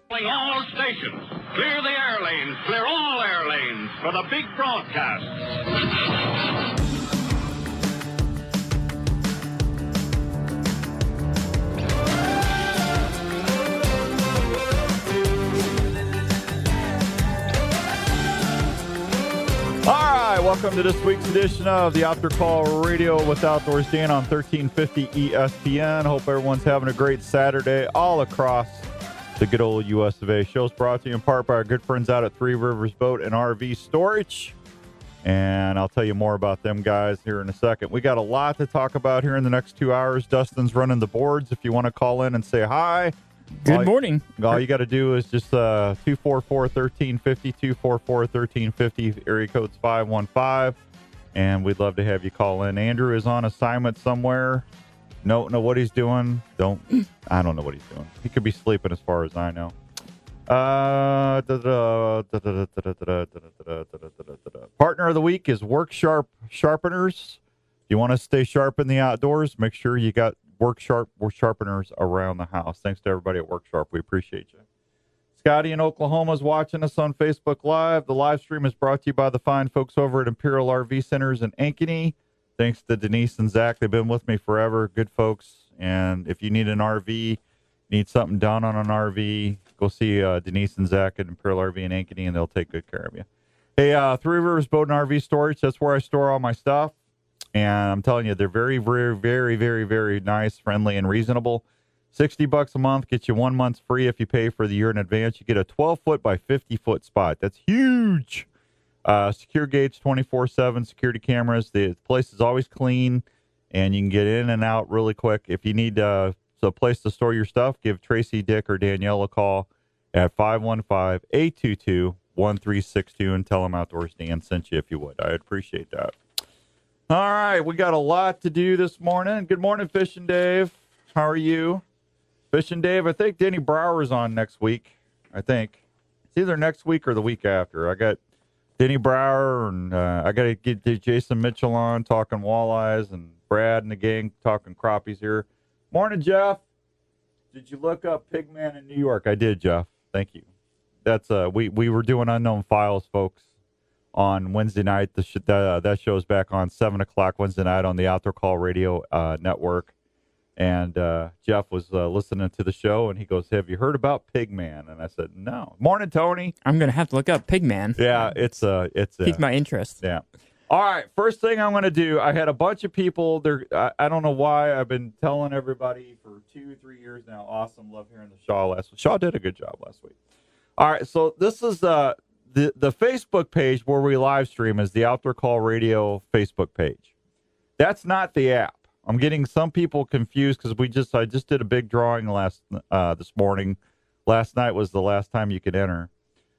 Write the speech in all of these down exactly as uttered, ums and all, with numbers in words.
All stations, clear the air lanes, clear all air lanes for the big broadcast. All right, welcome to this week's edition of the After Call Radio with Outdoors Dan on thirteen fifty E S P N. Hope everyone's having a great Saturday all across the good old U S of A. Show's brought to you in part by our good friends out at Three Rivers Boat and R V Storage. And I'll tell you more about them guys here in a second. We got a lot to talk about here in the next two hours. Dustin's running the boards. If you want to call in and say hi. Good morning. All, all you got to do is just uh, two four four, one three five zero, two four four, one three five zero, area code's five one five, and we'd love to have you call in. Andrew is on assignment somewhere. Don't know what he's doing. Don't, I don't know what he's doing. He could be sleeping as far as I know. Uh, partner of the week is Work Sharp Sharpeners. If you want to stay sharp in the outdoors, make sure you got Work Sharp sharpeners around the house. Thanks to everybody at Work Sharp. We appreciate you. Scotty in Oklahoma is watching us on Facebook Live. The live stream is brought to you by the fine folks over at Imperial R V Centers in Ankeny. Thanks to Denise and Zach. They've been with me forever. Good folks. And if you need an R V, need something done on an R V, go see uh, Denise and Zach at Imperial R V in Ankeny, and they'll take good care of you. Hey, uh, Three Rivers Boat and R V Storage, that's where I store all my stuff. And I'm telling you, they're very, very, very, very, very nice, friendly, and reasonable. sixty bucks a month gets you one month free if you pay for the year in advance. You get a twelve foot by fifty foot spot. That's huge. Uh, secure gates, twenty-four seven security cameras. The place is always clean, and you can get in and out really quick. If you need uh, a place to store your stuff, give Tracy, Dick, or Danielle a call at five one five, eight two two, one three six two and tell them Outdoors Dan sent you if you would. I'd appreciate that. All right, we got a lot to do this morning. Good morning, Fishing Dave. How are you? Fishing Dave, I think Denny Brower's on next week. I think. It's either next week or the week after. I got Denny Brower, and uh, I got to get Jason Mitchell on talking walleyes, and Brad and the gang talking crappies here. Morning, Jeff. Did you look up Pigman in New York? I did, Jeff. Thank you. That's uh, we, we were doing Unknown Files, folks, on Wednesday night. The sh- uh, that show's back on seven o'clock Wednesday night on the Outdoor Call Radio uh, Network. And uh, Jeff was uh, listening to the show, and he goes, have you heard about Pigman? And I said, no. Morning, Tony. I'm going to have to look up Pigman. Yeah, it's uh, it's uh, piqued my interest. Yeah. All right, first thing I'm going to do, I had a bunch of people. There, I, I don't know why. I've been telling everybody for two, three years now, awesome, love hearing the Shaw last week. Shaw did a good job last week. All right, so this is uh, the, the Facebook page where we live stream is the Outdoor Call Radio Facebook page. That's not the app. I'm getting some people confused because we just I just did a big drawing last uh, this morning. Last night was the last time you could enter.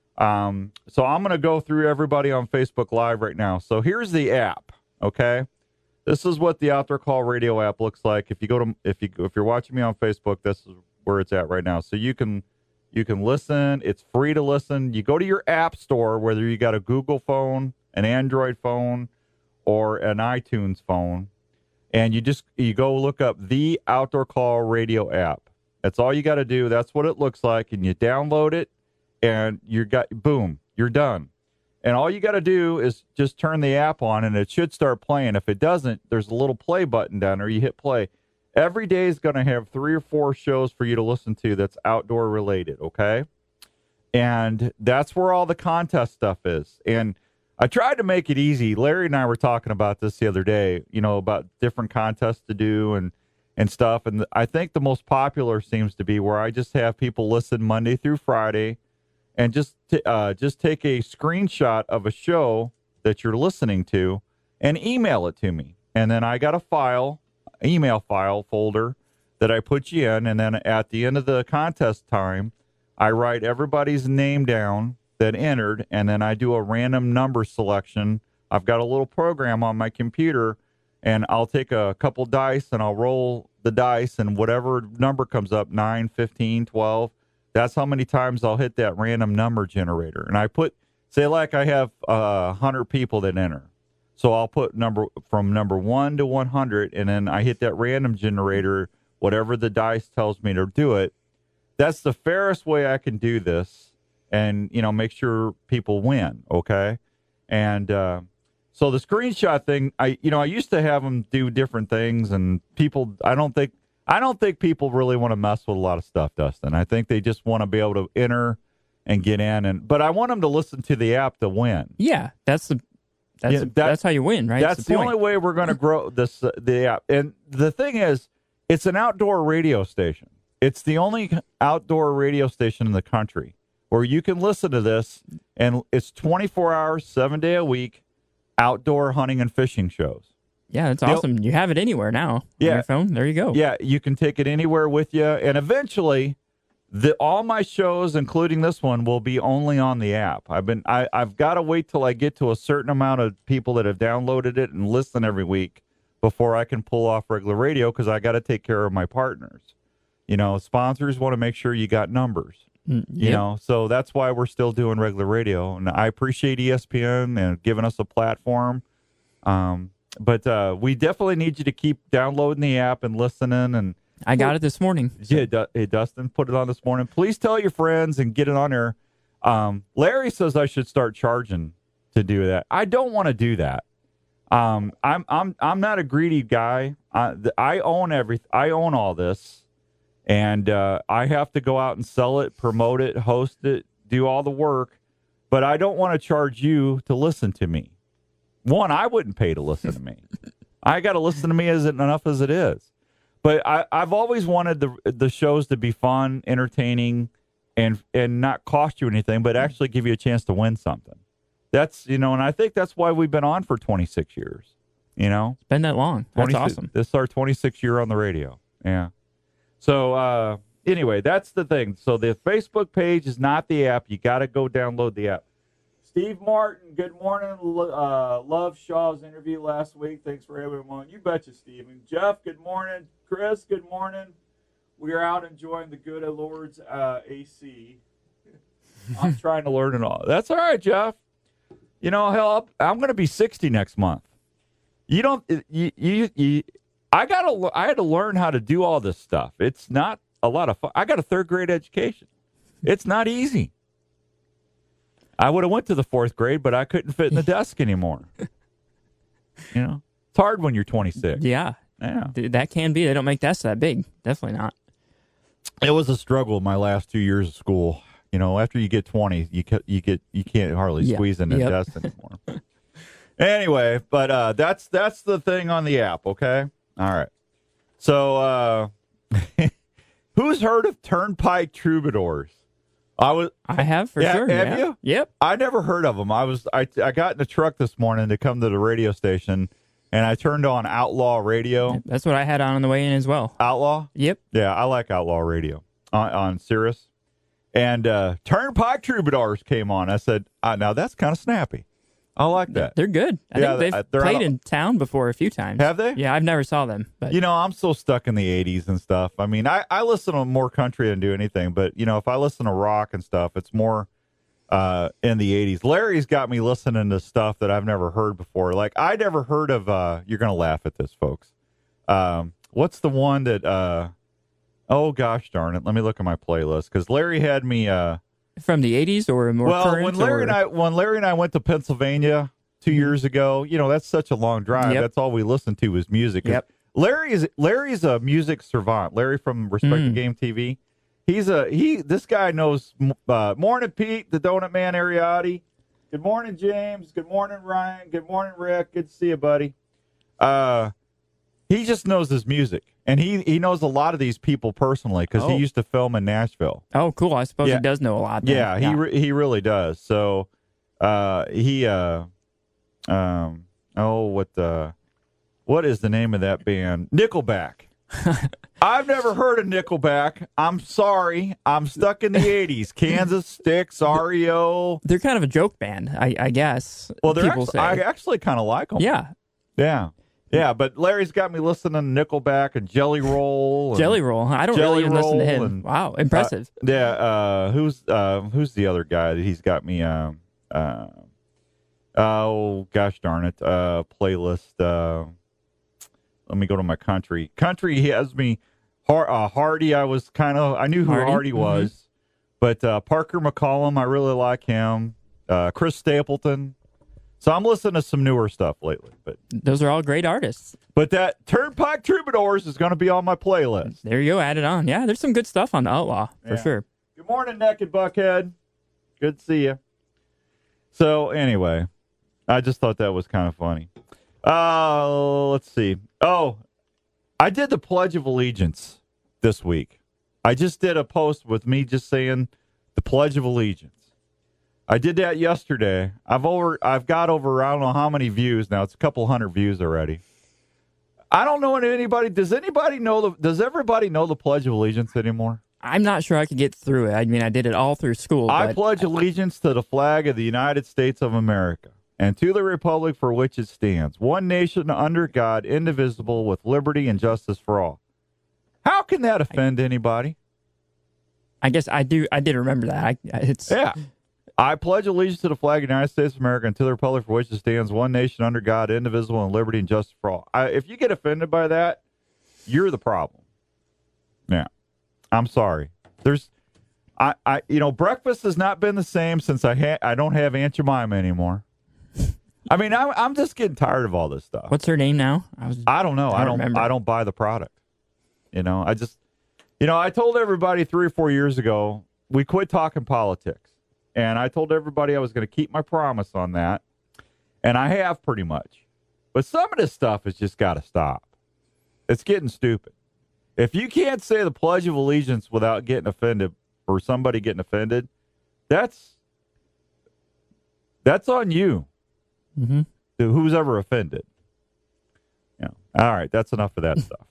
Um, so I'm going to go through everybody on Facebook Live right now. So here's the app. Okay, this is what the Outdoor Call Radio app looks like. If you go to if you if you're watching me on Facebook, this is where it's at right now. So you can you can listen. It's free to listen. You go to your app store, whether you got a Google phone, an Android phone, or an iTunes phone. And you just, you go look up the Outdoor Call Radio app. That's all you got to do. That's what it looks like. And you download it and you got, boom, you're done. And all you got to do is just turn the app on and it should start playing. If it doesn't, there's a little play button down there. You hit play. Every day is going to have three or four shows for you to listen to that's outdoor related. Okay. And that's where all the contest stuff is. And I tried to make it easy. Larry and I were talking about this the other day, you know, about different contests to do and, and stuff. And I think the most popular seems to be where I just have people listen Monday through Friday and just t- uh, just take a screenshot of a show that you're listening to and email it to me. And then I got a file, email file folder that I put you in. And then at the end of the contest time, I write everybody's name down that entered, and then I do a random number selection. I've got a little program on my computer, and I'll take a couple dice, and I'll roll the dice, and whatever number comes up, nine, fifteen, twelve, that's how many times I'll hit that random number generator. And I put, say like I have uh, one hundred people that enter. So I'll put number from number one to one hundred, and then I hit that random generator, whatever the dice tells me to do it. that's the fairest way I can do this, and you know, make sure people win. Okay, and uh, so the screenshot thing, I you know, I used to have them do different things, and people, I don't think, I don't think people really want to mess with a lot of stuff, Dustin. I think they just want to be able to enter and get in, and but I want them to listen to the app to win. Yeah, that's the that's Yeah, the, that- that's how you win, right? That's the, point. only way we're going to grow this uh, the app. And the thing is, it's an outdoor radio station. It's the only outdoor radio station in the country where you can listen to this, and it's twenty-four hours, seven day a week, outdoor hunting and fishing shows. Yeah, that's The- awesome. You have it anywhere now. Yeah. On your phone. There you go. Yeah, you can take it anywhere with you, and eventually, the all my shows, including this one, will be only on the app. I've been I, I've got to wait till I get to a certain amount of people that have downloaded it and listen every week before I can pull off regular radio, because I got to take care of my partners. You know, sponsors want to make sure you got numbers. Mm, You yep. know, so that's why we're still doing regular radio, and I appreciate E S P N and giving us a platform. Um, but uh, we definitely need you to keep downloading the app and listening. And I got it this morning. yeah, Du- hey, Dustin put it on this morning. Please tell your friends and get it on there. Um, Larry says I should start charging to do that. I don't want to do that. Um, I'm I'm I'm not a greedy guy. I, the, I own every. I own all this, and uh, I have to go out and sell it, promote it, host it, do all the work. But I don't want to charge you to listen to me. One, I wouldn't pay to listen to me. I got to listen to me as enough as it is. But I, I've always wanted the the shows to be fun, entertaining, and and not cost you anything, but actually give you a chance to win something. That's, you know, and I think that's why we've been on for twenty-six years. You know, It's been that long. That's twenty-six awesome. This is our twenty-sixth year on the radio. Yeah. So uh, anyway, that's the thing. So the Facebook page is not the app. You got to go download the app. Steve Martin, good morning. Uh, love Shaw's interview last week. Thanks for having him on. You betcha, Steven. Jeff, good morning. Chris, good morning. We are out enjoying the good of Lord's uh, A C. I'm trying to learn it all. That's all right, Jeff. You know, hell, I'm going to be sixty next month. You don't, you, you, you I got to, I had to learn how to do all this stuff. It's not a lot of fun. I got a third grade education. It's not easy. I would have went to the fourth grade, but I couldn't fit in the desk anymore. You know, it's hard when you're twenty-six. Yeah. Yeah. Dude, that can be. They don't make desks that big. Definitely not. It was a struggle my last two years of school. You know, after you get twenty, you ca- you get you can't hardly Yeah. squeeze in a Yep. desk anymore. Anyway, but uh, that's that's the thing on the app. Okay, all right. So, uh, who's heard of Turnpike Troubadours? I was I have for Yeah, sure. have yeah. you? Yep. I never heard of them. I was I I got in the truck this morning to come to the radio station, and I turned on Outlaw Radio. That's what I had on on the way in as well. Outlaw. Yep. Yeah, I like Outlaw Radio on, on Sirius. And uh, Turnpike Troubadours came on. I said, uh, now that's kind of snappy. I like that. They're good. I Yeah, think they've uh, they're played out- in town before a few times. Have they? Yeah, I've never saw them. But You know, I'm so stuck in the eighties and stuff. I mean, I, I listen to more country than do anything, but, you know, if I listen to rock and stuff, it's more uh, in the eighties. Larry's got me listening to stuff that I've never heard before. Like, I never heard of, uh, you're going to laugh at this, folks. Um, what's the one that, uh, oh, gosh darn it. Let me look at my playlist, because Larry had me. Uh, from the eighties or more well, current? when Larry or- and I when Larry and I went to Pennsylvania two years ago, you know, that's such a long drive. Yep. That's all we listened to was music. Yep. Larry is Larry's a music savant. Larry from Respect the Mm. Game T V. He's a he. This guy knows. Uh, morning, Pete, the Donut Man, Ariotti. Good morning, James. Good morning, Ryan. Good morning, Rick. Good to see you, buddy. Uh, he just knows his music, and he he knows a lot of these people personally because Oh. he used to film in Nashville. Oh, cool. I suppose Yeah. he does know a lot. Then. Yeah, he re- he really does. So, uh, he uh, um, oh, what the, what is the name of that band? Nickelback. I've never heard of Nickelback. I'm sorry. I'm stuck in the eighties. Kansas, Styx, R E O. They're kind of a joke band, I, I guess. Well, they're people actually, say. I actually kind of like them. yeah, yeah, yeah. But Larry's got me listening to Nickelback and Jelly Roll. And, Jelly Roll. I don't Jelly really even listen to Roll him. and- Wow, impressive. Yeah. Uh, who's uh, who's the other guy that he's got me? Um, uh, oh gosh darn it! Uh, playlist. Uh, let me go to my country. Country. He has me Har- uh, Hardy, I was kind of, I knew who Hardy? Hardy, Mhm. was, but uh, Parker McCollum, I really like him. Uh, Chris Stapleton. So I'm listening to some newer stuff lately. But Those are all great artists. but that Turnpike Troubadours is going to be on my playlist. There you go. Add it on. Yeah, there's some good stuff on the Outlaw for Yeah. sure. Good morning, Naked Buckhead. Good to see you. So anyway, I just thought that was kind of funny. Uh, let's see. Oh, I did the Pledge of Allegiance this week. I just did a post with me just saying the Pledge of Allegiance. I did that yesterday. I've over I've got over I don't know how many views now. It's a couple hundred views already. I don't know anybody. Does anybody know the? Does everybody know the Pledge of Allegiance anymore? I'm not sure I could get through it. I mean, I did it all through school. I but pledge allegiance to the flag of the United States of America and to the republic for which it stands, one nation under God, indivisible, with liberty and justice for all. How can that offend anybody? I guess I do. I did remember that. I, it's Yeah. I pledge allegiance to the flag of the United States of America and to the republic for which it stands, one nation under God, indivisible, and liberty and justice for all. I, if you get offended by that, you're the problem. Yeah. I'm sorry. There's, I, I, you know, breakfast has not been the same since I ha- I don't have Aunt Jemima anymore. I mean, I'm, I'm just getting tired of all this stuff. what's her name now? I was. I don't know. I I don't don't. remember. I don't buy the product. You know, I just, you know, I told everybody three or four years ago we quit talking politics, and I told everybody I was going to keep my promise on that, and I have pretty much. But some of this stuff has just got to stop. It's getting stupid. If you can't say the Pledge of Allegiance without getting offended or somebody getting offended, that's that's on you. Mhm. To who's ever offended. Yeah. All right, that's enough of that stuff.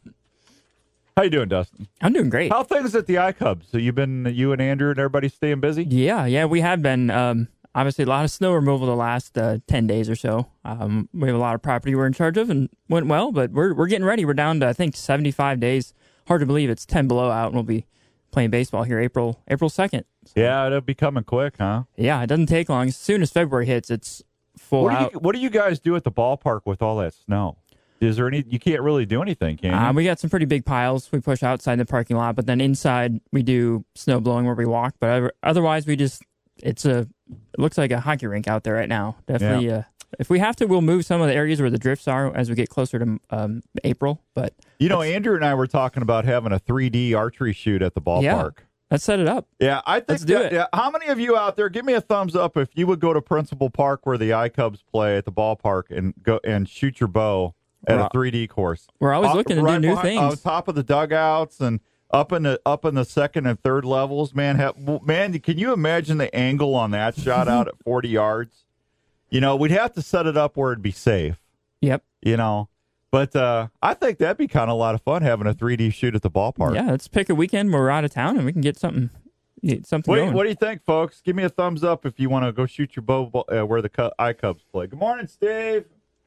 How you doing, Dustin? I'm doing great. How things at the iCubs? So you've been you and Andrew and everybody staying busy? Yeah, yeah, we have been. Um, obviously, a lot of snow removal the last uh, ten days or so. Um, we have a lot of property we're in charge of, and went well. But we're we're getting ready. We're down to I think seventy-five days. Hard to believe it's ten below out, and we'll be playing baseball here April April second. So, Yeah, it'll be coming quick, huh? yeah, it doesn't take long. As soon as February hits, it's full What do out. you What do you guys do at the ballpark with all that snow? Is there any? You can't really do anything, can you? Uh, we got some pretty big piles we push outside the parking lot, but then inside we do snow blowing where we walk. But other- otherwise, we just it's a it looks like a hockey rink out there right now. Definitely, uh, if we have to, we'll move some of the areas where the drifts are as we get closer to um, April. But you know, Andrew and I were talking about having a three D archery shoot at the ballpark. Yeah. let's set it up. Yeah, I think Let's do that, it. Yeah, how many of you out there? Give me a thumbs up if you would go to Principal Park where the iCubs play at the ballpark and go and shoot your bow at We're- a three D course. We're always Up- looking to right do new behind- On things. top of the dugouts and up in the up in the second and third levels, man. Have, man, can you imagine the angle on that shot out at forty yards? You know, we'd have to set it up where it'd be safe. Yep. You know, but uh, I think that'd be kind of a lot of fun having a three D shoot at the ballpark. Yeah, let's pick a weekend where we're out of town and we can get something get something What do, you, going. what do you think, folks? Give me a thumbs up if you want to go shoot your bow uh, where the Cu- iCubs play. Good morning, Steve.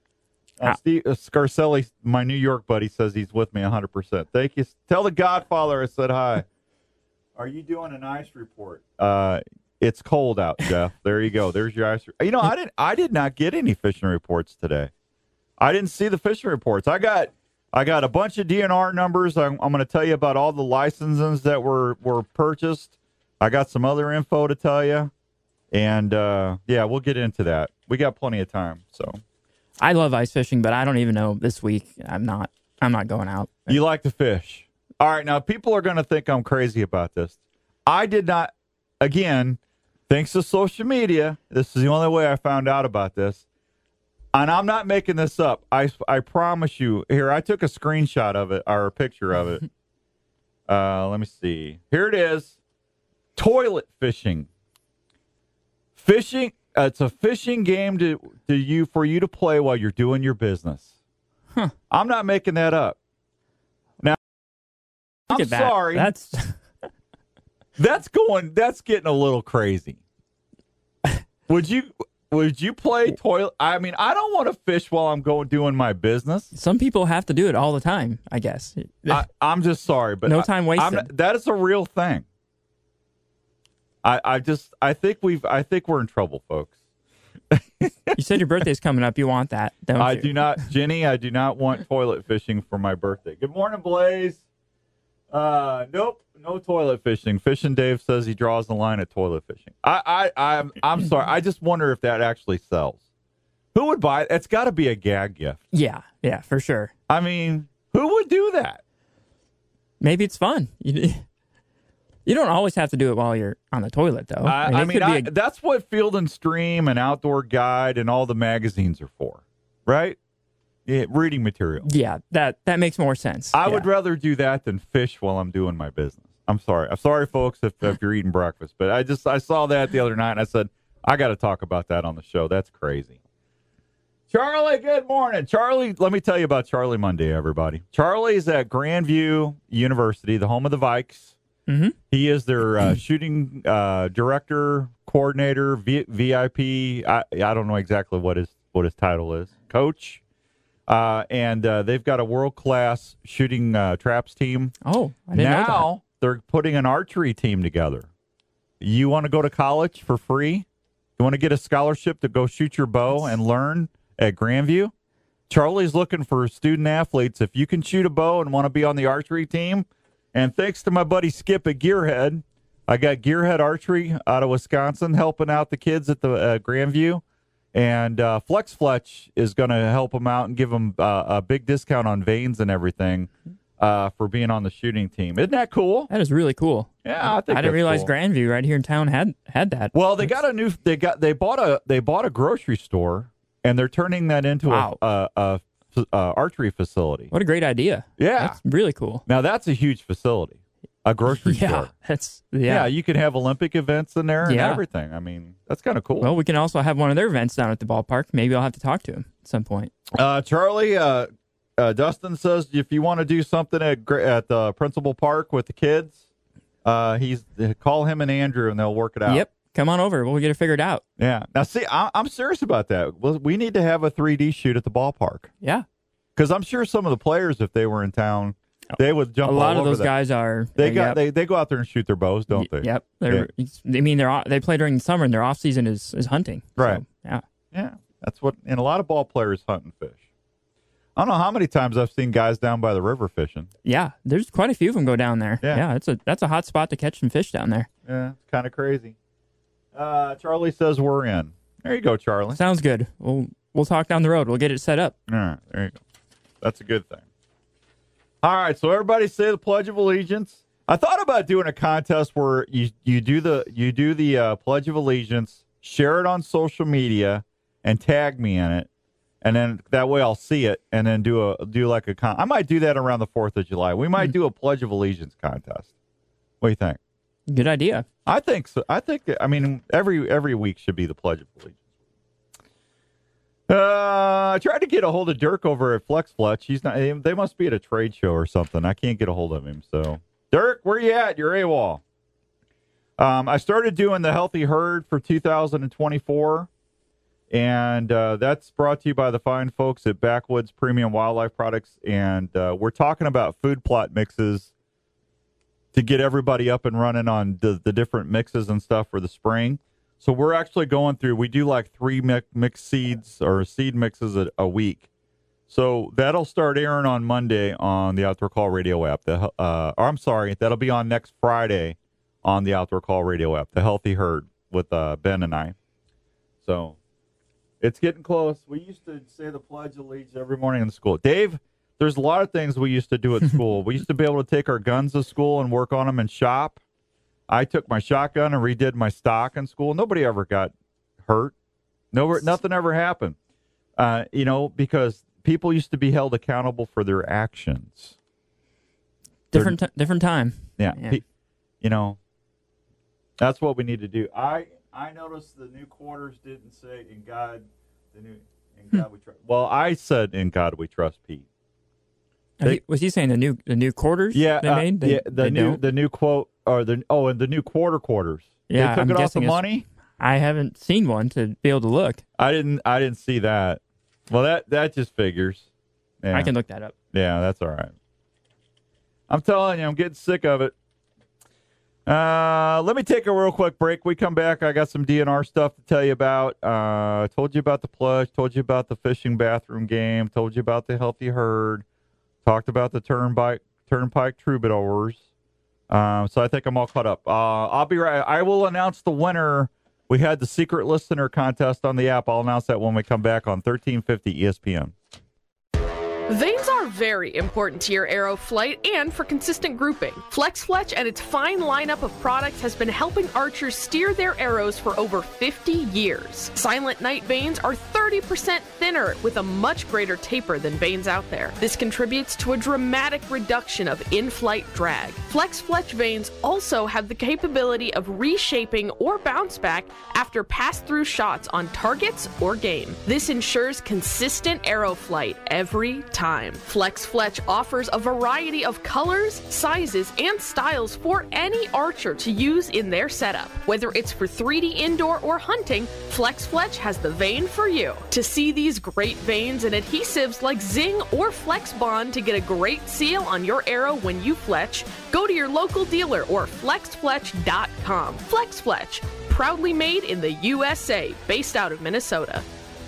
Uh, Ah. Steve uh, Scarcelli, my New York buddy, says he's with me one hundred percent. Thank you. Tell the Godfather I said hi. Are you doing an ice report? Uh, it's cold out, Jeff. There you go. There's your ice. Re- you know, I didn't. I did not get any fishing reports today. I didn't see the fishing reports. I got. I got a bunch of D N R numbers. I'm, I'm going to tell you about all the licenses that were were purchased. I got some other info to tell you, and uh, yeah, we'll get into that. We got plenty of time. So I love ice fishing, but I don't even know this week. I'm not. I'm not going out. you like to fish? All right, now people are going to think I'm crazy about this. I did not. Again, thanks to social media, this is the only way I found out about this. And I'm not making this up. I, I promise you. Here, I took a screenshot of it, or a picture of it. uh, let me see. Here it is. Toilet fishing. Fishing. Uh, it's a fishing game to, to you for you to play while you're doing your business. Huh. I'm not making that up. Now, Look I'm at that. sorry. That's That's going. That's getting a little crazy. Would you? Would you play toilet? I mean, I don't want to fish while I'm going doing my business. some people have to do it all the time. I guess. I, I'm just sorry, but No I- time I'm wasted. not- that is a real thing. I, I just, I think we've, I think we're in trouble, folks. You said your birthday's coming up. You want that, don't I you? do not, Jenny. I do not want toilet fishing for my birthday. Good morning, Blaze. Uh, nope, no toilet fishing. Fishing Dave says he draws the line at toilet fishing. I, I, I'm, I'm sorry. I just wonder if that actually sells. Who would buy it? It's got to be a gag gift. Yeah, yeah, for sure. I mean, who would do that? Maybe it's fun. You, you don't always have to do it while you're on the toilet, though. I, it I mean, could be I, a- that's what Field and Stream and Outdoor Guide and all the magazines are for, right? Yeah, reading material. yeah, that that makes more sense. I Yeah. would rather do that than fish while I'm doing my business. I'm sorry. I'm sorry, folks, if, if you're eating breakfast, but I just I saw that the other night and I said I got to talk about that on the show. That's crazy. Charlie, good morning. Charlie, let me tell you about Charlie Monday, everybody. Charlie's at Grandview University, the home of the Vikes. Mm-hmm. He is their uh, shooting uh, director, coordinator, v- VIP. I, I don't know exactly what his what his title is. Coach. Uh, and uh, they've got a world-class shooting uh, traps team. Oh, I didn't know that. Now they're putting an archery team together. You want to go to college for free? You want to get a scholarship to go shoot your bow and learn at Grandview? Charlie's looking for student athletes. If you can shoot a bow and want to be on the archery team, and thanks to my buddy Skip at Gearhead, I got Gearhead Archery out of Wisconsin helping out the kids at the uh, Grandview. And uh, Flex Fletch is going to help them out and give them uh, a big discount on veins and everything uh, for being on the shooting team. Isn't that cool? That is really cool. Yeah, I think I didn't that's realize cool. Grandview right here in town had had that. Well, they got a new. They got. They bought a. They bought a grocery store, and they're turning that into Wow. a, a, a, a archery facility. What a great idea. Yeah. That's really cool. Now that's a huge facility, a grocery Yeah, store. that's Yeah. yeah. you can have Olympic events in there and Yeah. everything. I mean, that's kind of cool. Well, we can also have one of their events down at the ballpark. Maybe I'll have to talk to him at some point. Uh, Charlie, uh, uh, Dustin says if you want to do something at Gra- at the Principal Park with the kids, uh, he's call him and Andrew, and they'll work it out. Yep. Come on over. We'll get it figured out. Yeah. Now, see, I, I'm serious about that. Well, we need to have a three D shoot at the ballpark Yeah. because I'm sure some of the players, if they were in town, they would jump. A lot all of over those that. guys are. They got yep. they, they go out there and shoot their bows, don't they? Yep. They're, I mean, they're off- they play during the summer, and their off season is is hunting. Right. So, yeah. Yeah. That's what. And a lot of ball players hunt and fish. I don't know how many times I've seen guys down by the river fishing. Yeah. There's quite a few of them go down there. Yeah. Yeah. It's a that's a hot spot to catch some fish down there. Yeah, it's kind of crazy. Uh, Charlie says we're in. There you go, Charlie. Sounds good. We'll we'll talk down the road. We'll get it set up. All right, there you go. That's a good thing. All right, so everybody say the Pledge of Allegiance. I thought about doing a contest where you you do the you do the uh, Pledge of Allegiance, share it on social media, and tag me in it, and then that way I'll see it, and then do a do like a con. I might do that around the Fourth of July. We might do a Pledge of Allegiance contest. What do you think? Good idea. I think so. I think. I mean, every every week should be the Pledge of Allegiance. Uh, I tried to get a hold of Dirk over at Flex Fletch. He's not. They must be at a trade show or something. I can't get a hold of him. So, Dirk, where you at? You're AWOL. Um, I started doing the Healthy Herd for two thousand twenty-four, and uh, that's brought to you by the fine folks at Backwoods Premium Wildlife Products. And uh, we're talking about food plot mixes to get everybody up and running on the, the different mixes and stuff for the spring. So we're actually going through, we do like three mi- mixed seeds or seed mixes a, a week. So that'll start airing on Monday on the Outdoor Call Radio app. The, uh, or I'm sorry, that'll be on next Friday on the Outdoor Call Radio app, The Healthy Herd with uh, Ben and I. So it's getting close. We used to say the Pledge of Allegiance every morning in school. Dave, there's a lot of things we used to do at school. We used to be able to take our guns to school and work on them and shop. I took my shotgun and redid my stock in school. Nobody ever got hurt. No, nothing ever happened. Uh, you know, because people used to be held accountable for their actions. Different t- different time. Yeah, Yeah. pe- you know, that's what we need to do. I I noticed the new quarters didn't say "In God," the new "In God We Trust." Well, I said "In God We Trust," Pete. Are he- was he saying the new the new quarters Yeah, they uh, made? They, yeah, the they new don't? the new quote or the oh, and the new quarter quarters. Yeah, they took I'm it off the guessing it's- money. I haven't seen one to be able to look. I didn't. I didn't see that. Well, that that just figures. Yeah. I can look that up. Yeah, that's all right. I'm telling you, I'm getting sick of it. Uh, let me take a real quick break. We come back. I got some D N R stuff to tell you about. Uh, told you about the Pledge. Told you about the fishing bathroom game. Told you about the Healthy Herd. Talked about the turnpike Turnpike Troubadours. Uh, so I think I'm all caught up. Uh, I'll be right. I will announce the winner. We had the secret listener contest on the app. I'll announce that when we come back on thirteen fifty E S P N. Vanes are very important to your arrow flight and for consistent grouping. Flex Fletch and its fine lineup of products has been helping archers steer their arrows for over fifty years. Silent Night vanes are thirty percent thinner with a much greater taper than vanes out there. This contributes to a dramatic reduction of in-flight drag. Flex Fletch vanes also have the capability of reshaping or bounce back after pass-through shots on targets or game. This ensures consistent arrow flight every time. Time. Flex Fletch offers a variety of colors, sizes, and styles for any archer to use in their setup. Whether it's for three D indoor or hunting, Flex Fletch has the vane for you. To see these great vanes and adhesives like Zing or Flex Bond to get a great seal on your arrow when you fletch, go to your local dealer or flex fletch dot com. Flex Fletch, proudly made in the U S A, based out of Minnesota.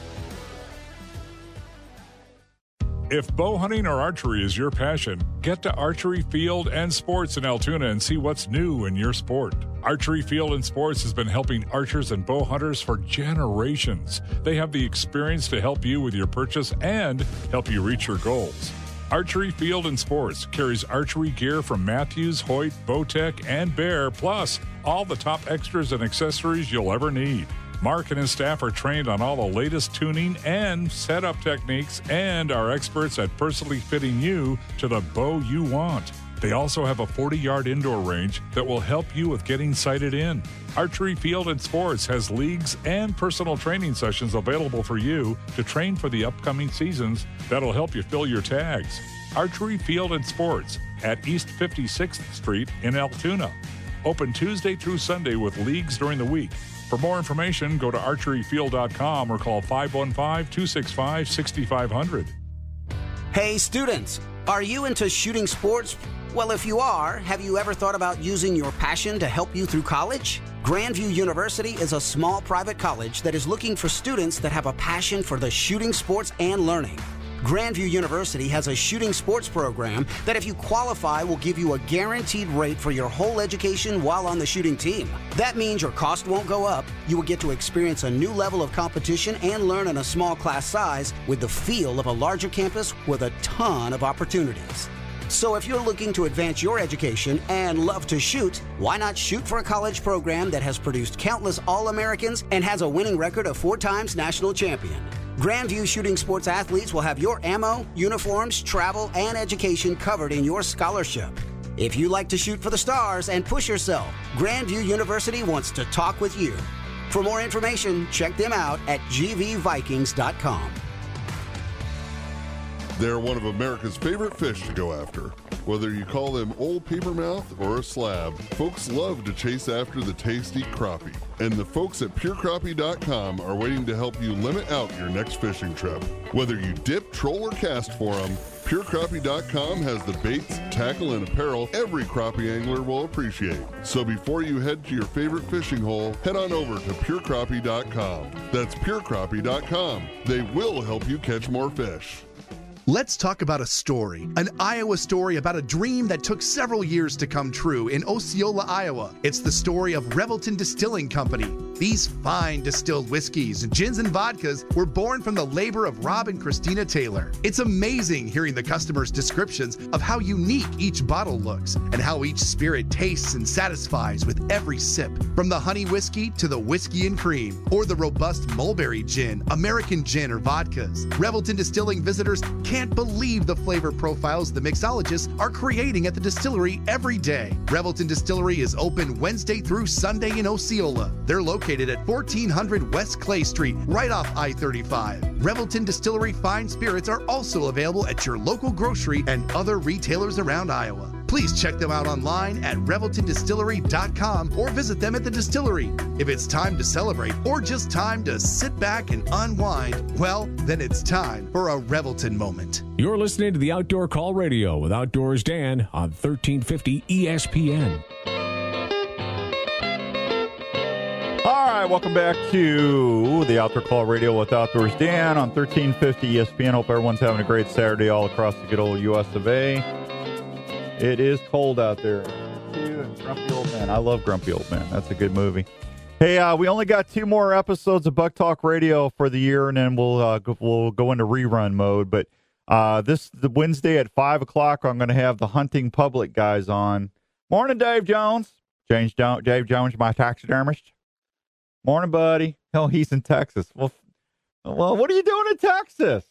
If bow hunting or archery is your passion, get to Archery Field and Sports in Altoona and see what's new in your sport. Archery Field and Sports has been helping archers and bow hunters for generations. They have the experience to help you with your purchase and help you reach your goals. Archery Field and Sports carries archery gear from Matthews, Hoyt, Bowtech, and Bear, plus all the top extras and accessories you'll ever need. Mark and his staff are trained on all the latest tuning and setup techniques and are experts at personally fitting you to the bow you want. They also have a forty-yard indoor range that will help you with getting sighted in. Archery Field and Sports has leagues and personal training sessions available for you to train for the upcoming seasons that'll help you fill your tags. Archery Field and Sports at East fifty-sixth Street in Altoona. Open Tuesday through Sunday with leagues during the week. For more information, go to archery field dot com or call five one five, two six five, six five zero zero. Hey students, are you into shooting sports? Well, if you are, have you ever thought about using your passion to help you through college? Grandview University is a small private college that is looking for students that have a passion for the shooting sports and learning. Grandview University has a shooting sports program that, if you qualify, will give you a guaranteed rate for your whole education while on the shooting team. That means your cost won't go up, you will get to experience a new level of competition and learn in a small class size with the feel of a larger campus with a ton of opportunities. So if you're looking to advance your education and love to shoot, why not shoot for a college program that has produced countless All-Americans and has a winning record of four times national champion? Grandview Shooting Sports athletes will have your ammo, uniforms, travel, and education covered in your scholarship. If you like to shoot for the stars and push yourself, Grandview University wants to talk with you. For more information, check them out at g v vikings dot com. They're one of America's favorite fish to go after. Whether you call them old papermouth or a slab, folks love to chase after the tasty crappie. And the folks at pure crappie dot com are waiting to help you limit out your next fishing trip. Whether you dip, troll, or cast for them, pure crappie dot com has the baits, tackle, and apparel every crappie angler will appreciate. So before you head to your favorite fishing hole, head on over to pure crappie dot com. That's pure crappie dot com. They will help you catch more fish. Let's talk about a story, an Iowa story about a dream that took several years to come true in Osceola, Iowa. It's the story of Revelton Distilling Company. These fine distilled whiskeys, gins, and vodkas were born from the labor of Rob and Christina Taylor. It's amazing hearing the customers' descriptions of how unique each bottle looks and how each spirit tastes and satisfies with every sip. From the honey whiskey to the whiskey and cream, or the robust mulberry gin, American gin, or vodkas. Revelton Distilling visitors can't believe the flavor profiles the mixologists are creating at the distillery every day. Revelton Distillery is open Wednesday through Sunday in Osceola. They're located at fourteen hundred West Clay Street, right off I thirty-five. Revelton Distillery fine spirits are also available at your local grocery and other retailers around Iowa. Please check them out online at revelton distillery dot com or visit them at the distillery. If it's time to celebrate or just time to sit back and unwind, well, then it's time for a Revelton moment. You're listening to the Outdoor Call Radio with Outdoors Dan on thirteen fifty E S P N. All right, welcome back to the Outdoor Call Radio with Outdoors Dan on thirteen fifty E S P N. Hope everyone's having a great Saturday all across the good old U S of A. It is cold out there. Too, and Grumpy Old Man. I love Grumpy Old Man. That's a good movie. Hey, uh, we only got two more episodes of Buck Talk Radio for the year, and then we'll uh, go, we'll go into rerun mode. But uh, this the Wednesday at five o'clock, I'm going to have the Hunting Public guys on. Morning, Dave Jones. James Jones, Dave Jones, my taxidermist. Morning, buddy. Oh, he's in Texas. Well, well, what are you doing in Texas?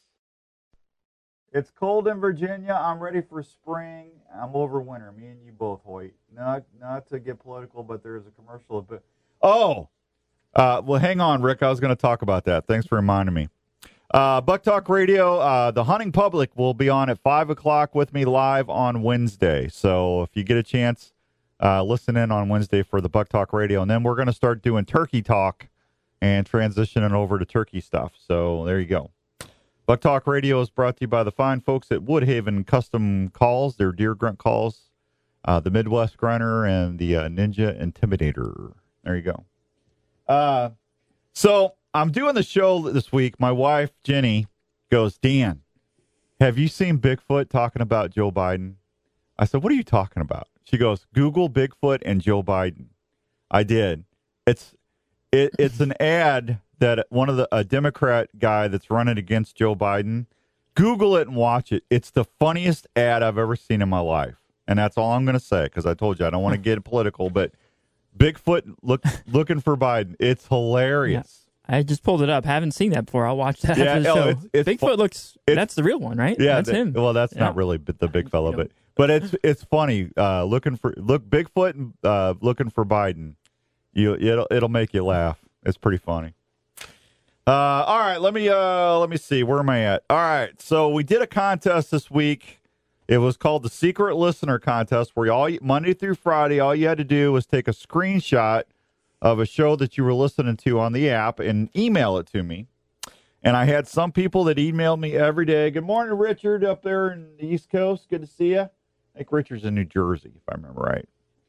It's cold in Virginia. I'm ready for spring. I'm over winter. Me and you both, Hoyt. Not not to get political, but there's a commercial. But oh, uh, well, hang on, Rick. I was going to talk about that. Thanks for reminding me. Uh, Buck Talk Radio, uh, the Hunting Public will be on at five o'clock with me live on Wednesday. So if you get a chance, uh, listen in on Wednesday for the Buck Talk Radio. And then we're going to start doing turkey talk and transitioning over to turkey stuff. So there you go. Buck Talk Radio is brought to you by the fine folks at Woodhaven Custom Calls, their deer grunt calls, uh, the Midwest Grunter, and the uh, Ninja Intimidator. There you go. Uh, so I'm doing the show this week. My wife, Jenny, goes, Dan, have you seen Bigfoot talking about Joe Biden? I said, what are you talking about? She goes, Google Bigfoot and Joe Biden. I did. It's it, it's an ad that one of the a Democrat guy that's running against Joe Biden, Google it and watch it. It's the funniest ad I've ever seen in my life. And that's all I'm going to say, because I told you I don't want to get political, but Bigfoot look looking for Biden. It's hilarious. Yeah, I just pulled it up. Haven't seen that before. I'll watch that Yeah, after the oh, show. it's- it's Bigfoot fu- looks, it's- that's the real one, right? Yeah, That's the- him. Well, that's Yeah. not really b- the big fella, but but it's it's funny. Uh, looking for look Bigfoot and uh, looking for Biden. You it'll it'll make you laugh. It's pretty funny. Uh, all right, let me uh, let me see. Where am I at? All right, so we did a contest this week. It was called the Secret Listener Contest, where all Monday through Friday, all you had to do was take a screenshot of a show that you were listening to on the app and email it to me. And I had some people that emailed me every day. Good morning, Richard, up there in the East Coast. Good to see you. I think Richard's in New Jersey, if I remember right.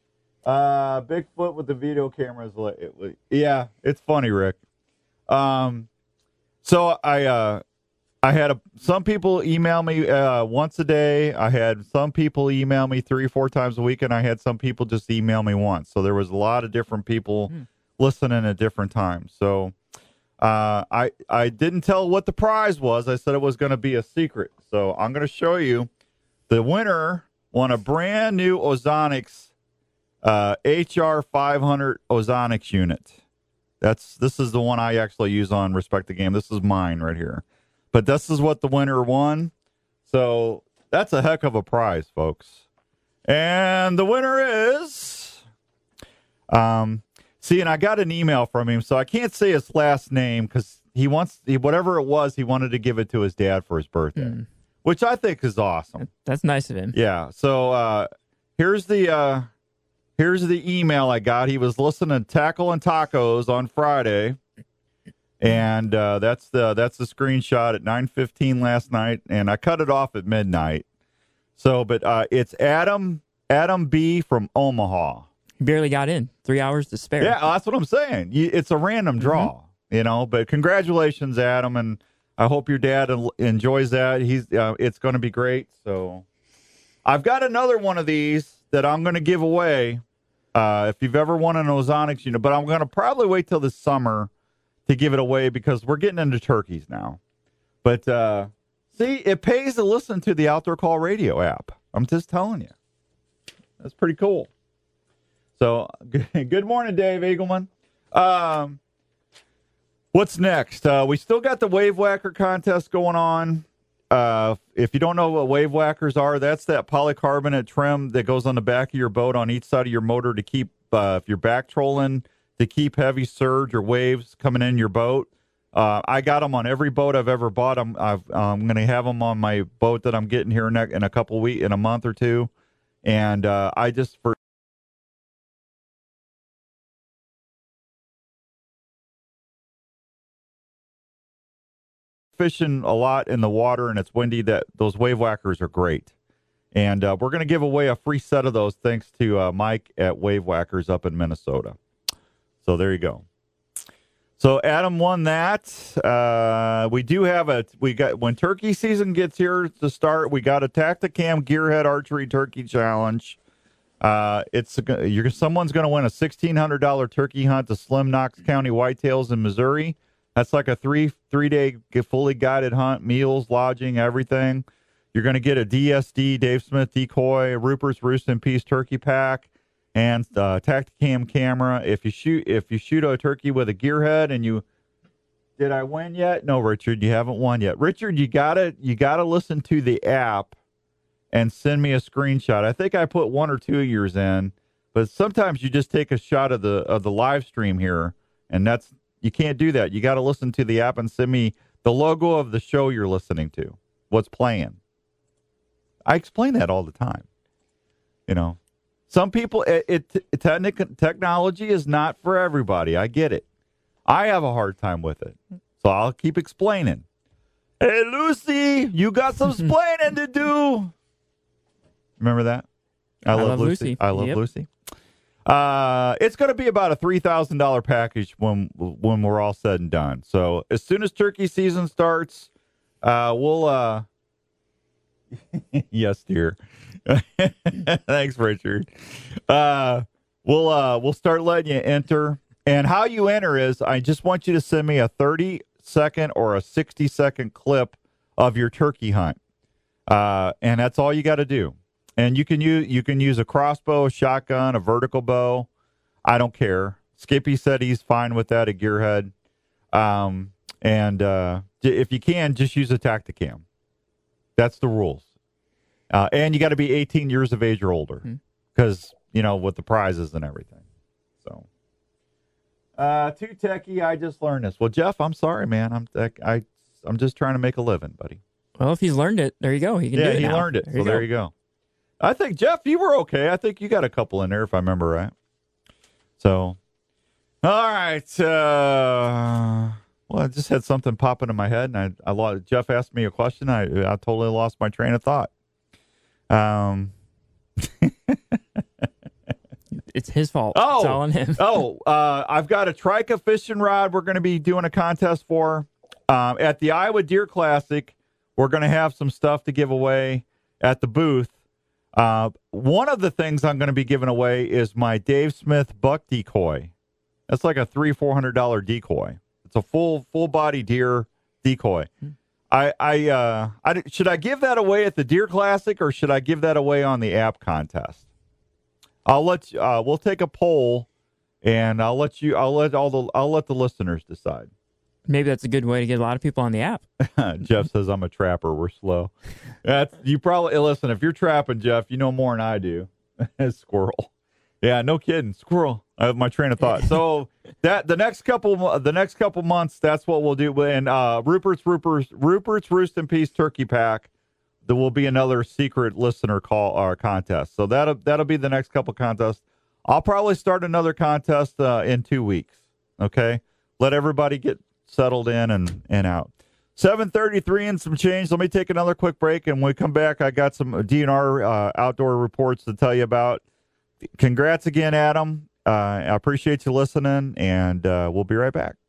Uh, Bigfoot with the video cameras. It, it, yeah, it's funny, Rick. Um, so I uh, I had a, some people email me uh, once a day. I had some people email me three, four times a week, and I had some people just email me once. So there was a lot of different people hmm. listening at different times. So uh, I I didn't tell what the prize was. I said it was going to be a secret. So I'm going to show you. The winner won a brand new Ozonics uh, H R five hundred Ozonics unit. That's this is the one I actually use on Respect the Game. This is mine right here. But this is what the winner won. So that's a heck of a prize, folks. And the winner is um see, and I got an email from him, so I can't say his last name because he wants he, whatever it was, he wanted to give it to his dad for his birthday. Mm. Which I think is awesome. That's nice of him. Yeah. So uh here's the uh Here's the email I got. He was listening to Tackle and Tacos on Friday, and uh, that's the that's the screenshot at nine fifteen last night, and I cut it off at midnight. So, but uh, it's Adam Adam B from Omaha. He barely got in. Three hours to spare. Yeah, that's what I'm saying. You, it's a random draw, mm-hmm. you know. But congratulations, Adam, and I hope your dad enjoys that. He's uh, it's going to be great. So, I've got another one of these that I'm going to give away uh, if you've ever won an Ozonics unit, but I'm going to probably wait till this summer to give it away because we're getting into turkeys now. But uh, see, it pays to listen to the Outdoor Call Radio app. I'm just telling you. That's pretty cool. So good morning, Dave Eagleman. Um, what's next? Uh, we still got the Wave Whacker contest going on. Uh, if you don't know what wave whackers are, that's that polycarbonate trim that goes on the back of your boat on each side of your motor to keep, uh, if you're back trolling, to keep heavy surge or waves coming in your boat. Uh, I got them on every boat I've ever bought. I'm, I've, I'm going to have them on my boat that I'm getting here in a, in a couple weeks, in a month or two. And uh, I just, for fishing a lot in the water and it's windy, that those wave whackers are great. And uh, we're going to give away a free set of those thanks to uh, Mike at Wave Whackers up in Minnesota. So there you go. So Adam won that. Uh, we do have a we got when turkey season gets here to start. We got a Tacticam Gearhead Archery Turkey Challenge. Uh, it's you're someone's going to win a sixteen hundred dollar turkey hunt to Slim Knox County Whitetails in Missouri. That's like a three three day fully guided hunt, meals, lodging, everything. You're going to get a D S D Dave Smith decoy, a Rupert's Roost and Peace turkey pack, and uh, Tacticam camera. If you shoot if you shoot a turkey with a gearhead and you did I win yet? No, Richard, you haven't won yet. Richard, you gotta you gotta listen to the app and send me a screenshot. I think I put one or two of yours in, but sometimes you just take a shot of the of the live stream here, and that's you can't do that. You got to listen to the app and send me the logo of the show you're listening to, what's playing. I explain that all the time. You know, some people it, it technic, technology is not for everybody. I get it. I have a hard time with it, so I'll keep explaining. Hey, Lucy, you got some explaining to do. Remember that? I, I love, love Lucy. Lucy. I love yep. Lucy. Uh, it's going to be about a three thousand dollars package when when we're all said and done. So as soon as turkey season starts, uh, we'll. Uh... yes, dear. Thanks, Richard. Uh, we'll uh, we'll start letting you enter, and how you enter is I just want you to send me a thirty second or a sixty second clip of your turkey hunt, uh, and that's all you got to do. And you can use you can use a crossbow, a shotgun, a vertical bow. I don't care. Skippy said he's fine with that, a gearhead. Um, and uh, if you can, just use a Tacticam. That's the rules. Uh, and you got to be eighteen years of age or older, because mm-hmm. you know with the prizes and everything. So, uh, too techie. I just learned this. Well, Jeff, I'm sorry, man. I'm I I'm just trying to make a living, buddy. Well, if he's learned it, there you go. He can yeah, do it he now. learned it. There so you there you go. I think, Jeff, you were okay. I think you got a couple in there, if I remember right. So, all right. Uh, well, I just had something pop into my head, and I, I lost, Jeff asked me a question. I, I totally lost my train of thought. Um, it's his fault. Oh, it's all on him. oh, uh, I've got a Trika fishing rod we're going to be doing a contest for. Um, at the Iowa Deer Classic, we're going to have some stuff to give away at the booth. Uh, one of the things I'm going to be giving away is my Dave Smith buck decoy. That's like a three, four hundred dollar decoy. It's a full, full body deer decoy. Hmm. I, I, uh, I, should I give that away at the Deer Classic or should I give that away on the app contest? I'll let you, uh, we'll take a poll, and I'll let you. I'll let all the. I'll let the listeners decide. Maybe that's a good way to get a lot of people on the app. Jeff says I'm a trapper. We're slow. That's you probably listen. If you're trapping, Jeff, you know more than I do. Squirrel. Yeah, no kidding. Squirrel. I have my train of thought. So that the next couple the next couple months, that's what we'll do. And uh, Rupert's Rupert's Rupert's Roost and Peace Turkey Pack. There will be another secret listener call or uh, contest. So that'll that'll be the next couple contests. I'll probably start another contest uh, in two weeks. Okay, let everybody get settled in and, and out. seven thirty-three and some change. Let me take another quick break, and when we come back, I got some D N R uh, outdoor reports to tell you about. Congrats again, Adam. Uh, I appreciate you listening, and uh, we'll be right back.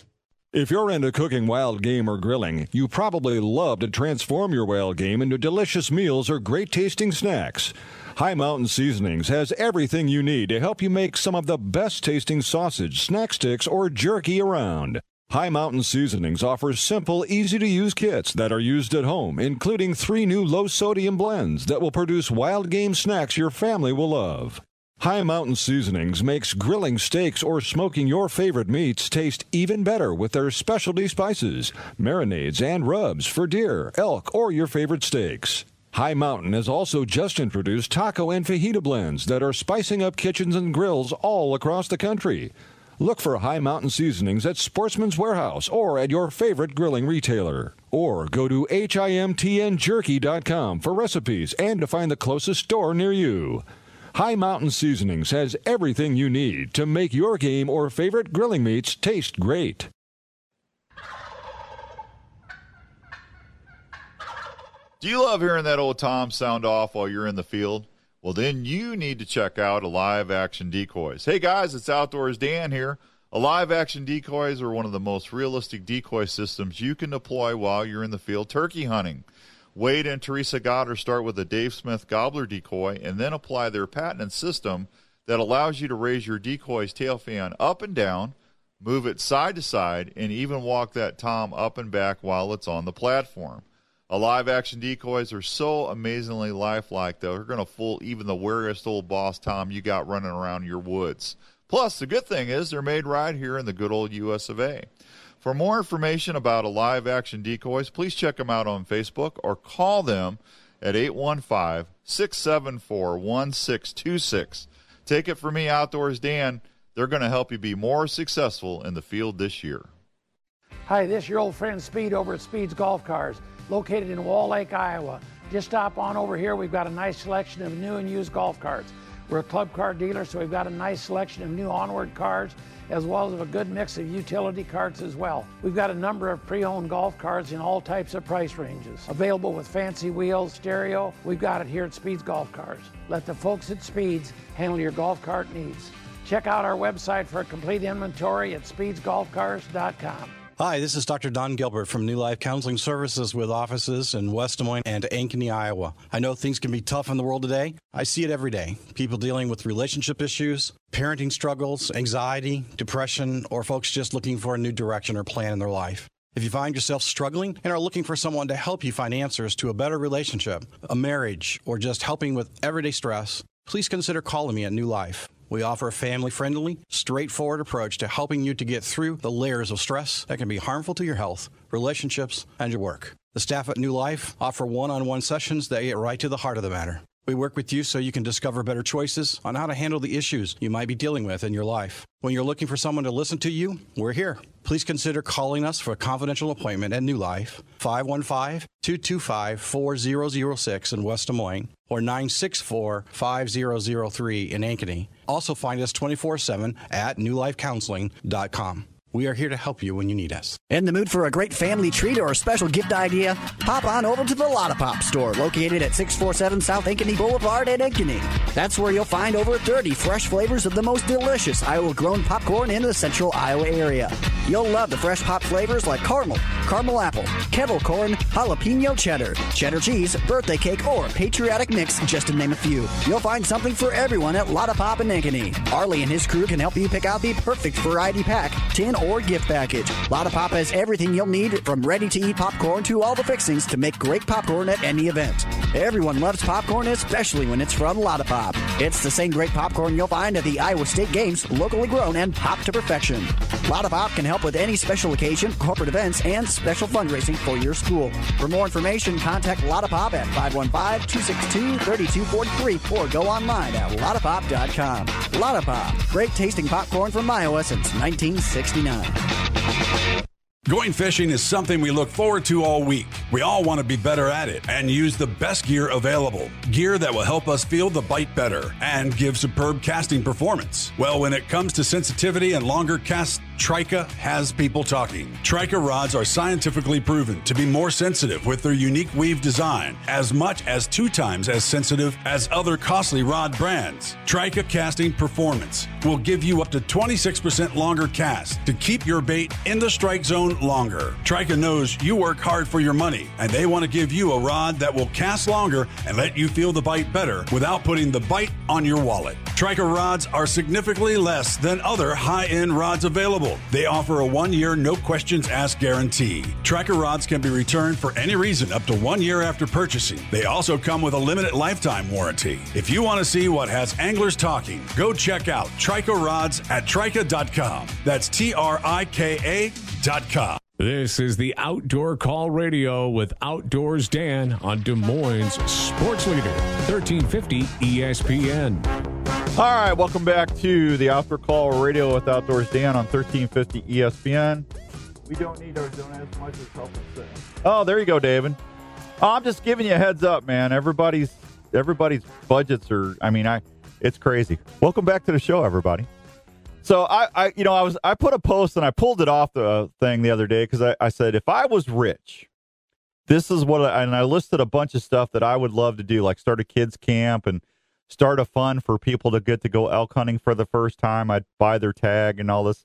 If you're into cooking wild game or grilling, you probably love to transform your wild game into delicious meals or great-tasting snacks. High Mountain Seasonings has everything you need to help you make some of the best-tasting sausage, snack sticks, or jerky around. High Mountain Seasonings offers simple, easy-to-use kits that are used at home, including three new low-sodium blends that will produce wild game snacks your family will love. High Mountain Seasonings makes grilling steaks or smoking your favorite meats taste even better with their specialty spices, marinades, and rubs for deer, elk, or your favorite steaks. High Mountain has also just introduced taco and fajita blends that are spicing up kitchens and grills all across the country. Look for High Mountain Seasonings at Sportsman's Warehouse or at your favorite grilling retailer. Or go to H I M T N jerky dot com for recipes and to find the closest store near you. High Mountain Seasonings has everything you need to make your game or favorite grilling meats taste great. Do you love hearing that old Tom sound off while you're in the field? Well, then you need to check out Alive Action Decoys. Hey, guys, it's Outdoors Dan here. Live action decoys are one of the most realistic decoy systems you can deploy while you're in the field turkey hunting. Wade and Teresa Goddard start with a Dave Smith gobbler decoy and then apply their patented system that allows you to raise your decoy's tail fan up and down, move it side to side, and even walk that tom up and back while it's on the platform. Live action decoys are so amazingly lifelike, though, they're going to fool even the wariest old boss tom you got running around your woods. Plus, the good thing is they're made right here in the good old U S of A. For more information about live action decoys, please check them out on Facebook or call them at eight one five, six seven four, one six two six. Take it from me, Outdoors Dan. They're going to help you be more successful in the field this year. Hi, this is your old friend Speed over at Speed's Golf Cars, located in Wall Lake, Iowa. Just stop on over here. We've got a nice selection of new and used golf carts. We're a club car dealer, so we've got a nice selection of new onward cars, as well as a good mix of utility carts as well. We've got a number of pre-owned golf cars in all types of price ranges. Available with fancy wheels, stereo, we've got it here at Speed's Golf Cars. Let the folks at Speed's handle your golf cart needs. Check out our website for a complete inventory at speeds golf cars dot com. Hi, this is Doctor Don Gilbert from New Life Counseling Services with offices in West Des Moines and Ankeny, Iowa. I know things can be tough in the world today. I see it every day. People dealing with relationship issues, parenting struggles, anxiety, depression, or folks just looking for a new direction or plan in their life. If you find yourself struggling and are looking for someone to help you find answers to a better relationship, a marriage, or just helping with everyday stress, please consider calling me at New Life. We offer a family-friendly, straightforward approach to helping you to get through the layers of stress that can be harmful to your health, relationships, and your work. The staff at New Life offer one-on-one sessions that get right to the heart of the matter. We work with you so you can discover better choices on how to handle the issues you might be dealing with in your life. When you're looking for someone to listen to you, we're here. Please consider calling us for a confidential appointment at New Life, five one five, two two five, four zero zero six in West Des Moines, or nine six four, five zero zero three in Ankeny. Also find us twenty-four seven at new life counseling dot com. We are here to help you when you need us. In the mood for a great family treat or a special gift idea? Pop on over to the Lotta Pop store, located at six forty-seven South Ankeny Boulevard in Ankeny. That's where you'll find over thirty fresh flavors of the most delicious Iowa-grown popcorn in the central Iowa area. You'll love the fresh pop flavors like caramel, caramel apple, kettle corn, jalapeno cheddar, cheddar cheese, birthday cake, or patriotic mix, just to name a few. You'll find something for everyone at Lotta Pop in Ankeny. Arlie and his crew can help you pick out the perfect variety pack, tin, or gift package. Lotta Pop has everything you'll need, from ready-to-eat popcorn to all the fixings to make great popcorn at any event. Everyone loves popcorn, especially when it's from Lotta Pop. It's the same great popcorn you'll find at the Iowa State Games, locally grown and popped to perfection. Lotta Pop can help with any special occasion, corporate events, and special fundraising for your school. For more information, contact Lotta Pop at five one five, two six two, three two four three or go online at lotta pop dot com. Lotta Pop, great tasting popcorn from Iowa since nineteen sixty-nine. Going fishing is something we look forward to all week. We all want to be better at it and use the best gear available. Gear that will help us feel the bite better and give superb casting performance. Well, when it comes to sensitivity and longer casts, Trika has people talking. Trika rods are scientifically proven to be more sensitive with their unique weave design, as much as two times as sensitive as other costly rod brands. Trika casting performance will give you up to twenty-six percent longer cast to keep your bait in the strike zone longer. Trika knows you work hard for your money, and they want to give you a rod that will cast longer and let you feel the bite better without putting the bite on your wallet. Trika rods are significantly less than other high-end rods available. They offer a one-year, no-questions-asked guarantee. Trika rods can be returned for any reason up to one year after purchasing. They also come with a limited lifetime warranty. If you want to see what has anglers talking, go check out Trika rods at trika dot com. That's T R I K A dot com. This is the Outdoor Call Radio with Outdoors Dan on Des Moines Sports Leader, thirteen fifty E S P N. All right, welcome back to the Outdoor Call Radio with Outdoors Dan on thirteen fifty E S P N. We don't need our don't as much as help us. Oh, there you go, David. Oh, I'm just giving you a heads up, man. Everybody's everybody's budgets are. I mean, I it's crazy. Welcome back to the show, everybody. So I, I you know, I was I put a post and I pulled it off the thing the other day because I, I said if I was rich, this is what I, and I listed a bunch of stuff that I would love to do, like start a kids camp and start a fund for people to get to go elk hunting for the first time. I'd buy their tag and all this.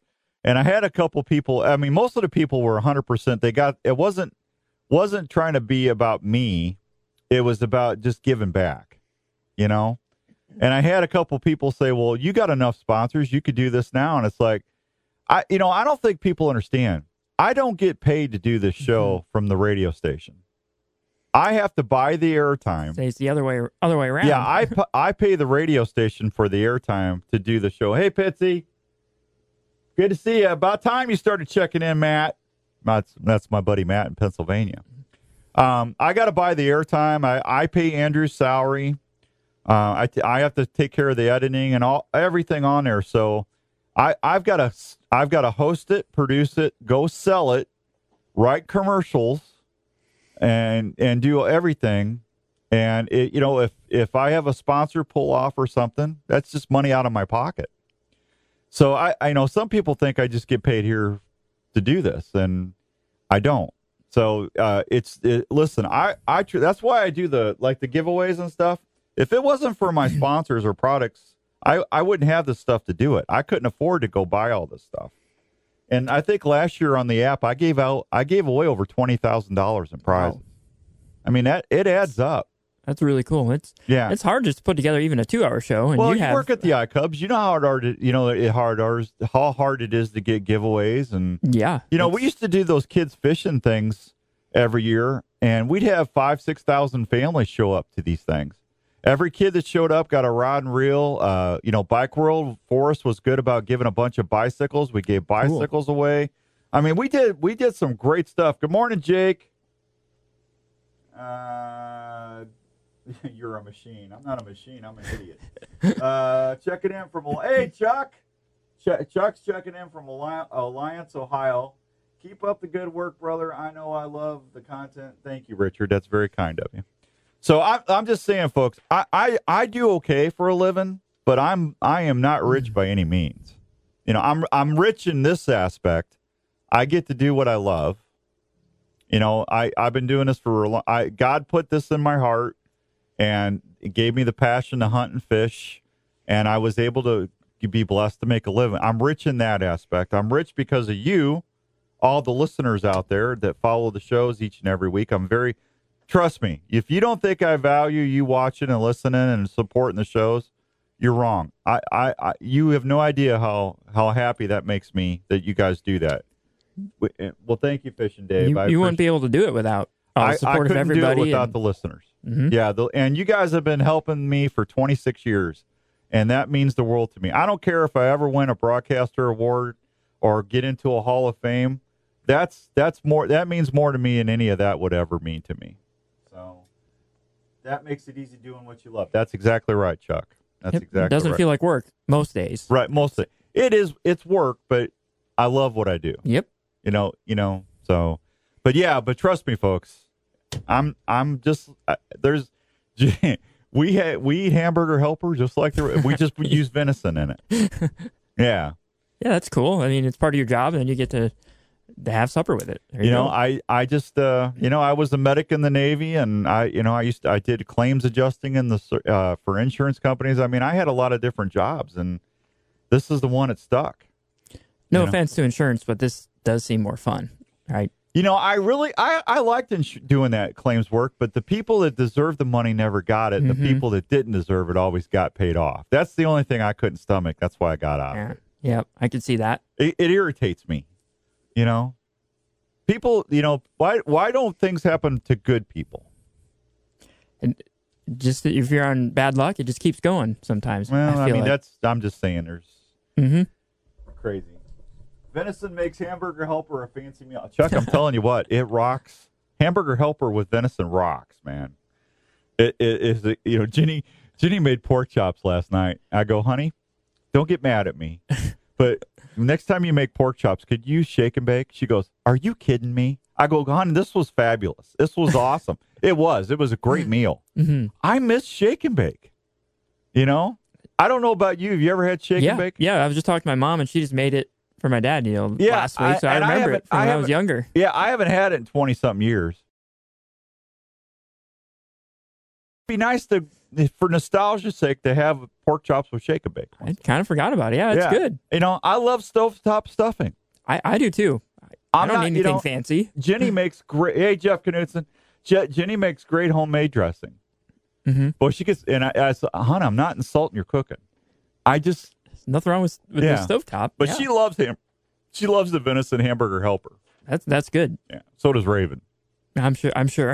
And I had a couple people. I mean, most of the people were one hundred percent. They got it wasn't wasn't trying to be about me. It was about just giving back, you know. And I had a couple people say, "Well, you got enough sponsors. You could do this now." And it's like, I, you know, I don't think people understand. I don't get paid to do this show mm-hmm. from the radio station. I have to buy the airtime. Say it's the other way, other way around. Yeah, I I pay the radio station for the airtime to do the show. Hey, Pitsy, good to see you. About time you started checking in, Matt. That's that's my buddy Matt in Pennsylvania. Um, I got to buy the airtime. I I pay Andrew's salary. Uh, I t- I have to take care of the editing and all everything on there. So I I've got to I've got to host it, produce it, go sell it, write commercials. And and do everything, and it, you know if if I have a sponsor pull off or something, that's just money out of my pocket. So I I know some people think I just get paid here to do this, and I don't. So uh, it's it, listen, I I that's why I do the like the giveaways and stuff. If it wasn't for my sponsors or products, I I wouldn't have this stuff to do it. I couldn't afford to go buy all this stuff. And I think last year on the app, I gave out, I gave away over twenty thousand dollars in prizes. Wow. I mean, that it adds up. That's really cool. It's yeah, it's hard just to put together even a two-hour show. And well, you, you have... work at the iCubs. You know how hard, it, you know, it hard, how hard it is to get giveaways, and yeah, you know, we used to do those kids fishing things every year, and we'd have five, six thousand families show up to these things. Every kid that showed up got a rod and reel. Uh, you know, Bike World Forest was good about giving a bunch of bicycles. We gave bicycles cool. away. I mean, we did we did some great stuff. Good morning, Jake. Uh, you're a machine. I'm not a machine. I'm an idiot. uh, checking in from hey Chuck. Ch- Chuck's checking in from Alliance, Ohio. Keep up the good work, brother. I know I love the content. Thank you, Richard. That's very kind of you. So I, I'm just saying, folks, I, I, I do okay for a living, but I'm I am not rich by any means. You know, I'm I'm rich in this aspect. I get to do what I love. You know, I, I've been doing this for a long I God put this in my heart, and it gave me the passion to hunt and fish, and I was able to be blessed to make a living. I'm rich in that aspect. I'm rich because of you, all the listeners out there that follow the shows each and every week. I'm very Trust me, if you don't think I value you watching and listening and supporting the shows, you're wrong. I, I, I you have no idea how, how happy that makes me that you guys do that. Well, thank you, Fish and Dave. You, you wouldn't be able to do it without uh, the support I, I of everybody. Do it without and... the listeners. Mm-hmm. Yeah, the, and you guys have been helping me for twenty-six years, and that means the world to me. I don't care if I ever win a broadcaster award or get into a Hall of Fame. That's that's more. That means more to me than any of that would ever mean to me. So that makes it easy doing what you love. That's exactly right, Chuck. That's yep. exactly right. It doesn't right. feel like work most days. Right, most days. It is, it's work, but I love what I do. Yep. You know, you know, so, but yeah, but trust me, folks, I'm, I'm just, uh, there's, we had, we eat Hamburger Helper just like the, we just use venison in it. Yeah. Yeah, that's cool. I mean, it's part of your job, and you get to, to have supper with it. There you you know, go. I, I just, uh, you know, I was a medic in the Navy, and I, you know, I used to, I did claims adjusting in the, uh, for insurance companies. I mean, I had a lot of different jobs, and this is the one that stuck. No you offense know? to insurance, but this does seem more fun, right? You know, I really, I, I liked ins- doing that claims work, but the people that deserved the money never got it. Mm-hmm. The people that didn't deserve it always got paid off. That's the only thing I couldn't stomach. That's why I got out Yeah, of it. yeah, I can see that. It, it irritates me. You know, people, you know, why, why don't things happen to good people? And just if you're on bad luck, it just keeps going sometimes. Well, I, I, feel mean, like. that's, I'm just saying there's Mm-hmm. crazy. Venison makes Hamburger Helper a fancy meal. Chuck, I'm telling you what, it rocks. Hamburger Helper with venison rocks, man. It is, it, you know, Ginny, Ginny made pork chops last night. I go, honey, don't get mad at me, but next time you make pork chops, could you shake and bake? She goes, are you kidding me? I go, honey, this was fabulous. This was awesome. It was. It was a great meal. Mm-hmm. I miss shake and bake. You know, I don't know about you. Have you ever had shake yeah, and bake? Yeah, I was just talking to my mom, and she just made it for my dad, you know, Yeah, last week. So I, and remember it from I when I was younger. Yeah, I haven't had it in twenty-something years. It'd be nice to for nostalgia's sake, to have pork chops with shake and bake. I kind of forgot about it. Yeah, it's Yeah. good. You know, I love stovetop stuffing. I, I do too. I I'm don't not, need you anything know, fancy. Jenny makes great. Hey, Jeff Knutson. Je- Jenny makes great homemade dressing. Mm-hmm. Well, she gets, and I, I said, "Hon, I'm not insulting your cooking. I just There's nothing wrong with, with yeah. the stovetop. But yeah. she loves him. She loves the venison hamburger helper. That's that's good. Yeah. So does Raven. I'm sure. I'm sure.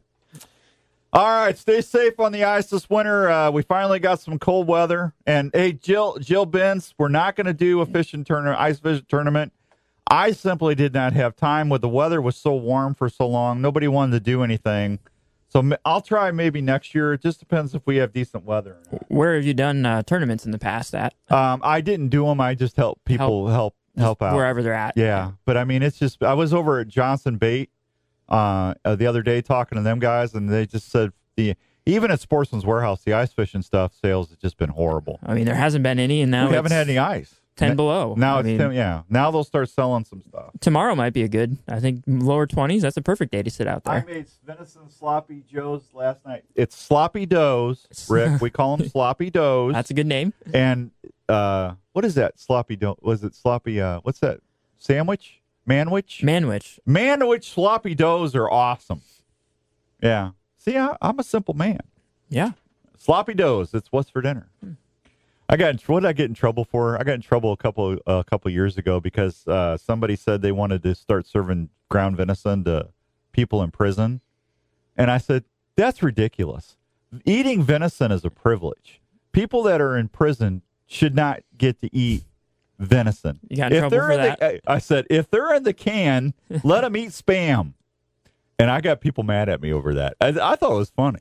All right, stay safe on the ice this winter. Uh, we finally got some cold weather, and hey, Jill, Jill Benz, we're not going to do a fishing tournament, ice fishing tournament. I simply did not have time. With the weather was so warm for so long, nobody wanted to do anything. So I'll try maybe next year. It just depends if we have decent weather. Where have you done uh, tournaments in the past at? Um, I didn't do them. I just help people help help, help out wherever they're at. Yeah, but I mean, it's just I was over at Johnson Bait uh, uh, the other day talking to them guys, and they just said the even at Sportsman's Warehouse, the ice fishing stuff sales has just been horrible. I mean, there hasn't been any, and now we haven't it's had any ice. ten N- below. Now I it's mean, ten, yeah. Now they'll start selling some stuff. Tomorrow might be a good. I think lower twenties. That's a perfect day to sit out I there. made venison sloppy joes last night. It's sloppy doughs, Rick. We call them sloppy doughs. That's a good name. And uh, what is that sloppy dough? Was it sloppy? Uh, what's that? Sandwich? Manwich? Manwich. Manwich sloppy doughs are awesome. Yeah. See, I, I'm a simple man. Yeah. Sloppy doughs. It's what's for dinner. Hmm. I got what did I get in trouble for? I got in trouble a couple a uh, couple years ago because uh, somebody said they wanted to start serving ground venison to people in prison, and I said that's ridiculous. Eating venison is a privilege. People that are in prison should not get to eat venison. You got in if trouble they're for in that? The, I said if they're in the can, let them eat Spam. And I got people mad at me over that. I, I thought it was funny.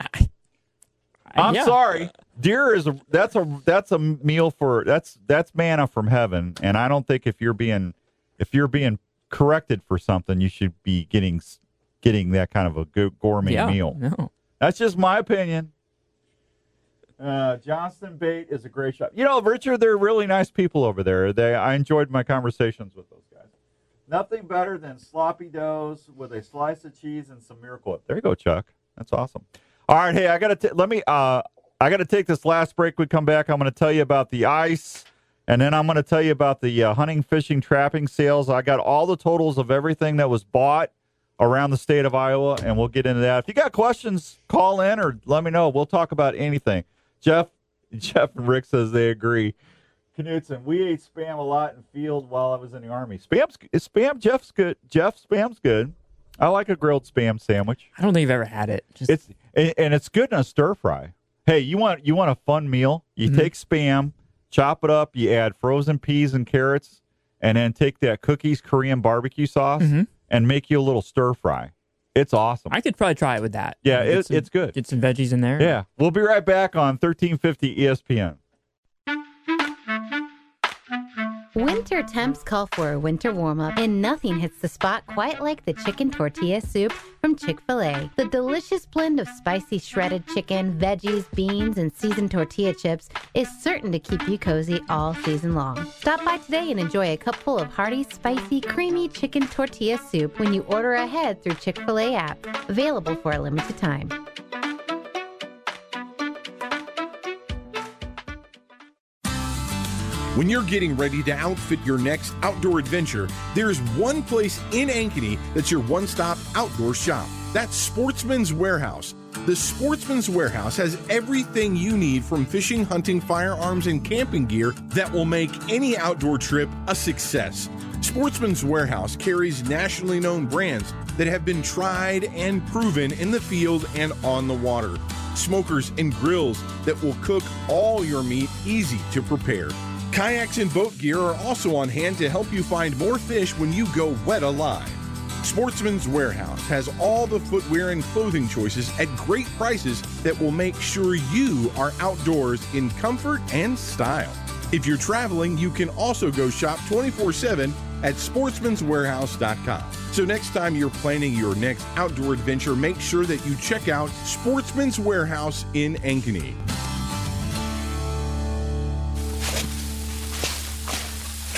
I'm yeah. sorry. Deer is a that's a that's a meal for that's that's manna from heaven, and I don't think if you're being if you're being corrected for something, you should be getting getting that kind of a good gourmet Yeah, meal. No. That's just my opinion. Uh, Johnston Bait is a great shop. You know, Richard, they're really nice people over there. They I enjoyed my conversations with those guys. Nothing better than sloppy doughs with a slice of cheese and some Miracle Whip. There you go, Chuck. That's awesome. All right, hey, I gotta t- let me. Uh, I gotta take this last break. We come back. I'm gonna tell you about the ice, and then I'm gonna tell you about the uh, hunting, fishing, trapping sales. I got all the totals of everything that was bought around the state of Iowa, and we'll get into that. If you got questions, call in or let me know. We'll talk about anything. Jeff, Jeff and Rick says they agree. Knutson, we ate Spam a lot in field while I was in the Army. Spam's is Spam. Jeff's good. Jeff, Spam's good. I like a grilled Spam sandwich. I don't think I've ever had it. Just... It's and, and it's good in a stir fry. Hey, you want you want a fun meal? You Mm-hmm. take Spam, chop it up. You add frozen peas and carrots, and then take that Cookies Korean barbecue sauce Mhm. and make you a little stir fry. It's awesome. I could probably try it with that. Yeah, Get it, some- it's good. Get some veggies in there. Yeah, we'll be right back on thirteen fifty E S P N. Winter temps call for a winter warm-up, and nothing hits the spot quite like the chicken tortilla soup from Chick-fil-A. The delicious blend of spicy shredded chicken, veggies, beans, and seasoned tortilla chips is certain to keep you cozy all season long. Stop by today and enjoy a cupful of hearty, spicy, creamy chicken tortilla soup when you order ahead through Chick-fil-A app. Available for a limited time. When you're getting ready to outfit your next outdoor adventure, there's one place in Ankeny that's your one-stop outdoor shop. That's Sportsman's Warehouse. The Sportsman's Warehouse has everything you need from fishing, hunting, firearms, and camping gear that will make any outdoor trip a success. Sportsman's Warehouse carries nationally known brands that have been tried and proven in the field and on the water. Smokers and grills that will cook all your meat easy to prepare. Kayaks and boat gear are also on hand to help you find more fish when you go wet alive. Sportsman's Warehouse has all the footwear and clothing choices at great prices that will make sure you are outdoors in comfort and style. If you're traveling, you can also go shop twenty-four seven at sportsmans warehouse dot com. So next time you're planning your next outdoor adventure, make sure that you check out Sportsman's Warehouse in Ankeny.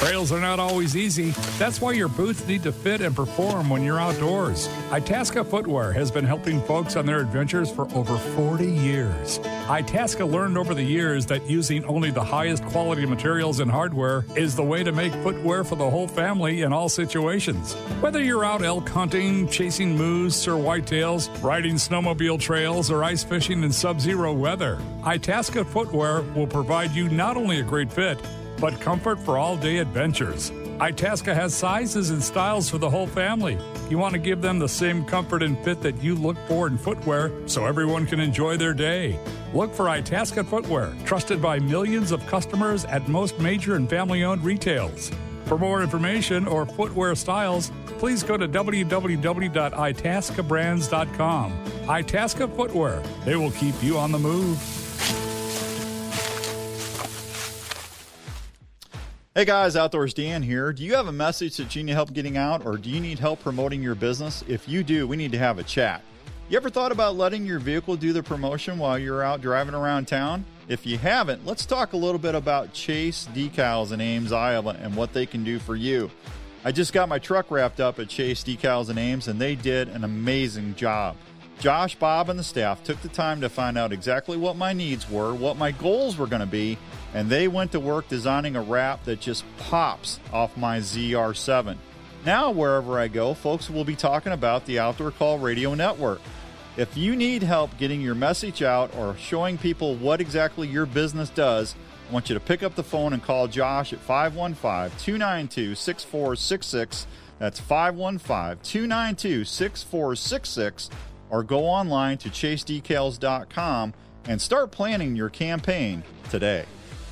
Trails are not always easy. That's why your boots need to fit and perform when you're outdoors. Itasca Footwear has been helping folks on their adventures for over forty years. Itasca learned over the years that using only the highest quality materials and hardware is the way to make footwear for the whole family in all situations. Whether you're out elk hunting, chasing moose or whitetails, riding snowmobile trails, or ice fishing in sub-zero weather, Itasca Footwear will provide you not only a great fit, but comfort for all-day adventures. Itasca has sizes and styles for the whole family. You want to give them the same comfort and fit that you look for in footwear so everyone can enjoy their day. Look for Itasca Footwear, trusted by millions of customers at most major and family-owned retails. For more information or footwear styles, please go to w w w dot itasca brands dot com. Itasca Footwear. They will keep you on the move. Hey guys, Outdoors Dan here. Do you have a message that you need help getting out, or do you need help promoting your business? If you do, we need to have a chat. You ever thought about letting your vehicle do the promotion while you're out driving around town? If you haven't, let's talk a little bit about Chase Decals in Ames, Iowa, and what they can do for you. I just got my truck wrapped up at Chase Decals in Ames, and they did an amazing job. Josh, Bob, and the staff took the time to find out exactly what my needs were, what my goals were going to be, and they went to work designing a wrap that just pops off my Z R seven. Now, wherever I go, folks will be talking about the Outdoor Call Radio Network. If you need help getting your message out or showing people what exactly your business does, I want you to pick up the phone and call Josh at five one five, two nine two, six four six six. That's five one five, two nine two, six four six six. Or go online to chase decals dot com and start planning your campaign today.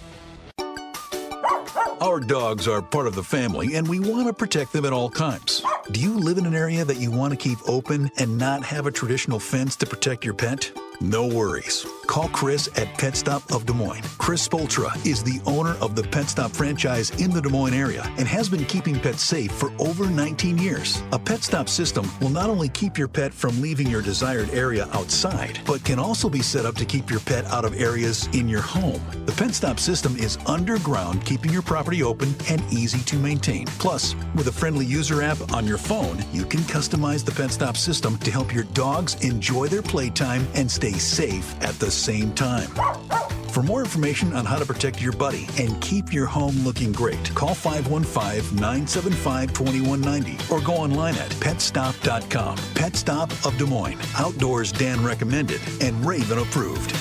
Our dogs are part of the family, and we want to protect them at all times. Do you live in an area that you want to keep open and not have a traditional fence to protect your pet? No worries. Call Chris at Pet Stop of Des Moines. Chris Spoltra is the owner of the Pet Stop franchise in the Des Moines area and has been keeping pets safe for over nineteen years. A Pet Stop system will not only keep your pet from leaving your desired area outside, but can also be set up to keep your pet out of areas in your home. The Pet Stop system is underground, keeping your property open and easy to maintain. Plus, with a friendly user app on your phone, you can customize the Pet Stop system to help your dogs enjoy their playtime and stay safe at the same time. For more information on how to protect your buddy and keep your home looking great, call five one five, nine seven five, two one nine zero or go online at pet stop dot com. Pet Stop of Des Moines. Outdoors Dan recommended and Raven approved.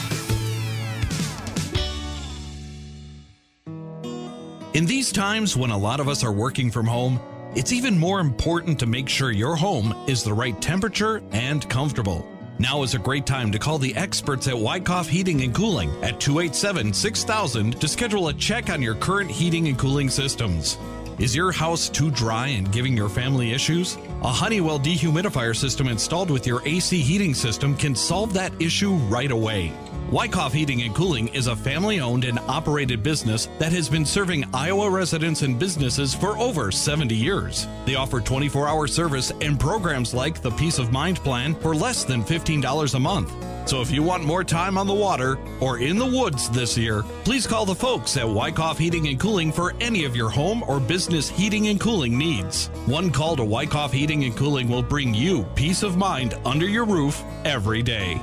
In these times when a lot of us are working from home, it's even more important to make sure your home is the right temperature and comfortable. Now is a great time to call the experts at Wyckoff Heating and Cooling at two eight seven, six thousand to schedule a check on your current heating and cooling systems. Is your house too dry and giving your family issues? A Honeywell dehumidifier system installed with your A C heating system can solve that issue right away. Wyckoff Heating and Cooling is a family-owned and operated business that has been serving Iowa residents and businesses for over seventy years. They offer twenty-four hour service and programs like the Peace of Mind Plan for less than fifteen dollars a month. So if you want more time on the water or in the woods this year, please call the folks at Wyckoff Heating and Cooling for any of your home or business heating and cooling needs. One call to Wyckoff Heating and Cooling will bring you peace of mind under your roof every day.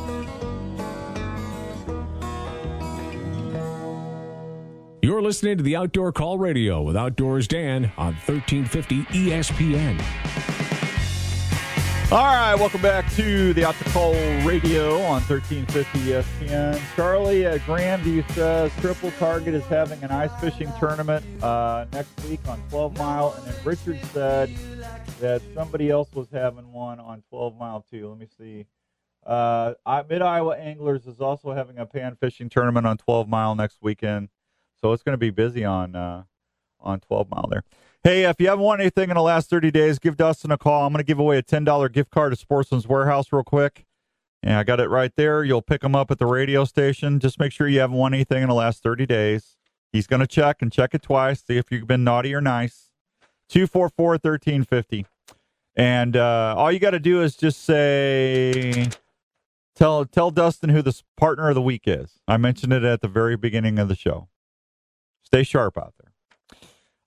You're listening to the Outdoor Call Radio with Outdoors Dan on thirteen fifty E S P N. All right, welcome back to the Outdoor Call Radio on thirteen fifty E S P N. Charlie at Grandview says Triple Target is having an ice fishing tournament uh, next week on twelve mile, and then Richard said that somebody else was having one on twelve mile too. Let me see. Uh, Mid-Iowa Anglers is also having a pan fishing tournament on twelve mile next weekend. So it's going to be busy on uh, on twelve mile there. Hey, if you haven't won anything in the last thirty days, give Dustin a call. I'm going to give away a ten dollar gift card to Sportsman's Warehouse real quick. And I got it right there. You'll pick them up at the radio station. Just make sure you haven't won anything in the last thirty days. He's going to check and check it twice, see if you've been naughty or nice. two four four, one three five zero. And uh, all you got to do is just say, tell, tell Dustin who the partner of the week is. I mentioned it at the very beginning of the show. Stay sharp out there.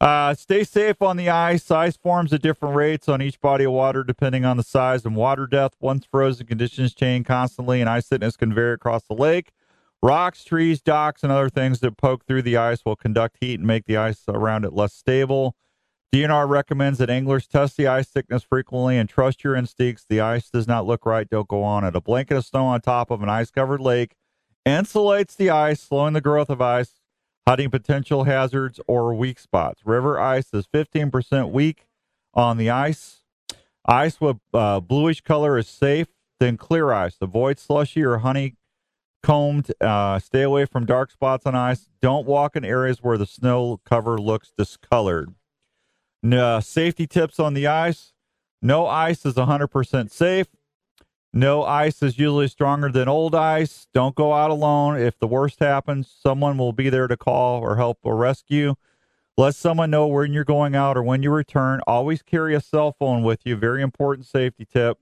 Uh, stay safe on the ice. Ice forms at different rates on each body of water depending on the size and water depth. Once frozen, conditions change constantly, and ice thickness can vary across the lake. Rocks, trees, docks, and other things that poke through the ice will conduct heat and make the ice around it less stable. D N R recommends that anglers test the ice thickness frequently and trust your instincts. The ice does not look right, don't go on it. A blanket of snow on top of an ice-covered lake insulates the ice, slowing the growth of ice, hiding potential hazards or weak spots. River ice is fifteen percent weak on the ice. Ice with uh, bluish color is safe. Then clear ice. Avoid slushy or honeycombed. Uh, stay away from dark spots on ice. Don't walk in areas where the snow cover looks discolored. No, safety tips on the ice. No ice is one hundred percent safe. No ice is usually stronger than old ice. Don't go out alone. If the worst happens, someone will be there to call or help or rescue. Let someone know when you're going out or when you return. Always carry a cell phone with you. Very important safety tip.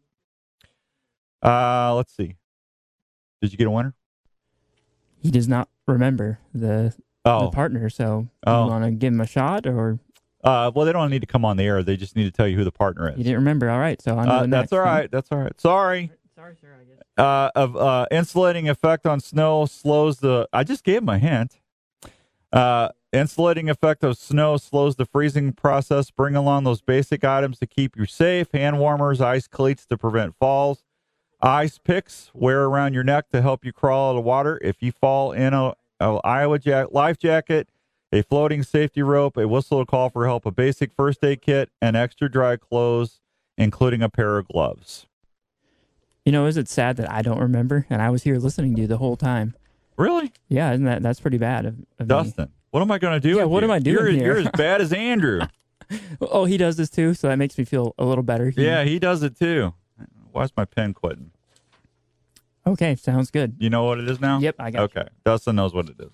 Uh, let's see. Did you get a winner? He does not remember the, oh. the partner, so Oh. you want to give him a shot, or Uh, well, they don't need to come on the air. They just need to tell you who the partner is. you didn't remember? All right, so on to Uh, the next. that's all right. That's all right. Sorry. Sorry, sir. I guess. Uh, of uh, insulating effect on snow slows the. I just gave him a hint. Uh, insulating effect of snow slows the freezing process. Bring along those basic items to keep you safe: hand warmers, ice cleats to prevent falls, ice picks wear around your neck to help you crawl out of water. If you fall in a, a Iowa jack, life jacket, a floating safety rope, a whistle to call for help, a basic first aid kit, and extra dry clothes, including a pair of gloves. You know, is it sad that I don't remember, and I was here listening to you the whole time? Really? Yeah, isn't that that's pretty bad of, of Dustin, me. what am I going to do? Yeah, with what you? am I doing you're, here? You're as bad as Andrew. Oh, he does this too, so that makes me feel a little better. He- Yeah, he does it too. Why's my pen quitting? Okay, sounds good. You know what it is now? Yep, I got Okay, Dustin knows what it is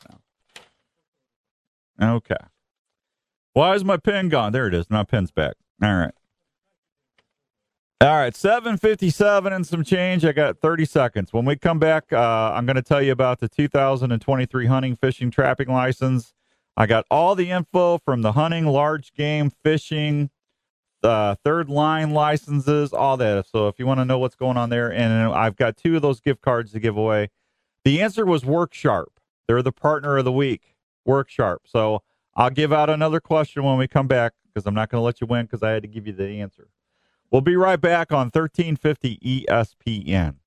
now. Okay. Why is my pen gone? There it is. My pen's back. All right. All right, seven fifty-seven and some change. I got thirty seconds. When we come back, uh, I'm going to tell you about the two thousand twenty-three hunting, fishing, trapping license. I got all the info from the hunting, large game, fishing, uh, third line licenses, all that. So if you want to know what's going on there, and I've got two of those gift cards to give away. The answer was WorkSharp. They're the partner of the week, WorkSharp. So I'll give out another question when we come back because I'm not going to let you win because I had to give you the answer. We'll be right back on thirteen fifty E S P N.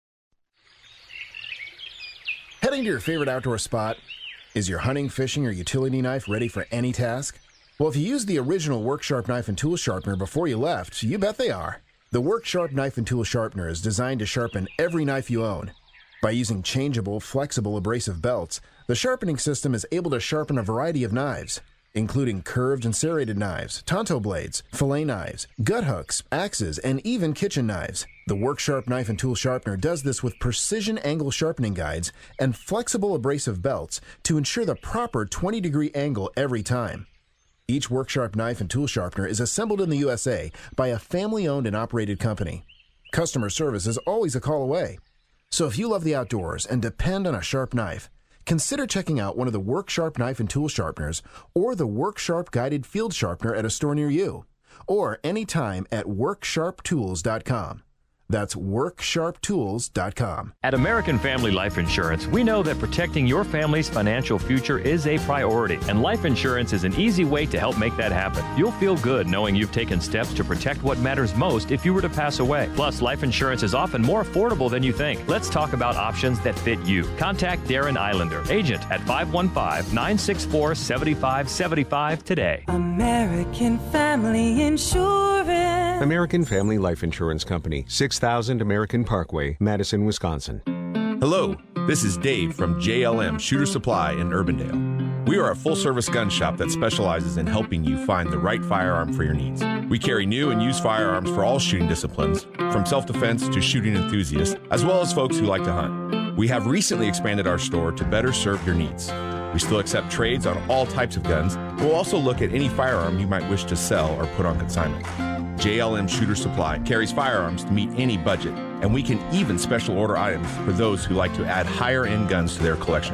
Heading to your favorite outdoor spot? Is your hunting, fishing, or utility knife ready for any task? Well, if you used the original WorkSharp knife and tool sharpener before you left, you bet they are. The WorkSharp knife and tool sharpener is designed to sharpen every knife you own. By using changeable, flexible abrasive belts, the sharpening system is able to sharpen a variety of knives, including curved and serrated knives, tonto blades, fillet knives, gut hooks, axes, and even kitchen knives. The WorkSharp knife and tool sharpener does this with precision angle sharpening guides and flexible abrasive belts to ensure the proper twenty degree angle every time. Each WorkSharp knife and tool sharpener is assembled in the U S A by a family-owned and operated company. Customer service is always a call away. So if you love the outdoors and depend on a sharp knife, consider checking out one of the WorkSharp knife and tool sharpeners or the WorkSharp guided field sharpener at a store near you, or anytime at work sharp tools dot com. That's work sharp tools dot com. At American Family Life Insurance, we know that protecting your family's financial future is a priority, and life insurance is an easy way to help make that happen. You'll feel good knowing you've taken steps to protect what matters most if you were to pass away. Plus, life insurance is often more affordable than you think. Let's talk about options that fit you. Contact Darren Islander, agent at five one five, nine six four, seven five seven five today. American Family Insurance. American Family Life Insurance Company, six thousand American Parkway, Madison, Wisconsin. Hello, this is Dave from J L M Shooter Supply in Urbandale. We are a full-service gun shop that specializes in helping you find the right firearm for your needs. We carry new and used firearms for all shooting disciplines, from self-defense to shooting enthusiasts, as well as folks who like to hunt. We have recently expanded our store to better serve your needs. We still accept trades on all types of guns. We'll also look at any firearm you might wish to sell or put on consignment. J L M Shooter Supply carries firearms to meet any budget, and we can even special order items for those who like to add higher-end guns to their collection.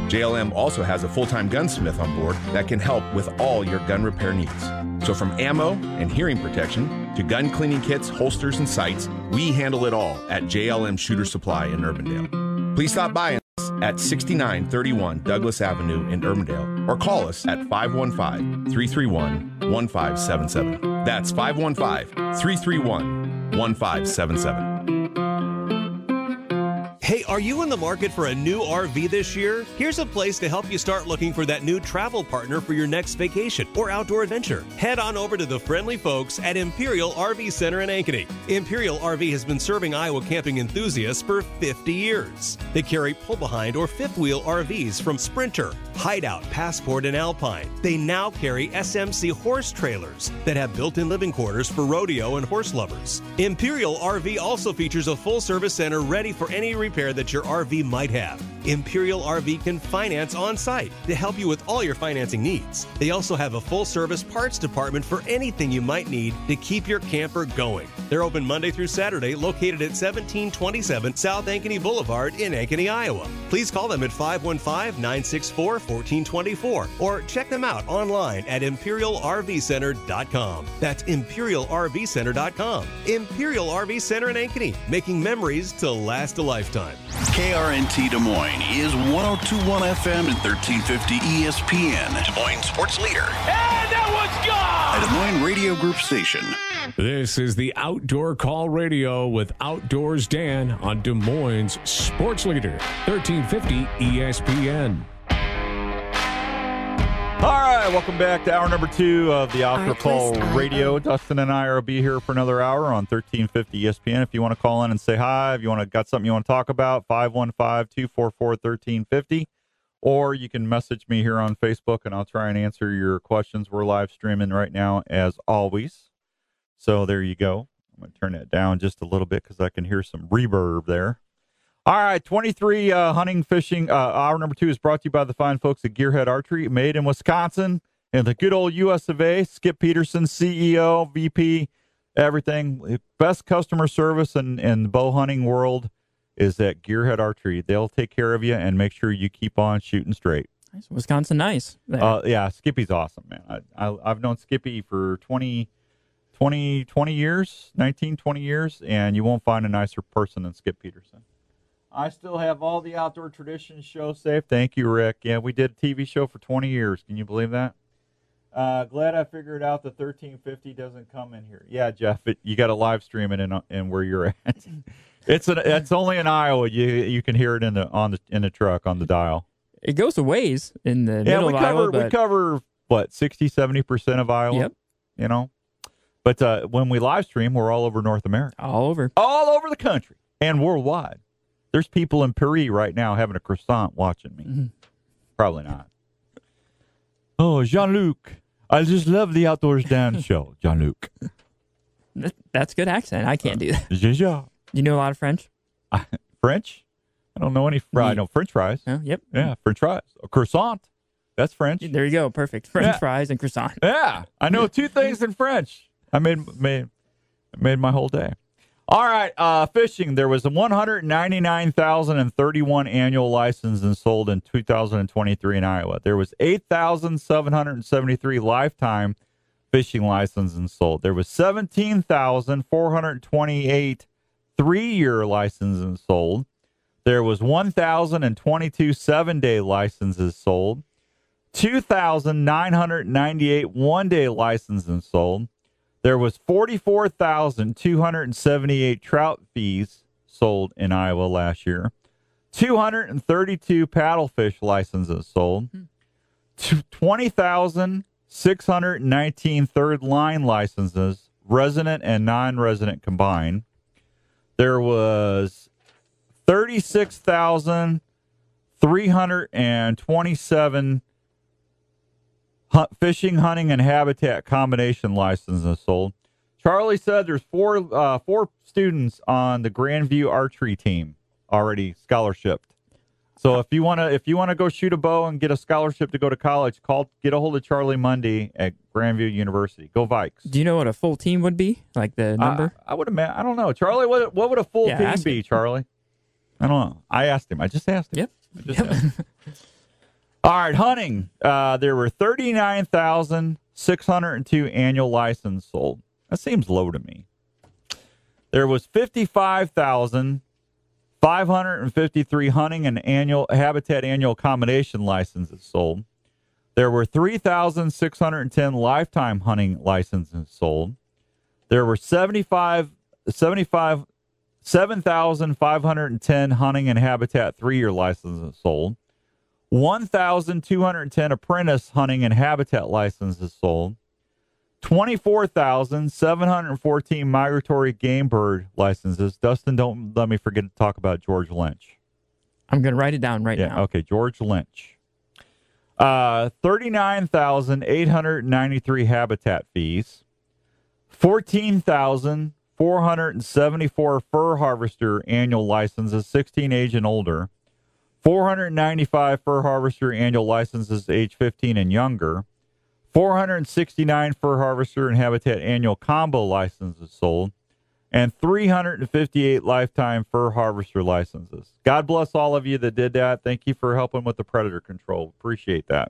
J L M also has a full-time gunsmith on board that can help with all your gun repair needs. So from ammo and hearing protection to gun cleaning kits, holsters, and sights, we handle it all at J L M Shooter Supply in Urbandale. Please stop by us at sixty-nine thirty-one Douglas Avenue in Urbandale or call us at five one five, three three one, one five seven seven. That's five one five, three three one, one five seven seven. Hey, are you in the market for a new R V this year? Here's a place to help you start looking for that new travel partner for your next vacation or outdoor adventure. Head on over to the friendly folks at Imperial R V Center in Ankeny. Imperial R V has been serving Iowa camping enthusiasts for fifty years. They carry pull-behind or fifth-wheel R Vs from Sprinter, Hideout, Passport, and Alpine. They now carry S M C horse trailers that have built-in living quarters for rodeo and horse lovers. Imperial R V also features a full-service center ready for any repair that your R V might have. Imperial R V can finance on-site to help you with all your financing needs. They also have a full-service parts department for anything you might need to keep your camper going. They're open Monday through Saturday, located at seventeen twenty-seven South Ankeny Boulevard in Ankeny, Iowa. Please call them at five one five, nine six four, one four two four or check them out online at imperial r v center dot com. That's imperial r v center dot com. Imperial R V Center in Ankeny, making memories to last a lifetime. K R N T Des Moines is one oh two point one F M and thirteen fifty E S P N, Des Moines sports leader. And that one's gone! A Des Moines Radio Group station. This is the Outdoor Call Radio with Outdoors Dan on Des Moines sports leader, thirteen fifty E S P N. All right, welcome back to hour number two of the Outdoor Call Radio. Dustin and I will be here for another hour on thirteen fifty E S P N. If you want to call in and say hi, if you want to got something you want to talk about, five one five, two four four, one three five zero, or you can message me here on Facebook, and I'll try and answer your questions. We're live streaming right now, as always. So there you go. I'm going to turn that down just a little bit because I can hear some reverb there. All right, twenty-three uh, hunting, fishing. Uh, hour number two is brought to you by the fine folks at Gearhead Archery, made in Wisconsin, and the good old U S of A. Skip Peterson, C E O, V P, everything. Best customer service in, in the bow hunting world is at Gearhead Archery. They'll take care of you and make sure you keep on shooting straight. Nice. Wisconsin, nice. Uh, yeah, Skippy's awesome, man. I, I, I've known Skippy for twenty, twenty, twenty years, nineteen, twenty years, and you won't find a nicer person than Skip Peterson. I still have all the Outdoor Traditions show safe. Thank you, Rick. Yeah, we did a T V show for twenty years. Can you believe that? Uh, glad I figured out the thirteen fifty doesn't come in here. Yeah, Jeff, it, you got to live stream it in, in where you're at. It's an, it's only in Iowa. You you can hear it in the on the in the truck on the dial. It goes a ways in the yeah, middle we of cover, Iowa. But... we cover what sixty, seventy percent of Iowa. Yep. You know, but uh, when we live stream, we're all over North America, all over, all over the country and worldwide. There's people in Paris right now having a croissant watching me. Mm-hmm. Probably not. Oh, Jean-Luc. I just love the Outdoors Dan show, Jean-Luc. That's good accent. I can't do that. Ja. You know a lot of French? Uh, French? I don't know any fries. I know French fries. Oh, yep. Yeah, French fries. A croissant. That's French. There you go. Perfect. French yeah. fries and croissant. Yeah. I know two things in French. I made, made, made my whole day. All right, uh, fishing. There was one hundred ninety-nine thousand thirty-one annual licenses sold in two thousand twenty-three in Iowa. There was eight thousand seven hundred seventy-three lifetime fishing licenses sold. There was seventeen thousand four hundred twenty-eight three-year licenses sold. There was one thousand twenty-two seven-day licenses sold. two thousand nine hundred ninety-eight one-day licenses sold. There was forty-four thousand two hundred seventy-eight trout fees sold in Iowa last year. two hundred thirty-two paddlefish licenses sold. Mm-hmm. twenty thousand six hundred nineteen third line licenses, resident and non-resident combined. There was thirty-six thousand three hundred twenty-seven Hunt, fishing, hunting, and habitat combination licenses sold. Charlie said there's four uh, four students on the Grandview archery team already scholarshiped. So if you wanna if you wanna go shoot a bow and get a scholarship to go to college, call get a hold of Charlie Mundy at Grandview University. Go Vikes. Do you know what a full team would be? Like the number? Uh, I would imagine. I don't know, Charlie. What what would a full yeah, team be, Charlie? I don't know. I asked him. I just asked him. Yep. I just yep. asked him. All right, hunting. Uh, there were thirty-nine thousand six hundred two annual licenses sold. That seems low to me. There was fifty-five thousand five hundred fifty-three hunting and annual habitat annual accommodation licenses sold. There were three thousand six hundred ten lifetime hunting licenses sold. There were seventy-five, seventy-five, seven thousand five hundred ten hunting and habitat three-year licenses sold. one thousand two hundred ten apprentice hunting and habitat licenses sold. twenty-four thousand seven hundred fourteen migratory game bird licenses. Dustin, don't let me forget to talk about George Lynch. I'm going to write it down right yeah, now. Okay, George Lynch. Uh, thirty-nine thousand eight hundred ninety-three habitat fees. fourteen thousand four hundred seventy-four fur harvester annual licenses, sixteen age and older. four hundred ninety-five fur harvester annual licenses, age fifteen and younger. four hundred sixty-nine fur harvester and habitat annual combo licenses sold. And three hundred fifty-eight lifetime fur harvester licenses. God bless all of you that did that. Thank you for helping with the predator control. Appreciate that.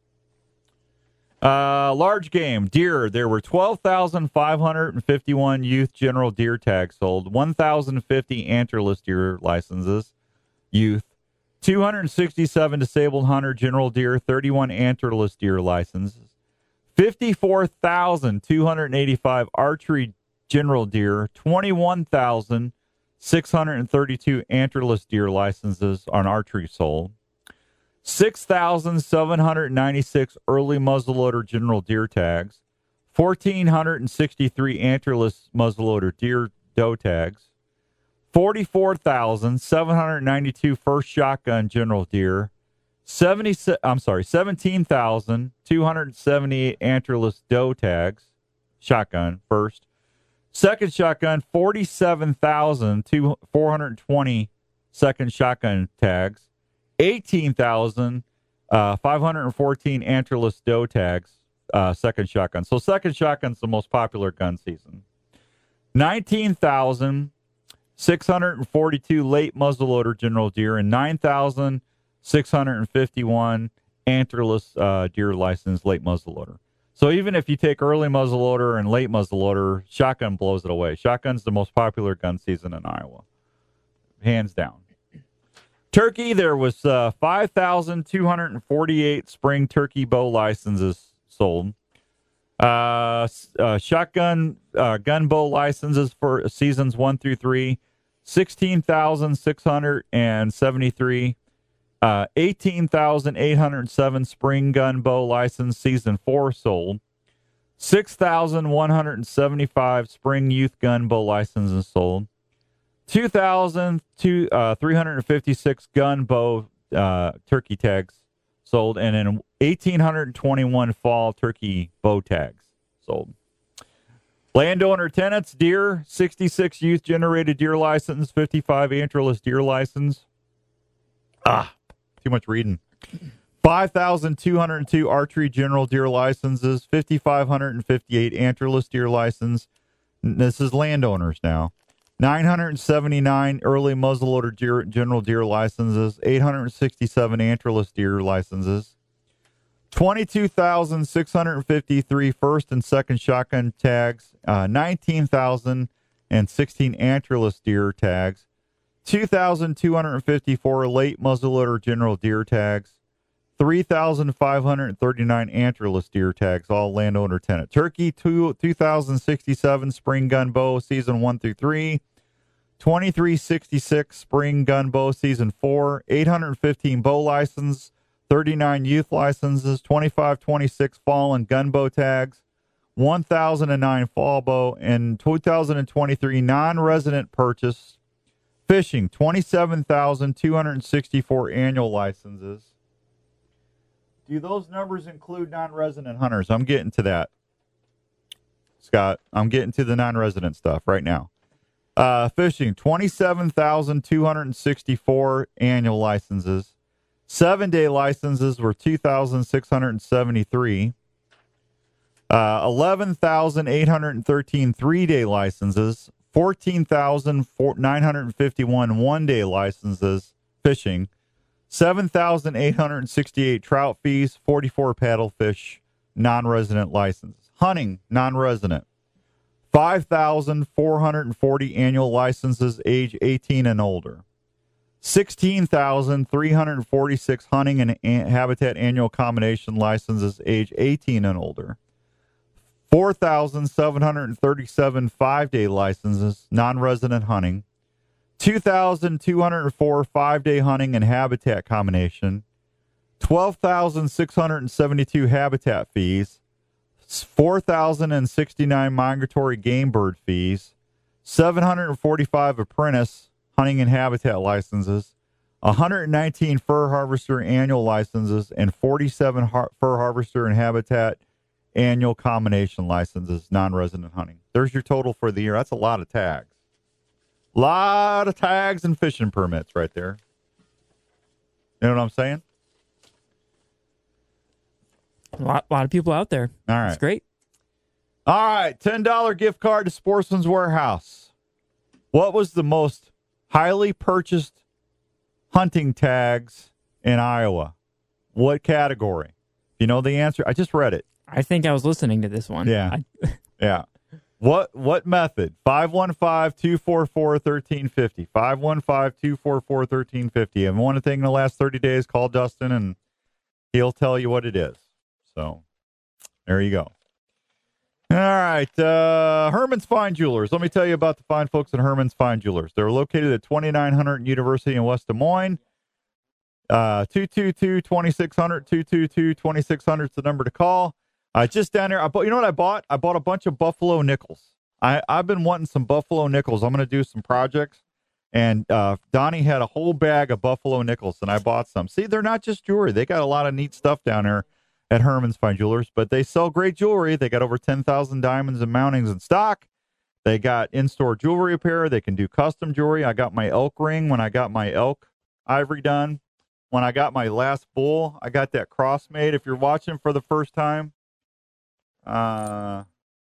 Uh, large game, deer. There were twelve thousand five hundred fifty-one youth general deer tags sold, one thousand fifty antlerless deer licenses, youth, two hundred sixty-seven disabled hunter general deer, thirty-one antlerless deer licenses, fifty-four thousand two hundred eighty-five archery general deer, twenty-one thousand six hundred thirty-two antlerless deer licenses on archery sold, six thousand seven hundred ninety-six early muzzleloader general deer tags, one thousand four hundred sixty-three antlerless muzzleloader deer doe tags, forty-four thousand seven hundred ninety-two first shotgun general deer, seventy I'm sorry, seventeen thousand two hundred seventy-eight antlerless doe tags, shotgun first. Second shotgun, forty-seven thousand four hundred twenty second shotgun tags, eighteen thousand five hundred fourteen antlerless doe tags, uh, second shotgun. So second shotgun's the most popular gun season. nineteen thousand six hundred forty-two late muzzleloader general deer and nine thousand six hundred fifty-one antlerless uh, deer licensed late muzzleloader. So even if you take early muzzleloader and late muzzleloader, shotgun blows it away. Shotgun's the most popular gun season in Iowa, hands down. Turkey, there was uh, five thousand two hundred forty-eight spring turkey bow licenses sold. Uh, uh, shotgun uh, gun bow licenses for seasons one through three, sixteen thousand six hundred seventy-three. Uh, eighteen thousand eight hundred seven spring gun bow license season four sold. six thousand one hundred seventy-five spring youth gun bow licenses sold. two thousand three hundred fifty-six gun bow uh, turkey tags sold. And then one thousand eight hundred twenty-one fall turkey bow tags sold. Landowner tenants, deer, sixty-six youth generated deer license, fifty-five antlerless deer license. Ah. Too much reading. five thousand two hundred two archery general deer licenses, five thousand five hundred fifty-eight antlerless deer license. This is landowners now. nine hundred seventy-nine early muzzleloader deer, general deer licenses, eight hundred sixty-seven antlerless deer licenses, twenty-two thousand six hundred fifty-three first and second shotgun tags, uh, nineteen thousand sixteen antlerless deer tags, two thousand two hundred fifty-four late muzzleloader general deer tags, three thousand five hundred thirty-nine antlerless deer tags, all landowner tenant. Turkey, two, two thousand sixty-seven spring gun bow season one through three, twenty-three sixty-six spring gun bow season four, eight hundred fifteen bow license, thirty-nine youth licenses, twenty-five twenty-six fall and gun bow tags, one thousand nine fall bow, and two thousand twenty-three non-resident purchase. Fishing, twenty-seven thousand two hundred sixty-four annual licenses. Do those numbers include non-resident hunters? I'm getting to that, Scott. I'm getting to the non-resident stuff right now. Uh, fishing, twenty-seven thousand two hundred sixty-four annual licenses. Seven-day licenses were two thousand six hundred seventy-three. Uh, eleven thousand eight hundred thirteen three-day licenses. fourteen thousand nine hundred fifty-one one-day licenses fishing, seven thousand eight hundred sixty-eight trout fees, forty-four paddlefish non-resident licenses. Hunting, non-resident, five thousand four hundred forty annual licenses age eighteen and older. sixteen thousand three hundred forty-six hunting and a- habitat annual combination licenses age eighteen and older. four thousand seven hundred thirty-seven five-day licenses, non-resident hunting. two thousand two hundred four five-day hunting and habitat combination. twelve thousand six hundred seventy-two habitat fees. four thousand sixty-nine migratory game bird fees. seven hundred forty-five apprentice hunting and habitat licenses. one hundred nineteen fur harvester annual licenses and forty-seven har- fur harvester and habitat annual combination licenses, non-resident hunting. There's your total for the year. That's a lot of tags. Lot of tags and fishing permits right there. You know what I'm saying? A lot, lot of people out there. All right. It's great. All right. ten dollars gift card to Sportsman's Warehouse. What was the most highly purchased hunting tags in Iowa? What category? You know the answer? I just read it. I think I was listening to this one. Yeah. I, yeah. What what method? five one five, two four four, one three five zero. five one five, two four four, one three five zero. If you want a thing in the last thirty days, call Dustin and he'll tell you what it is. So there you go. All right. Uh, Herman's Fine Jewelers. Let me tell you about the fine folks at Herman's Fine Jewelers. They're located at twenty-nine hundred University in West Des Moines. Uh, two two two, two six zero zero, two two two, two six zero zero is the number to call. Uh, just down there, I bought, you know what I bought? I bought a bunch of Buffalo nickels. I, I've been wanting some Buffalo nickels. I'm going to do some projects. And uh, Donnie had a whole bag of Buffalo nickels, and I bought some. See, they're not just jewelry. They got a lot of neat stuff down there at Herman's Fine Jewelers, but they sell great jewelry. They got over ten thousand diamonds and mountings in stock. They got in-store jewelry repair. They can do custom jewelry. I got my elk ring when I got my elk ivory done. When I got my last bull, I got that cross made. If you're watching for the first time, uh,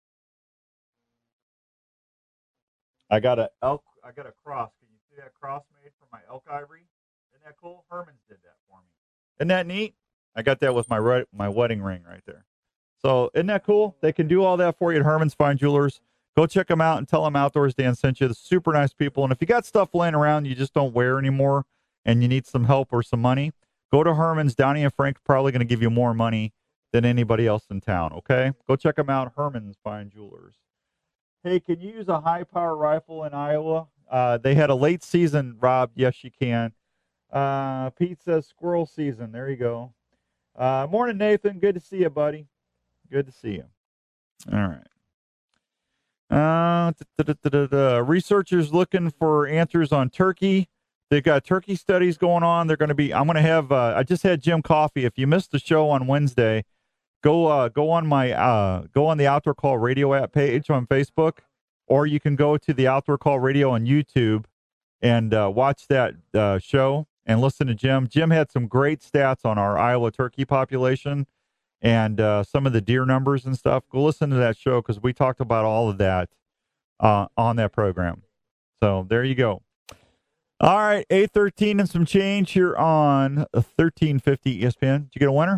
I got a elk. I got a cross. Can you see that cross made for my elk ivory? Isn't that cool? Herman's did that for me. Isn't that neat? I got that with my re- my wedding ring right there. So isn't that cool? They can do all that for you at Herman's Fine Jewelers. Go check them out and tell them Outdoors Dan sent you. They're super nice people. And if you got stuff laying around you just don't wear anymore and you need some help or some money, go to Herman's. Donnie and Frank are probably going to give you more money than anybody else in town, okay? Go check them out, Herman's Fine Jewelers. Hey, can you use a high-power rifle in Iowa? Uh, they had a late season, Rob. Yes, you can. Uh, Pete says squirrel season. There you go. Uh, morning, Nathan. Good to see you, buddy. Good to see you. All right. Uh, da, da, da, da, da. Researchers looking for answers on turkey. They've got turkey studies going on. They're going to be, I'm going to have, uh, I just had Jim Coffey. If you missed the show on Wednesday, go, uh, go on my, uh, go on the Outdoor Call Radio app page on Facebook, or you can go to the Outdoor Call Radio on YouTube and, uh, watch that, uh, show and listen to Jim. Jim had some great stats on our Iowa turkey population and, uh, some of the deer numbers and stuff. Go listen to that show, because we talked about all of that, uh, on that program. So there you go. All right, eight thirteen and some change here on thirteen fifty E S P N. Did you get a winner?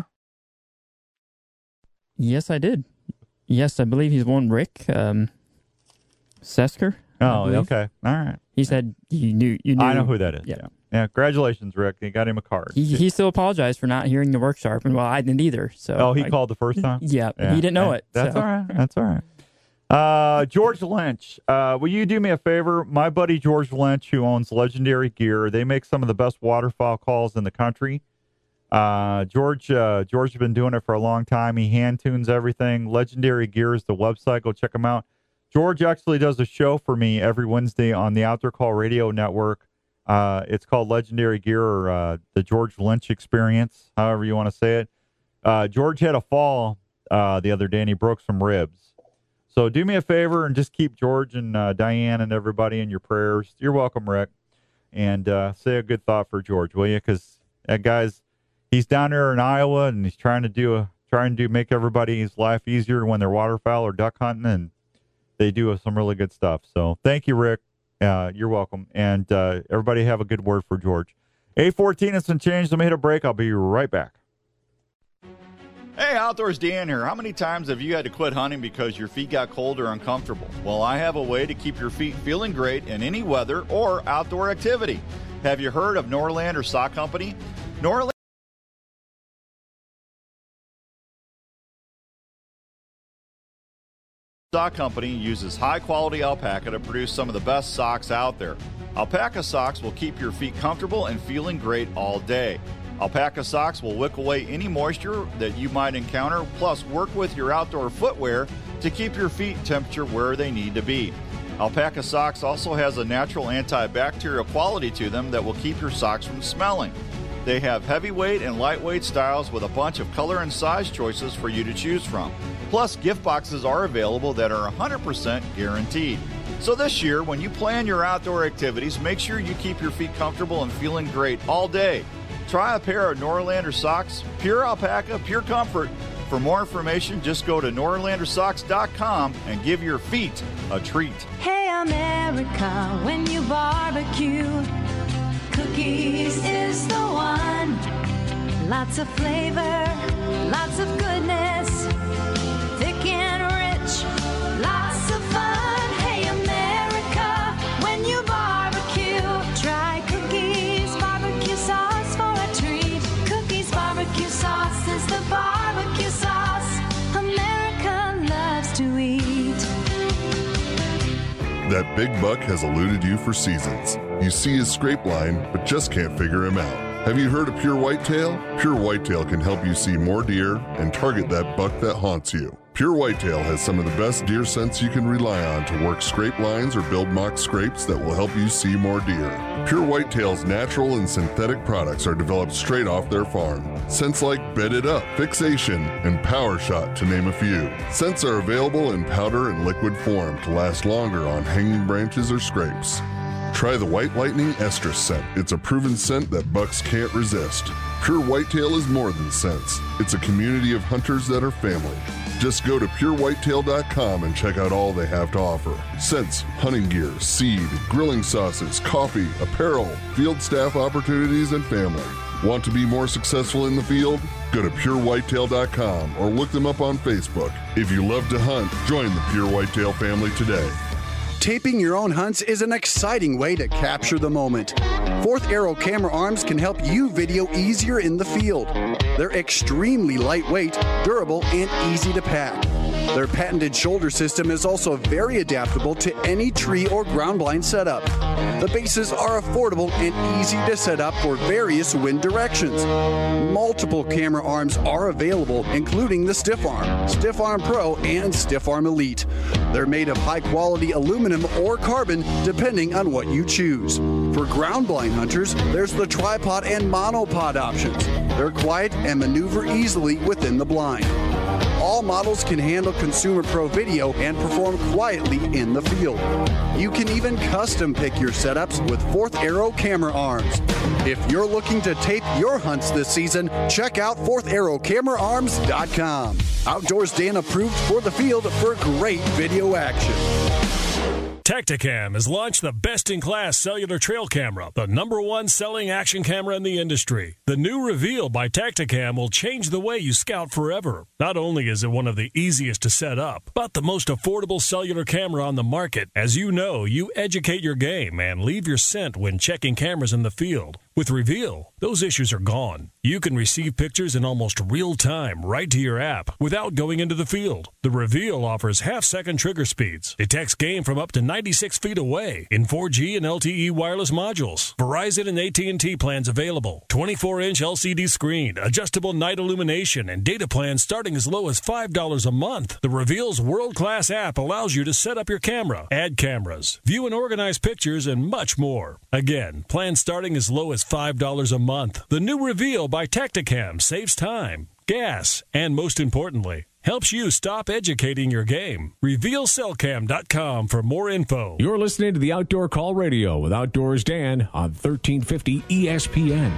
Yes, I did. Yes, I believe he's won Rick um, Sesker. Oh, okay. All right. He said you knew. You knew. I know who that is. Yeah. Yeah. yeah congratulations, Rick. You got him a card. He, he still apologized for not hearing the work sharpened. Well, I didn't either. So. Oh, he I, called the first time? Yeah, yeah. he didn't know yeah. it. That's so. all right. That's all right. Uh, George Lynch, uh, will you do me a favor? My buddy George Lynch, who owns Legendary Gear, they make some of the best waterfowl calls in the country. Uh, George, uh, George has been doing it for a long time. He hand tunes everything. Legendary Gear is the website. Go check him out. George actually does a show for me every Wednesday on the Outdoor Call Radio Network. Uh, it's called Legendary Gear, or uh, the George Lynch Experience, however you want to say it. Uh, George had a fall uh, the other day, and he broke some ribs. So do me a favor and just keep George and uh, Diane and everybody in your prayers. You're welcome, Rick. And uh, say a good thought for George, will you? Because that guy's, he's down there in Iowa, and he's trying to do a, trying to make everybody's life easier when they're waterfowl or duck hunting, and they do some really good stuff. So thank you, Rick. Uh, you're welcome. And uh, everybody have a good word for George. eight fourteen and some change. Let me hit a break. I'll be right back. Hey, Outdoors Dan here. How many times have you had to quit hunting because your feet got cold or uncomfortable? Well, I have a way to keep your feet feeling great in any weather or outdoor activity. Have you heard of Norlander Sock Company? Norlander Sock Company uses high-quality alpaca to produce some of the best socks out there. Alpaca socks will keep your feet comfortable and feeling great all day. Alpaca socks will wick away any moisture that you might encounter, plus work with your outdoor footwear to keep your feet temperature where they need to be. Alpaca socks also has a natural antibacterial quality to them that will keep your socks from smelling. They have heavyweight and lightweight styles with a bunch of color and size choices for you to choose from. Plus, gift boxes are available that are one hundred percent guaranteed. So this year, when you plan your outdoor activities, make sure you keep your feet comfortable and feeling great all day. Try a pair of Norlander socks, pure alpaca, pure comfort. For more information, just go to norlander socks dot com and give your feet a treat. Hey America, when you barbecue, Cookies is the one. Lots of flavor, lots of goodness, thick and rich, lots of fun. Hey America, when you barbecue, try Cookies barbecue sauce for a treat. Cookies barbecue sauce is the barbecue sauce America loves to eat. That big buck has eluded you for seasons. You see his scrape line, but just can't figure him out. Have you heard of Pure Whitetail? Pure Whitetail can help you see more deer and target that buck that haunts you. Pure Whitetail has some of the best deer scents you can rely on to work scrape lines or build mock scrapes that will help you see more deer. Pure Whitetail's natural and synthetic products are developed straight off their farm. Scents like Bedded Up, Fixation, and Power Shot, to name a few. Scents are available in powder and liquid form to last longer on hanging branches or scrapes. Try the White Lightning Estrus scent. It's a proven scent that bucks can't resist. Pure Whitetail is more than scents. It's a community of hunters that are family. Just go to pure whitetail dot com and check out all they have to offer. Scents, hunting gear, seed, grilling sauces, coffee, apparel, field staff opportunities, and family. Want to be more successful in the field? Go to pure whitetail dot com or look them up on Facebook. If you love to hunt, join the Pure Whitetail family today. Taping your own hunts is an exciting way to capture the moment. Fourth Arrow camera arms can help you video easier in the field. They're extremely lightweight, durable, and easy to pack. Their patented shoulder system is also very adaptable to any tree or ground blind setup. The bases are affordable and easy to set up for various wind directions. Multiple camera arms are available, including the Stiff Arm, Stiff Arm Pro, and Stiff Arm Elite. They're made of high-quality aluminum or carbon, depending on what you choose. For ground blind hunters, there's the tripod and monopod options. They're quiet and maneuver easily within the blind. All models can handle Consumer Pro video and perform quietly in the field. You can even custom pick your setups with Fourth Arrow camera arms. If you're looking to tape your hunts this season, check out fourth arrow camera arms dot com. Outdoors Dan approved for the field for great video action. Tactacam has launched the best-in-class cellular trail camera, the number one selling action camera in the industry. The new Reveal by Tactacam will change the way you scout forever. Not only is it one of the easiest to set up, but the most affordable cellular camera on the market. As you know, you educate your game and leave your scent when checking cameras in the field. With Reveal, those issues are gone. You can receive pictures in almost real time right to your app without going into the field. The Reveal offers half-second trigger speeds, detects game from up to ninety-six feet away in four G and L T E wireless modules. Verizon and A T and T plans available. twenty-four inch L C D screen, adjustable night illumination, and data plans starting as low as five dollars a month. The Reveal's world-class app allows you to set up your camera, add cameras, view and organize pictures, and much more. Again, plans starting as low as five dollars a month. The new Reveal by Tactacam saves time, gas, and most importantly, helps you stop educating your game. reveal cell cam dot com for more info. You're listening to the Outdoor Call Radio with Outdoors Dan on thirteen fifty E S P N.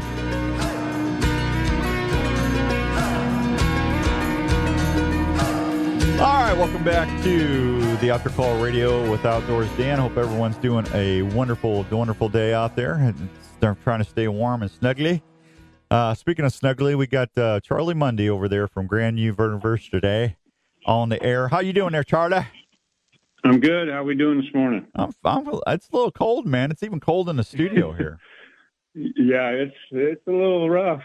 All right, welcome back to the After Call Radio with Outdoors Dan. Hope everyone's doing a wonderful, wonderful day out there and they're trying to stay warm and snuggly. Uh, speaking of snuggly, we got uh, Charlie Mundy over there from Grand University today on the air. How you doing there, Charlie? I'm good. How are we doing this morning? I'm, I'm, it's a little cold, man. It's even cold in the studio here. Yeah, it's it's a little rough.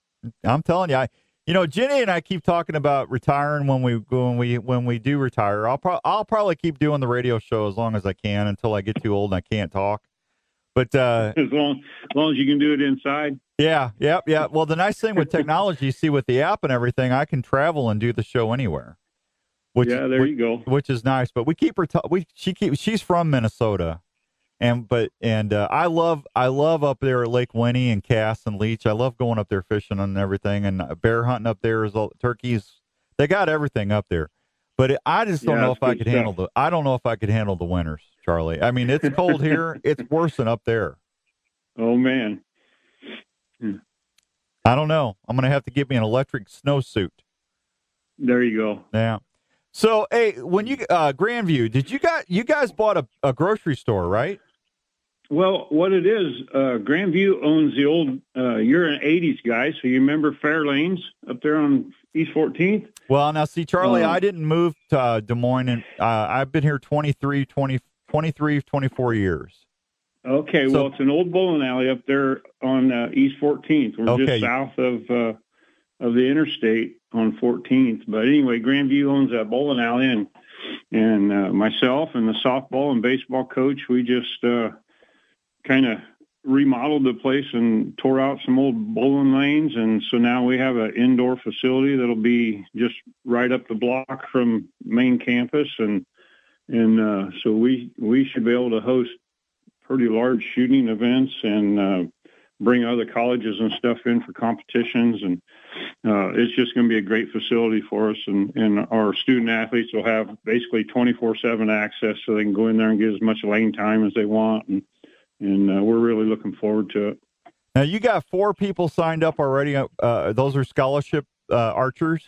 I'm telling you, I, you know, Jenny and I keep talking about retiring when we when we when we do retire. I'll pro- I'll probably keep doing the radio show as long as I can until I get too old and I can't talk. But uh, as long as long as you can do it inside. Yeah, yeah, yeah. Well, the nice thing with technology, you see, with the app and everything, I can travel and do the show anywhere. Which, yeah, there which, you go. Which is nice. But we keep her. T- we she keep. She's from Minnesota, and but and uh, I love I love up there at Lake Winnie and Cass and Leech. I love going up there fishing and everything, and bear hunting up there is all turkeys. They got everything up there. But it, I just don't yeah, know if I could stuff. handle the. I don't know if I could handle the winters, Charlie. I mean, it's cold here. It's worse than up there. Oh man. Hmm. I don't know. I'm going to have to get me an electric snowsuit. There you go. Yeah. So, hey, when you uh, Grandview, did you got you guys bought a, a grocery store, right? Well, what it is, uh, Grandview owns the old. Uh, you're an eighties guy, so you remember Fair Lanes up there on East fourteenth? Well, now see, Charlie, Um, I didn't move to uh, Des Moines, and uh, I've been here twenty-three, twenty, twenty-three, twenty-four years. Okay, So- well, it's an old bowling alley up there on uh, East fourteenth. We're Okay. just south of uh, of the interstate on fourteenth. But anyway, Grandview owns that bowling alley, and and uh, myself and the softball and baseball coach, we just uh, kind of remodeled the place and tore out some old bowling lanes, and so now we have an indoor facility that'll be just right up the block from main campus, and and uh, so we we should be able to host pretty large shooting events and uh, bring other colleges and stuff in for competitions. And uh, it's just going to be a great facility for us. And, and our student athletes will have basically twenty-four seven access, so they can go in there and get as much lane time as they want. And, and uh, we're really looking forward to it. Now, you got four people signed up already. Uh, those are scholarship uh, archers?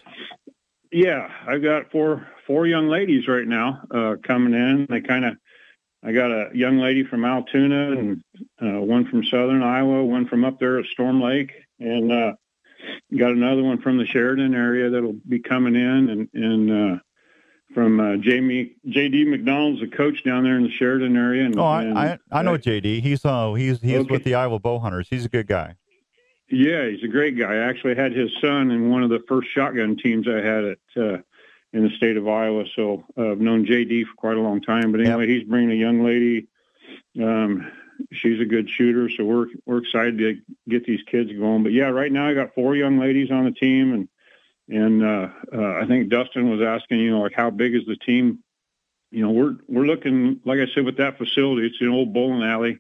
Yeah, I've got four four young ladies right now uh, coming in. They kind of I got a young lady from Altoona and uh, one from Southern Iowa, one from up there at Storm Lake, and uh, got another one from the Sheridan area that'll be coming in, and, and uh, from uh, Jamie J D McDonald's the coach down there in the Sheridan area. And, Oh, I and, I, I know J D. He's uh he's he's Okay. with the Iowa Bow Hunters. He's a good guy. Yeah, he's a great guy. I actually had his son in one of the first shotgun teams I had at uh, in the state of Iowa. So uh, I've known J D for quite a long time. But anyway, he's bringing a young lady. Um, she's a good shooter, so we're we're excited to get these kids going. But yeah, right now I got four young ladies on the team, and and uh, uh, I think Dustin was asking, you know, like how big is the team? You know, we're we're looking, like I said, with that facility. It's an old bowling alley.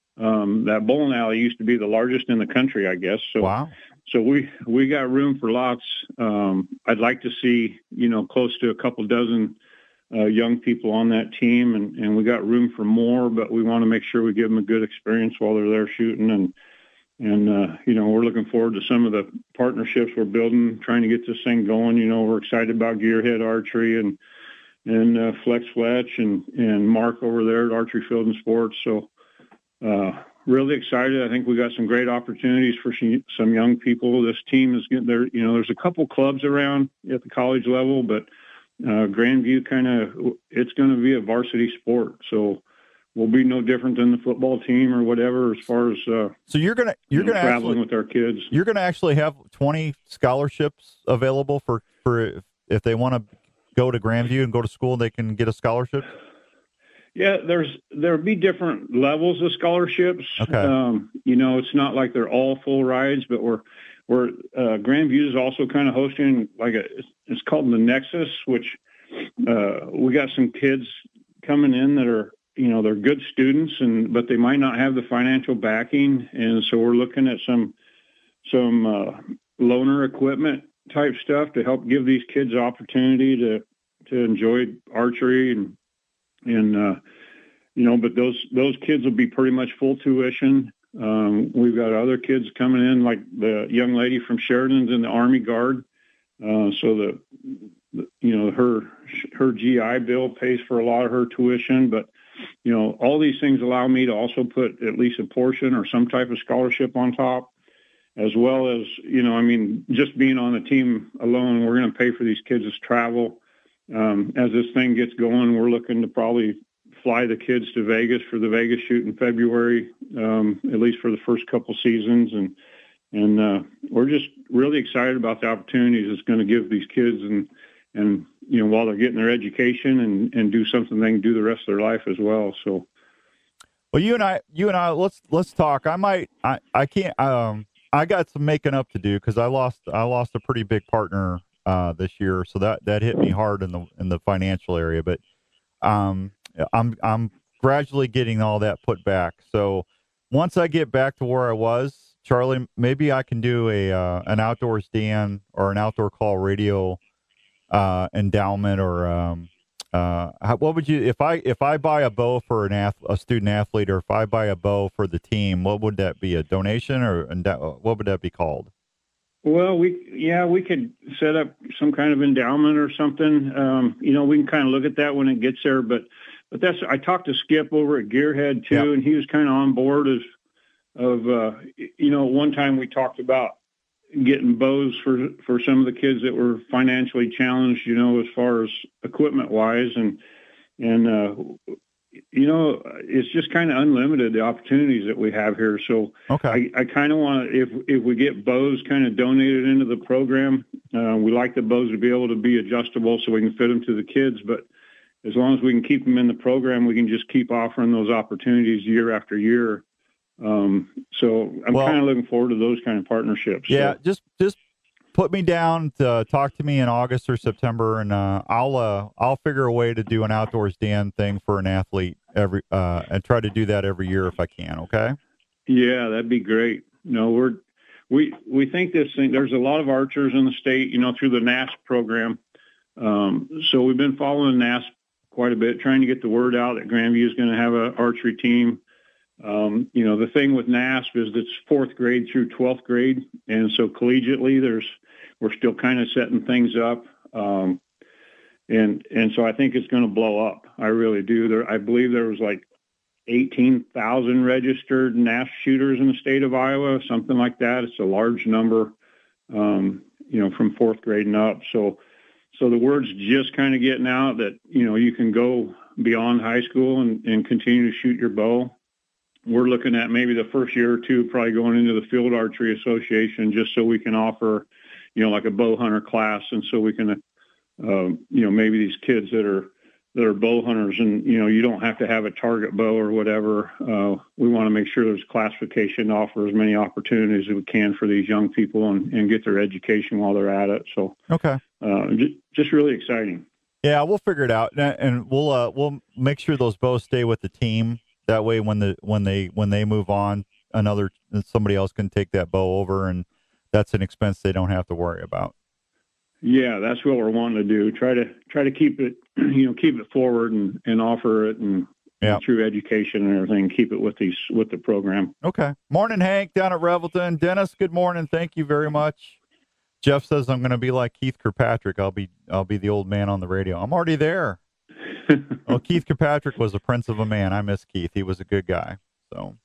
Um, that bowling alley used to be the largest in the country, I guess. So, wow. So we, we got room for lots. Um, I'd like to see, you know, close to a couple dozen uh, young people on that team, and, and we got room for more, but we want to make sure we give them a good experience while they're there shooting. And, and uh, you know, we're looking forward to some of the partnerships we're building, trying to get this thing going. You know, we're excited about Gearhead Archery and, and uh, Flex Fletch and, and Mark over there at Archery Field and Sports. So, Uh, really excited. I think we got some great opportunities for some, some young people. This team is getting there. You know, there's a couple clubs around at the college level, but uh, Grandview kind of, it's going to be a varsity sport. So we'll be no different than the football team or whatever, as far as, uh, So you're going to, you're you know, going to traveling actually, with our kids. You're going to actually have twenty scholarships available for, for if, if they want to go to Grandview and go to school, they can get a scholarship. Yeah, there's there'll be different levels of scholarships. Okay. Um, you know, it's not like they're all full rides, but we're we're uh, Grandview is also kind of hosting like a it's called the Nexus, which uh, we got some kids coming in that are you know they're good students and but they might not have the financial backing, and so we're looking at some some uh, loaner equipment type stuff to help give these kids opportunity to to enjoy archery and. And, uh, you know, but those, those kids will be pretty much full tuition. Um, we've got other kids coming in, like the young lady from Sheridan's in the Army Guard. Uh, so the, you know, her her G I Bill pays for a lot of her tuition, but you know, all these things allow me to also put at least a portion or some type of scholarship on top, as well as, you know, I mean, just being on the team alone, we're going to pay for these kids' travel. Um, as this thing gets going, we're looking to probably fly the kids to Vegas for the Vegas shoot in February, um, at least for the first couple seasons. And, and uh, we're just really excited about the opportunities it's going to give these kids and, and, you know, while they're getting their education and, and do something they can do the rest of their life as well. So, well, you and I, you and I, let's, let's talk. I might, I, I can't, um, I got some making up to do because I lost, I lost a pretty big partner, uh, this year. So that, that hit me hard in the, in the financial area, but, um, I'm, I'm gradually getting all that put back. So once I get back to where I was, Charlie, maybe I can do a, uh, an Outdoors Dan or an Outdoor Call Radio, uh, endowment or, um, uh, how, what would you, if I, if I buy a bow for an ath, a student athlete, or if I buy a bow for the team, what would that be? A donation or endow- what would that be called? Well, we, yeah, we could set up some kind of endowment or something. Um, you know, we can kind of look at that when it gets there, but, but that's, I talked to Skip over at Gearhead too, yep. and he was kind of on board as, of, uh, you know, one time we talked about getting bows for, for some of the kids that were financially challenged, you know, as far as equipment wise. And, and, uh, you know, it's just kind of unlimited, the opportunities that we have here. So okay. I, I kind of want to, if, if we get bows kind of donated into the program, uh, we like the bows to be able to be adjustable so we can fit them to the kids. But as long as we can keep them in the program, we can just keep offering those opportunities year after year. Um, so I'm well, kind of looking forward to those kind of partnerships. Yeah, so. just just put me down to talk to me in August or September, and uh, I'll uh, I'll figure a way to do an Outdoors Dan thing for an athlete every uh, and try to do that every year if I can. Okay. Yeah, that'd be great. No, we're we we think this thing. There's a lot of archers in the state, you know, through the N A S P program. Um, so we've been following N A S P quite a bit, trying to get the word out that Grandview is going to have an archery team. Um, you know, the thing with N A S P is it's fourth grade through twelfth grade. And so collegiately there's, we're still kind of setting things up. Um, and, and so I think it's going to blow up. I really do. There, I believe there was like eighteen thousand registered N A S P shooters in the state of Iowa, something like that. It's a large number, um, you know, from fourth grade and up. So, so the word's just kind of getting out that, you know, you can go beyond high school and, and continue to shoot your bow. We're looking at maybe the first year or two, probably going into the Field Archery Association, just so we can offer, you know, like a bow hunter class. And so we can, uh, you know, maybe these kids that are, that are bow hunters and, you know, you don't have to have a target bow or whatever. Uh, we want to make sure there's classification to offer as many opportunities as we can for these young people and, and get their education while they're at it. So, okay. Uh, just, just really exciting. Yeah, we'll figure it out. And we'll, uh, we'll make sure those bows stay with the team. That way, when the when they when they move on, another somebody else can take that bow over, and that's an expense they don't have to worry about. Yeah, that's what we're wanting to do. Try to try to keep it, you know, keep it forward and, and offer it, and, yeah. and through education and everything, keep it with these with the program. Okay. Morning, Hank, down at Revelton. Dennis, good morning. Thank you very much. Jeff says I'm going to be like Keith Kirkpatrick. I'll be I'll be the old man on the radio. I'm already there. Well, Keith Kirkpatrick was a prince of a man. I miss Keith. He was a good guy. So,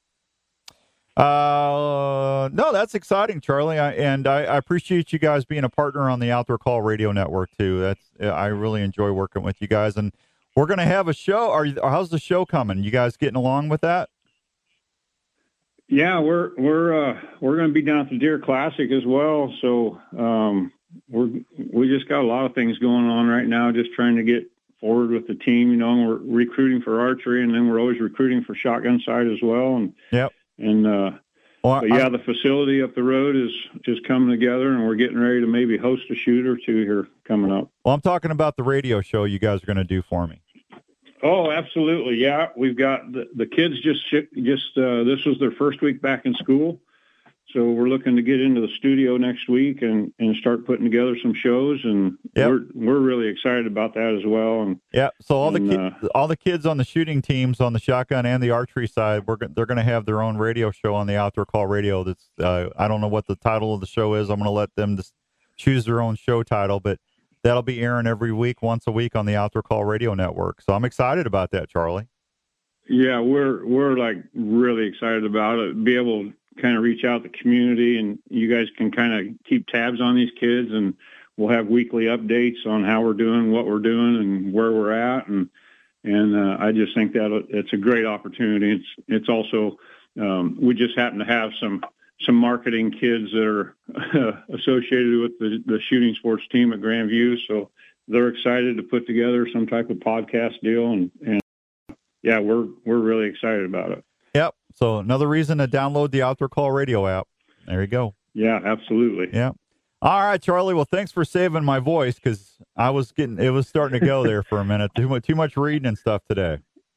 uh, no, that's exciting, Charlie. I, and I, I appreciate you guys being a partner on the Outdoor Call Radio Network too. That's I really enjoy working with you guys, and we're going to have a show. Are you, how's the show coming? You guys getting along with that? Yeah, we're we're uh, we're going to be down at the Deer Classic as well. So um, we're we just got a lot of things going on right now. Just trying to get forward with the team, you know, and we're recruiting for archery, and then we're always recruiting for shotgun side as well. And yep. And uh, well, but yeah, I, the facility up the road is just coming together, and we're getting ready to maybe host a shoot or two here coming up. Well, I'm talking about the radio show you guys are going to do for me. Oh, absolutely. Yeah, we've got the, the kids just just uh, this was their first week back in school. So we're looking to get into the studio next week and, and start putting together some shows, and yep. we're we're really excited about that as well. And yeah, so all and, the ki- uh, all the kids on the shooting teams on the shotgun and the archery side, we're they're going to have their own radio show on the Outdoor Call Radio. That's uh, I don't know what the title of the show is. I'm going to let them just choose their own show title, but that'll be airing every week, once a week on the Outdoor Call Radio Network. So I'm excited about that, Charlie. Yeah, we're we're like really excited about it. Be able to kind of reach out to the community, and you guys can kind of keep tabs on these kids, and we'll have weekly updates on how we're doing, what we're doing, and where we're at. And and uh, I just think that it's a great opportunity. It's it's also um, we just happen to have some some marketing kids that are associated with the, the shooting sports team at Grandview, so they're excited to put together some type of podcast deal, and, and yeah, we're we're really excited about it. Yep. So another reason to download the Outdoor Call Radio app. There you go. Yeah, absolutely. Yeah. All right, Charlie. Well, thanks for saving my voice, because I was getting it was starting to go there for a minute. Too much too much reading and stuff today.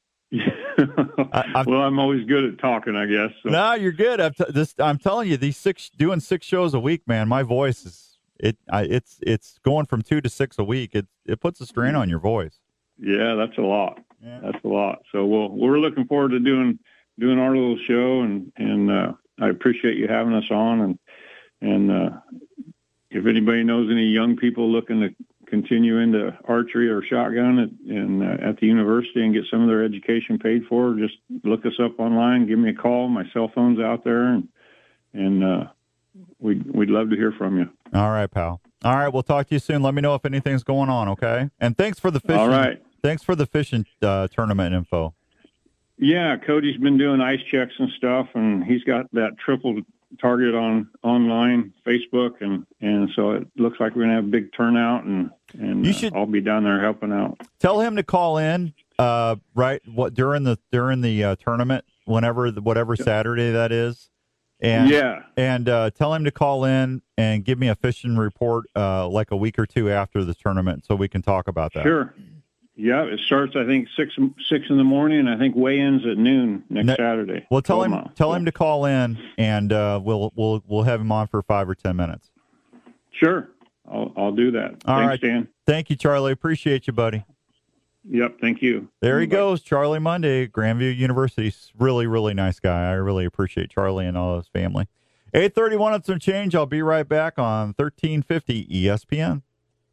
I, well, I'm always good at talking, I guess. So. No, you're good. I'm, t- this, I'm telling you, these six doing six shows a week, man. My voice is it. I, it's it's going from two to six a week. It it puts a strain on your voice. Yeah, that's a lot. Yeah. That's a lot. So we'll, we're looking forward to doing doing our little show, and and uh, I appreciate you having us on. And and uh, if anybody knows any young people looking to continue into archery or shotgun at, in, uh, at the university and get some of their education paid for, just look us up online, give me a call. My cell phone's out there, and and uh, we'd, we'd love to hear from you. All right, pal. All right, we'll talk to you soon. Let me know if anything's going on, okay? And thanks for the fishing. All right. Thanks for the fishing uh, tournament info. Yeah, Cody's been doing ice checks and stuff, and he's got that triple target on online Facebook, and, and so it looks like we're going to have a big turnout, and, and you should, uh, I'll be down there helping out. Tell him to call in uh, right what during the during the uh, tournament, whenever whatever Saturday that is. And yeah. And uh, tell him to call in and give me a fishing report uh, like a week or two after the tournament, so we can talk about that. Sure. Yeah, it starts, I think, six six in the morning, and I think weigh-ins at noon next ne- Saturday. Well, tell him miles. tell him to call in, and uh, we'll we'll we'll have him on for five or ten minutes. Sure, I'll I'll do that. All Thanks, right, Dan. Thank you, Charlie. Appreciate you, buddy. Yep, thank you. There he Bye. goes, Charlie Monday, Grandview University. Really, really nice guy. I really appreciate Charlie and all his family. eight thirty-one and some change. I'll be right back on thirteen fifty E S P N.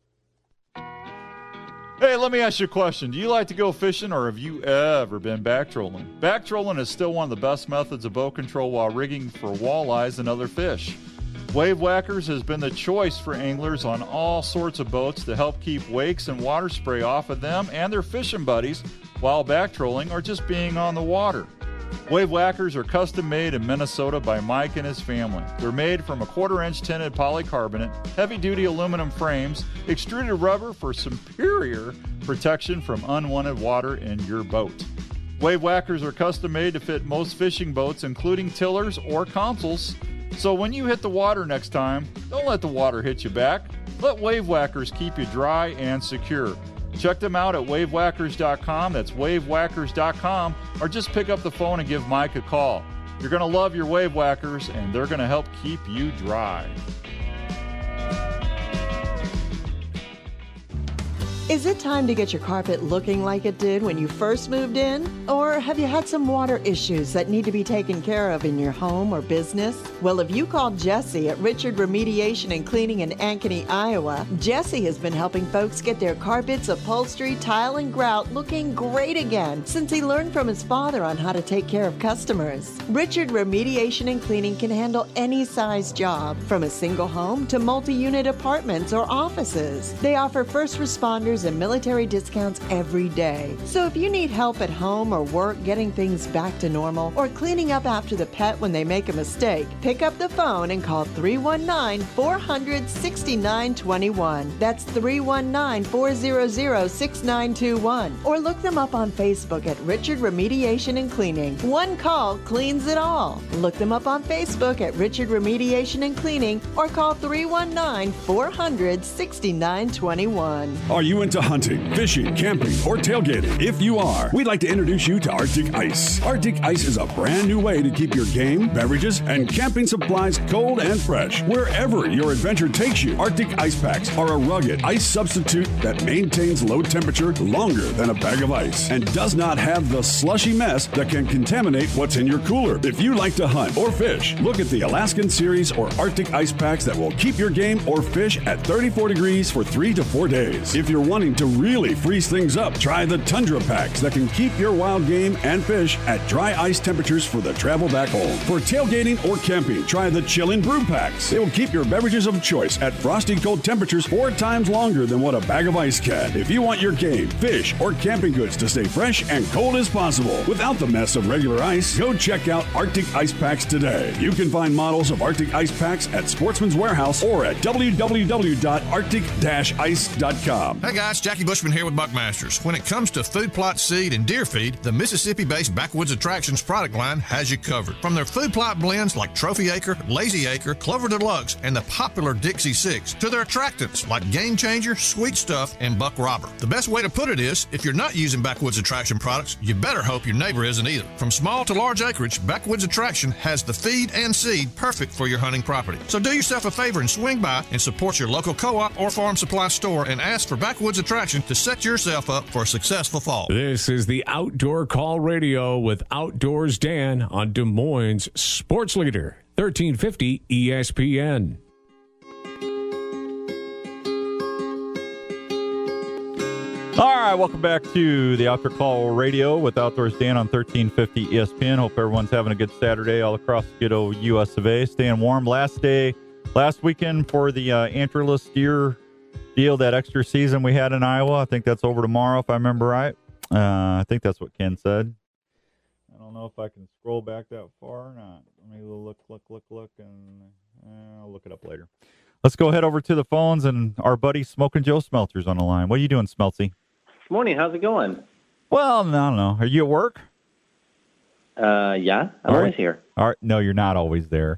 Hey, let me ask you a question. Do you like to go fishing, or have you ever been back trolling? Back trolling is still one of the best methods of boat control while rigging for walleyes and other fish. Wave Whackers has been the choice for anglers on all sorts of boats to help keep wakes and water spray off of them and their fishing buddies while back trolling or just being on the water. Wave Whackers are custom made in Minnesota by Mike and his family. They're made from a quarter-inch tinted polycarbonate, heavy-duty aluminum frames, extruded rubber for superior protection from unwanted water in your boat. Wave Whackers are custom made to fit most fishing boats, including tillers or consoles. So when you hit the water next time, don't let the water hit you back. Let Wave Whackers keep you dry and secure. Check them out at wave whackers dot com. That's wave whackers dot com. Or just pick up the phone and give Mike a call. You're going to love your Wave Whackers, and they're going to help keep you dry. Is it time to get your carpet looking like it did when you first moved in? Or have you had some water issues that need to be taken care of in your home or business? Well, if you call Jesse at Richard Remediation and Cleaning in Ankeny, Iowa, Jesse has been helping folks get their carpets, upholstery, tile, and grout looking great again since he learned from his father on how to take care of customers. Richard Remediation and Cleaning can handle any size job, from a single home to multi-unit apartments or offices. They offer first responders and military discounts every day. So if you need help at home or work getting things back to normal, or cleaning up after the pet when they make a mistake, pick up the phone and call three one nine, four hundred, six nine two one. That's three one nine, four hundred, six nine two one. Or look them up on Facebook at Richard Remediation and Cleaning. One call cleans it all. Look them up on Facebook at Richard Remediation and Cleaning, or call three one nine, four hundred, six nine two one. Are you into hunting, fishing, camping, or tailgating? If you are, we'd like to introduce you to Arctic Ice. Arctic Ice is a brand new way to keep your game, beverages, and camping supplies cold and fresh. Wherever your adventure takes you, Arctic Ice Packs are a rugged ice substitute that maintains low temperature longer than a bag of ice and does not have the slushy mess that can contaminate what's in your cooler. If you like to hunt or fish, look at the Alaskan Series or Arctic Ice Packs that will keep your game or fish at thirty-four degrees for three to four days. If you're wanting to really freeze things up, try the Tundra Packs that can keep your wild game and fish at dry ice temperatures for the travel back home. For tailgating or camping, try the Chillin' Brew Packs. They will keep your beverages of choice at frosty cold temperatures four times longer than what a bag of ice can. If you want your game, fish, or camping goods to stay fresh and cold as possible without the mess of regular ice, go check out Arctic Ice Packs today. You can find models of Arctic Ice Packs at Sportsman's Warehouse or at w w w dot arctic dash ice dot com. Hey guys, Jackie Bushman here with Buckmasters. When it comes to food plot seed and deer feed, the Mississippi-based Backwoods Attractions product line has you covered. From their food plot blends like Trophy Acre, Lazy Acre, Clover Deluxe, and the popular Dixie Six, to their attractants like Game Changer, Sweet Stuff, and Buck Robber. The best way to put it is, if you're not using Backwoods Attraction products, you better hope your neighbor isn't either. From small to large acreage, Backwoods Attraction has the feed and seed perfect for your hunting property. So do yourself a favor and swing by and support your local co-op or farm supply store and ask for Backwoods Attraction to set yourself up for a successful fall. This is the Outdoor Call Radio with Outdoors Dan on Des Moines Sports Leader, thirteen fifty E S P N. All right, welcome back to the Outdoor Call Radio with Outdoors Dan on thirteen fifty E S P N. Hope everyone's having a good Saturday all across the good old U S of A. Staying warm. Last day, last weekend for the uh, antlerless deer deal, that extra season we had in Iowa. I think that's over tomorrow, if I remember right. Uh, I think that's what Ken said. I don't know if I can scroll back that far or not. Let me look, look, look, look, and uh, I'll look it up later. Let's go head over to the phones, and our buddy Smoking Joe Smelter's on the line. What are you doing, Smelty? Morning. How's it going? Well, I don't know. Are you at work? Uh, yeah, I'm All always right. here. All right. No, you're not always there.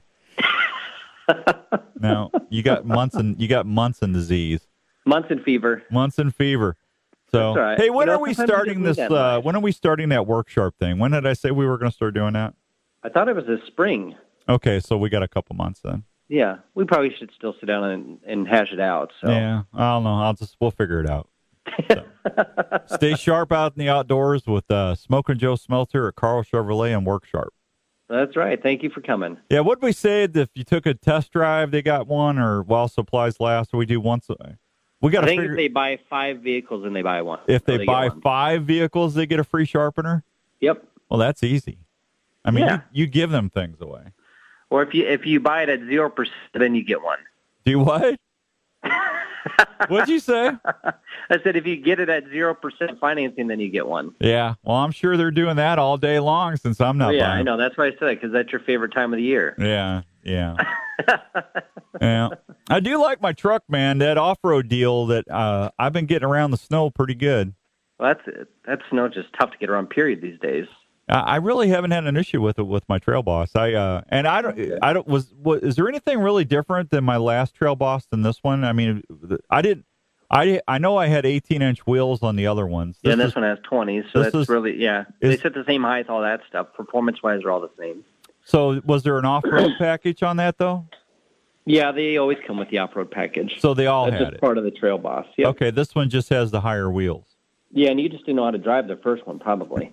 No, you got Munson. You got Munson disease. Munson fever. Munson fever. So, That's all right. hey, when You know, are we sometimes you starting just this? need that Uh, much. when are we starting that work sharp thing? When did I say we were going to start doing that? I thought it was this spring. Okay, so we got a couple months then. Yeah, we probably should still sit down and, and hash it out. So Yeah, I don't know. I'll just we'll figure it out. So, stay sharp out in the outdoors with uh, Smoking Joe Smelter at Carl Chevrolet and Work Sharp. That's right. Thank you for coming. Yeah, what we said if you took a test drive, they got one, or while supplies last, we do once. A, we got I to think figure if they buy five vehicles and they buy one. if or they get buy one. five vehicles, they get a free sharpener. Yep. Well, that's easy. I mean, Yeah. you, you give them things away. Or if you if you buy it at zero percent, then you get one. Do what? What'd you say? I said if you get it at zero percent financing, then you get one. Yeah. Well, I'm sure they're doing that all day long since I'm not Oh, yeah, buying. I know. That's why I said it, because that's your favorite time of the year. Yeah, yeah. Yeah. I do like my truck, man. That off-road deal that uh, I've been getting around the snow pretty good. Well, that's it. That snow just tough to get around. Period. These days. I I really haven't had an issue with it with my Trail Boss. I uh, and I don't. I don't. Was, was is there anything really different than my last Trail Boss than this one? I mean, I didn't. I I know I had eighteen inch wheels on the other ones. Yeah, and this is- one has twenty, so this that's is- really yeah. is- they set the same height, all that stuff. Performance wise, are all the same. So was there an off-road package on that though? Yeah, they always come with the off-road package. So they all that's had just it. part of the Trail Boss. Yep. Okay, this one just has the higher wheels. Yeah, and you just didn't know how to drive the first one, probably.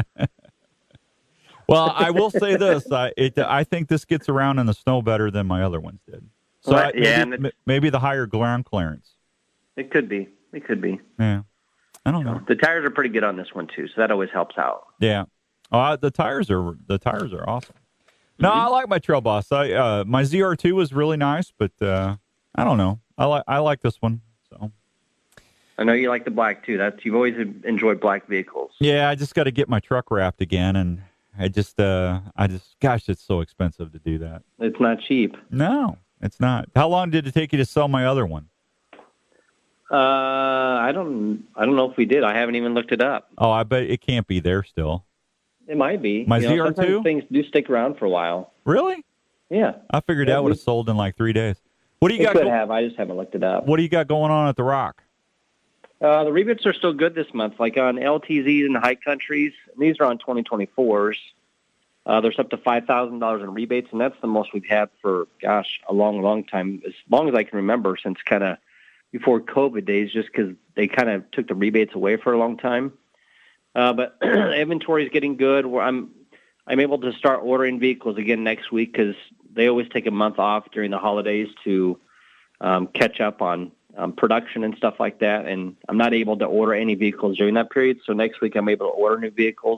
Well, I will say this: I it, I think this gets around in the snow better than my other ones did. So Well, I, yeah, maybe, and m- maybe the higher ground clearance. It could be. It could be. Yeah, I don't know. The tires are pretty good on this one too, so that always helps out. Yeah, uh, the tires are the tires are awesome. No, Mm-hmm. I like my Trail Boss. I uh, my Z R two was really nice, but uh, I don't know. I like I like this one. So I know you like the black too. That's you've always enjoyed black vehicles. yeah, I just got to get my truck wrapped again, and I just uh, I just gosh, it's so expensive to do that. It's not cheap. No, it's not. How long did it take you to sell my other one? Uh, I don't. I don't know if we did. I haven't even looked it up. Oh, I bet it can't be there still. It might be. My You know, Z R two? sometimes things do stick around for a while. Really? Yeah. I figured Yeah, that would have we- sold in like three days. What do you it got? could go- have. I just haven't looked it up. What do you got going on at the Rock? Uh, the rebates are still good this month. Like on L T Zs and High Countries, these are on twenty twenty-fours. Uh, there's up to five thousand dollars in rebates, and that's the most we've had for, gosh, a long, long time, as long as I can remember, since kind of before COVID days, just because they kind of took the rebates away for a long time. Uh, but inventory is getting good. Where I'm I'm able to start ordering vehicles again next week because they always take a month off during the holidays to um, catch up on um, production and stuff like that. And I'm not able to order any vehicles during that period. So next week I'm able to order new vehicles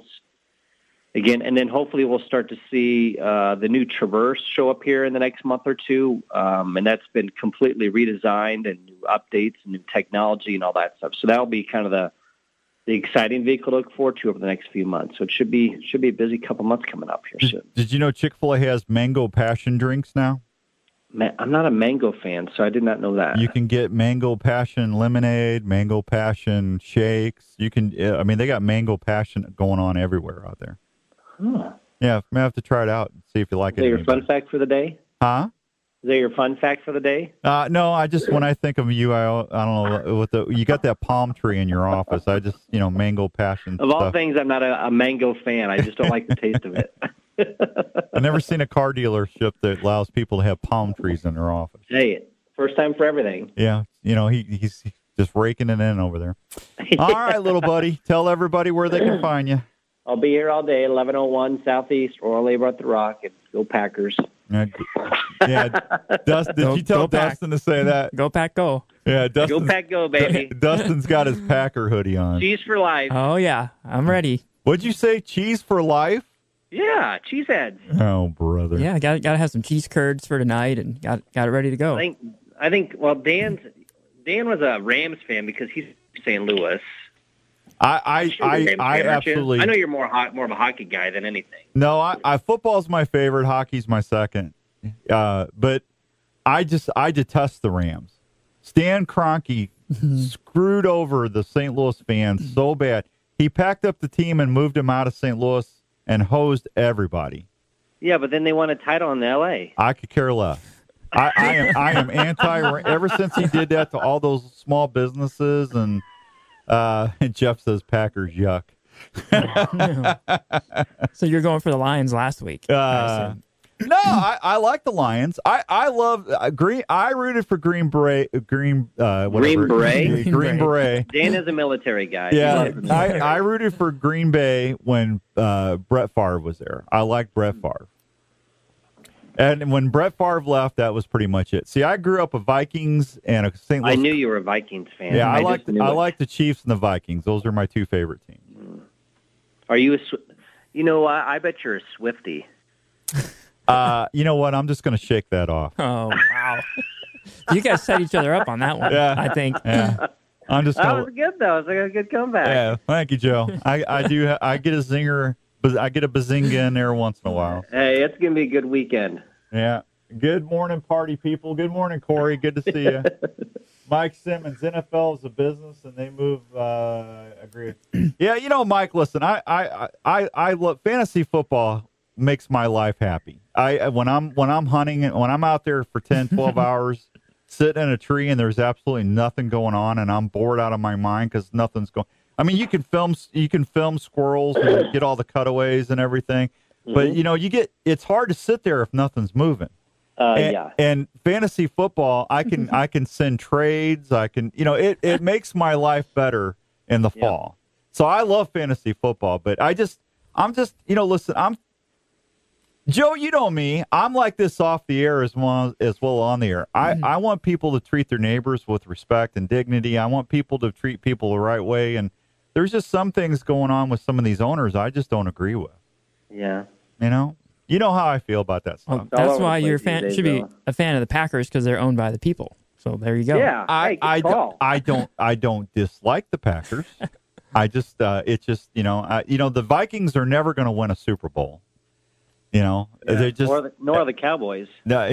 again. And then hopefully we'll start to see uh, the new Traverse show up here in the next month or two. Um, and that's been completely redesigned and new updates and new technology and all that stuff. So that'll be kind of the the exciting vehicle to look forward to over the next few months. So it should be should be a busy couple months coming up here soon. Did you know Chick-fil-A has mango passion drinks now? Man, I'm not a mango fan, so I did not know that. You can get mango passion lemonade, mango passion shakes. You can, I mean, they got mango passion going on everywhere out there. Huh. Yeah, may have to try it out and see if you like Is that it. your fun fact for the day? Huh? Is that your fun fact for the day? Uh, no, I just, when I think of you, I, I don't know, with the, you got that palm tree in your office. I just, you know, mango passion Of all stuff. things, I'm not a, a mango fan. I just don't like the taste of it. I've never seen a car dealership that allows people to have palm trees in their office. Hey, first time for everything. Yeah, you know, he he's just raking it in over there. All right, little buddy, tell everybody where they can find you. I'll be here all day, eleven oh one Southeast, Royal Labor at the Rock, and go Packers. Yeah, yeah. Dust, did Go- you tell go Pack. Dustin to say that? Go Pack, go. Yeah, Dustin. Go Pack, go, baby. Dustin's got his Packer hoodie on. Cheese for life. Oh, yeah. I'm ready. What'd you say? Cheese for life? Yeah, cheese heads. Oh, brother. Yeah, got got to have some cheese curds for tonight, and got got it ready to go. I think, I think. Well, Dan's Dan was a Rams fan because he's from Saint Louis. I I Sure you're a I, Rams I fan, aren't you? absolutely. I know you're more hot, more of a hockey guy than anything. No, I, I football's my favorite. Hockey's my second. Uh, but I just I detest the Rams. Stan Kroenke screwed over the Saint Louis fans so bad. He packed up the team and moved him out of Saint Louis and hosed everybody. Yeah, but then they won a title in L A. I could care less. I, I am I am anti. Ever since he did that to all those small businesses, and uh, and Jeff says Packers yuck. So you're going for the Lions last week. Uh, no, I, I like the Lions. I I love uh, Green. I rooted for Green Beret. Green uh, whatever. Green Beret? Green, Green Beret. Dan is a military guy. Yeah, He's I, I rooted for Green Bay when uh, Brett Favre was there. I like Brett Favre. And when Brett Favre left, that was pretty much it. See, I grew up a Vikings and a Saint Louis. I knew you were a Vikings fan. Yeah, I, I like just knew I it. like the Chiefs and the Vikings. Those are my two favorite teams. Are you a? Sw- You know, I, I bet you're a Swiftie. Uh, you know what? I'm just going to shake that off. Oh, wow. You guys set each other up on that one, Yeah. I think. Yeah. I'm just That going was good, though. It was like a good comeback. Yeah, thank you, Joe. I, I do. ha- I get a zinger, but I get a bazinga in there once in a while. Hey, it's going to be a good weekend. Yeah. Good morning, party people. Good morning, Corey. Good to see you. Mike Simmons, N F L is a business, and they move. Uh, agree. Yeah, you know, Mike. Listen, I, I, I, I love fantasy football. Makes my life happy. I when I'm when I'm hunting and when I'm out there for ten, twelve hours, sitting in a tree and there's absolutely nothing going on, and I'm bored out of my mind because nothing's going. I mean, you can film you can film squirrels and get all the cutaways and everything, but Mhm. you know, you get it's hard to sit there if nothing's moving. Uh, and, yeah. and fantasy football, I can I can send trades. I can you know it it makes my life better in the fall. So I love fantasy football, but I just I'm just you know listen I'm. Joe, you know me. I'm like this off the air as well as well on the air. I, I want people to treat their neighbors with respect and dignity. I want people to treat people the right way. And there's just some things going on with some of these owners I just don't agree with. Yeah. You know, you know how I feel about that stuff. Well, that's why you're a fan, should be a fan of the Packers because they're owned by the people. So there you go. I I don't, I don't I don't dislike the Packers. I just uh, it's just you know uh, you know the Vikings are never going to win a Super Bowl. You know, Yeah. they just nor, the, nor the Cowboys. no.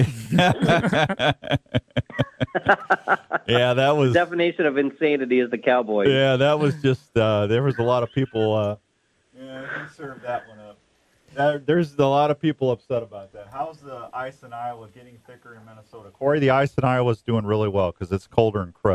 Yeah, that was The definition of insanity is the Cowboys. yeah, that was just uh, there was a lot of people. Uh, yeah, you served that one up. There, there's a lot of people upset about that. How's the ice in Iowa getting thicker in Minnesota? Corey, the ice in Iowa is doing really well because it's colder and crud here.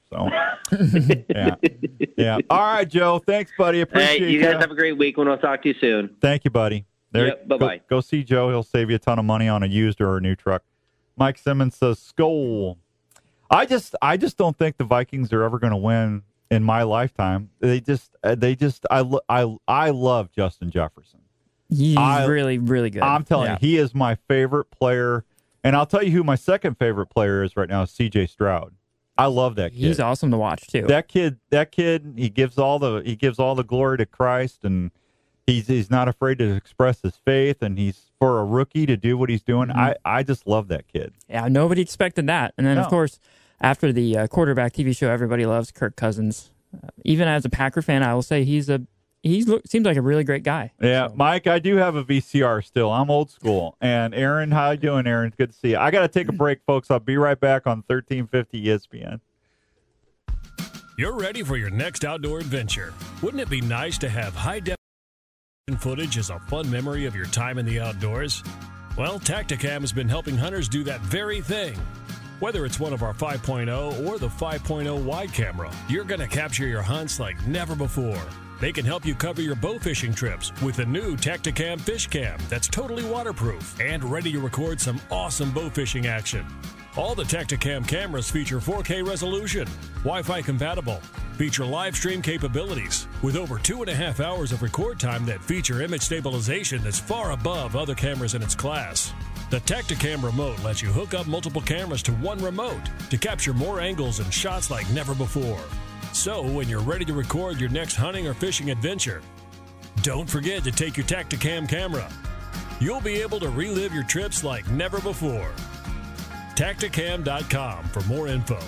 So, yeah. Yeah. All right, Joe. Thanks, buddy. Appreciate Hey, you guys have a great week, and we'll talk to you soon. Thank you, buddy. There, Yep, bye-bye. Go, go see Joe. He'll save you a ton of money on a used or a new truck. Mike Simmons says, Skol. I just, I just don't think the Vikings are ever going to win in my lifetime. They just, they just, I, lo- I, I love Justin Jefferson. He's I, really, really good. I'm telling Yeah. you, he is my favorite player. And I'll tell you who my second favorite player is right now is C J Stroud. I love that kid. He's awesome to watch too. That kid, that kid, he gives all the he gives all the glory to Christ, and he's he's not afraid to express his faith, and he's for a rookie to do what he's doing. Mm-hmm. I, I just love that kid. Yeah, nobody expected that. And then, No. of course, after the uh, quarterback T V show, everybody loves Kirk Cousins. Uh, even as a Packer fan, I will say he's a he's look, seems like a really great guy. Yeah, Mike, I do have a V C R still. I'm old school. And Aaron, how you doing, Aaron? Good to see you. I got to take a break, folks. I'll be right back on thirteen fifty E S P N. You're ready for your next outdoor adventure. Wouldn't it be nice to have high-definition footage as a fun memory of your time in the outdoors? Well, Tacticam has been helping hunters do that very thing. Whether it's one of our five point oh or the five point oh wide camera, you're going to capture your hunts like never before. They can help you cover your bow fishing trips with the new Tacticam Fish Cam that's totally waterproof and ready to record some awesome bow fishing action. All the Tacticam cameras feature four K resolution, Wi-Fi compatible, feature live stream capabilities, with over two and a half hours of record time that feature image stabilization that's far above other cameras in its class. The Tacticam remote lets you hook up multiple cameras to one remote to capture more angles and shots like never before. So when you're ready to record your next hunting or fishing adventure, don't forget to take your Tacticam camera. You'll be able to relive your trips like never before. Tacticam dot com for more info.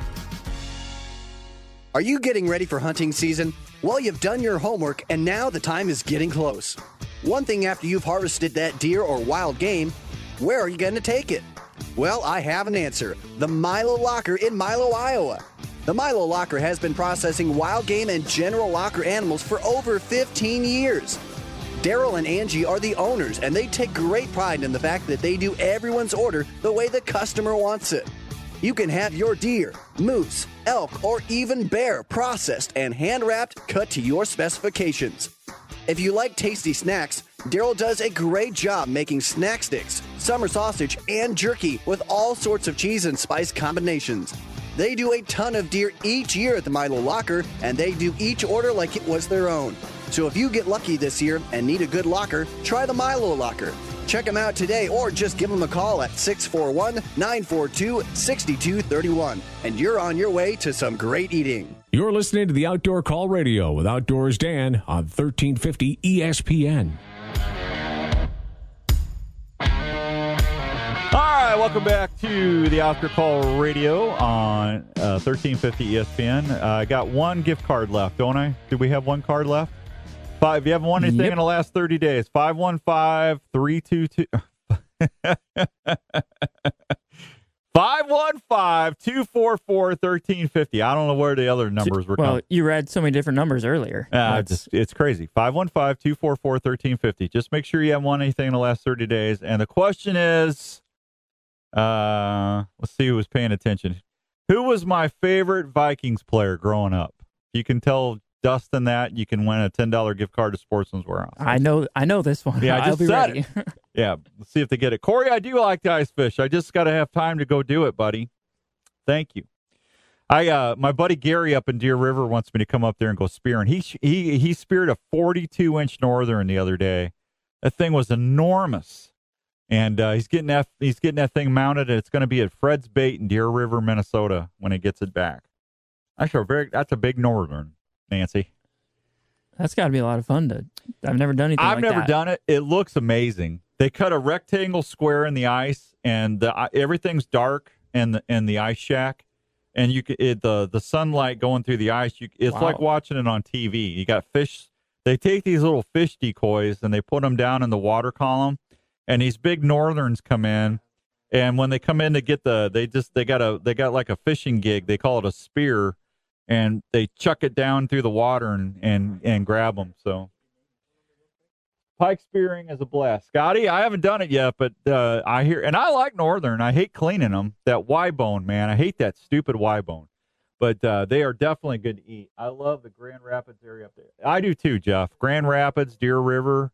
Are you getting ready for hunting season? Well, you've done your homework, and now the time is getting close. One thing after you've harvested that deer or wild game, where are you going to take it? Well, I have an answer. The Milo Locker in Milo, Iowa. The Milo Locker has been processing wild game and general locker animals for over fifteen years. Daryl and Angie are the owners, and they take great pride in the fact that they do everyone's order the way the customer wants it. You can have your deer, moose, elk, or even bear processed and hand-wrapped, cut to your specifications. If you like tasty snacks, Daryl does a great job making snack sticks, summer sausage, and jerky with all sorts of cheese and spice combinations. They do a ton of deer each year at the Milo Locker, and they do each order like it was their own. So if you get lucky this year and need a good locker, try the Milo Locker. Check them out today or just give them a call at six four one, nine four two, six two three one. And you're on your way to some great eating. You're listening to the Outdoor Call Radio with Outdoors Dan on thirteen fifty E S P N. All right, welcome back to the Outdoor Call Radio on uh, thirteen fifty E S P N. Uh, I got one gift card left, don't I? Did we have one card left? Five. If you haven't won anything Yep. in the last thirty days, five one five, three two two. five one five, two four four, one three five zero. I don't know where the other numbers were Well, coming. you read so many different numbers earlier. Uh, That's- just, it's crazy. five one five, two four four, one three five zero. Just make sure you haven't won anything in the last thirty days. And the question is, uh, let's see who was paying attention. Who was my favorite Vikings player growing up? You can tell Dustin that. You can win a ten dollars gift card to Sportsman's Warehouse. I know, I know this one. Yeah, I I'll just be said ready. it. Yeah, let's see if they get it. Corey, I do like to ice fish. I just got to have time to go do it, buddy. Thank you. I uh, my buddy Gary up in Deer River wants me to come up there and go spearing. He he he speared a forty-two inch northern the other day. That thing was enormous, and uh, he's getting that he's getting that thing mounted, and it's going to be at Fred's Bait in Deer River, Minnesota, when he gets it back. Actually, a very that's a big northern, Nancy. That's got to be a lot of fun. To I've never done anything I've like never that. done it. It looks amazing. They cut a rectangle square in the ice, and the, everything's dark in the in the ice shack, and you can, it, the the sunlight going through the ice. You, it's Wow. like watching it on T V. You got fish. They take these little fish decoys and they put them down in the water column, and these big northerns come in, and when they come in to get the, they just they got a they got like a fishing gig. They call it a spear, and they chuck it down through the water and and and grab them. So. Pike spearing is a blast. Scotty, I haven't done it yet, but uh, I hear, and I like northern. I hate cleaning them. That Y bone, man. I hate that stupid Y bone. but uh, they are definitely good to eat. I love the Grand Rapids area up there. I do too, Jeff. Grand Rapids, Deer River.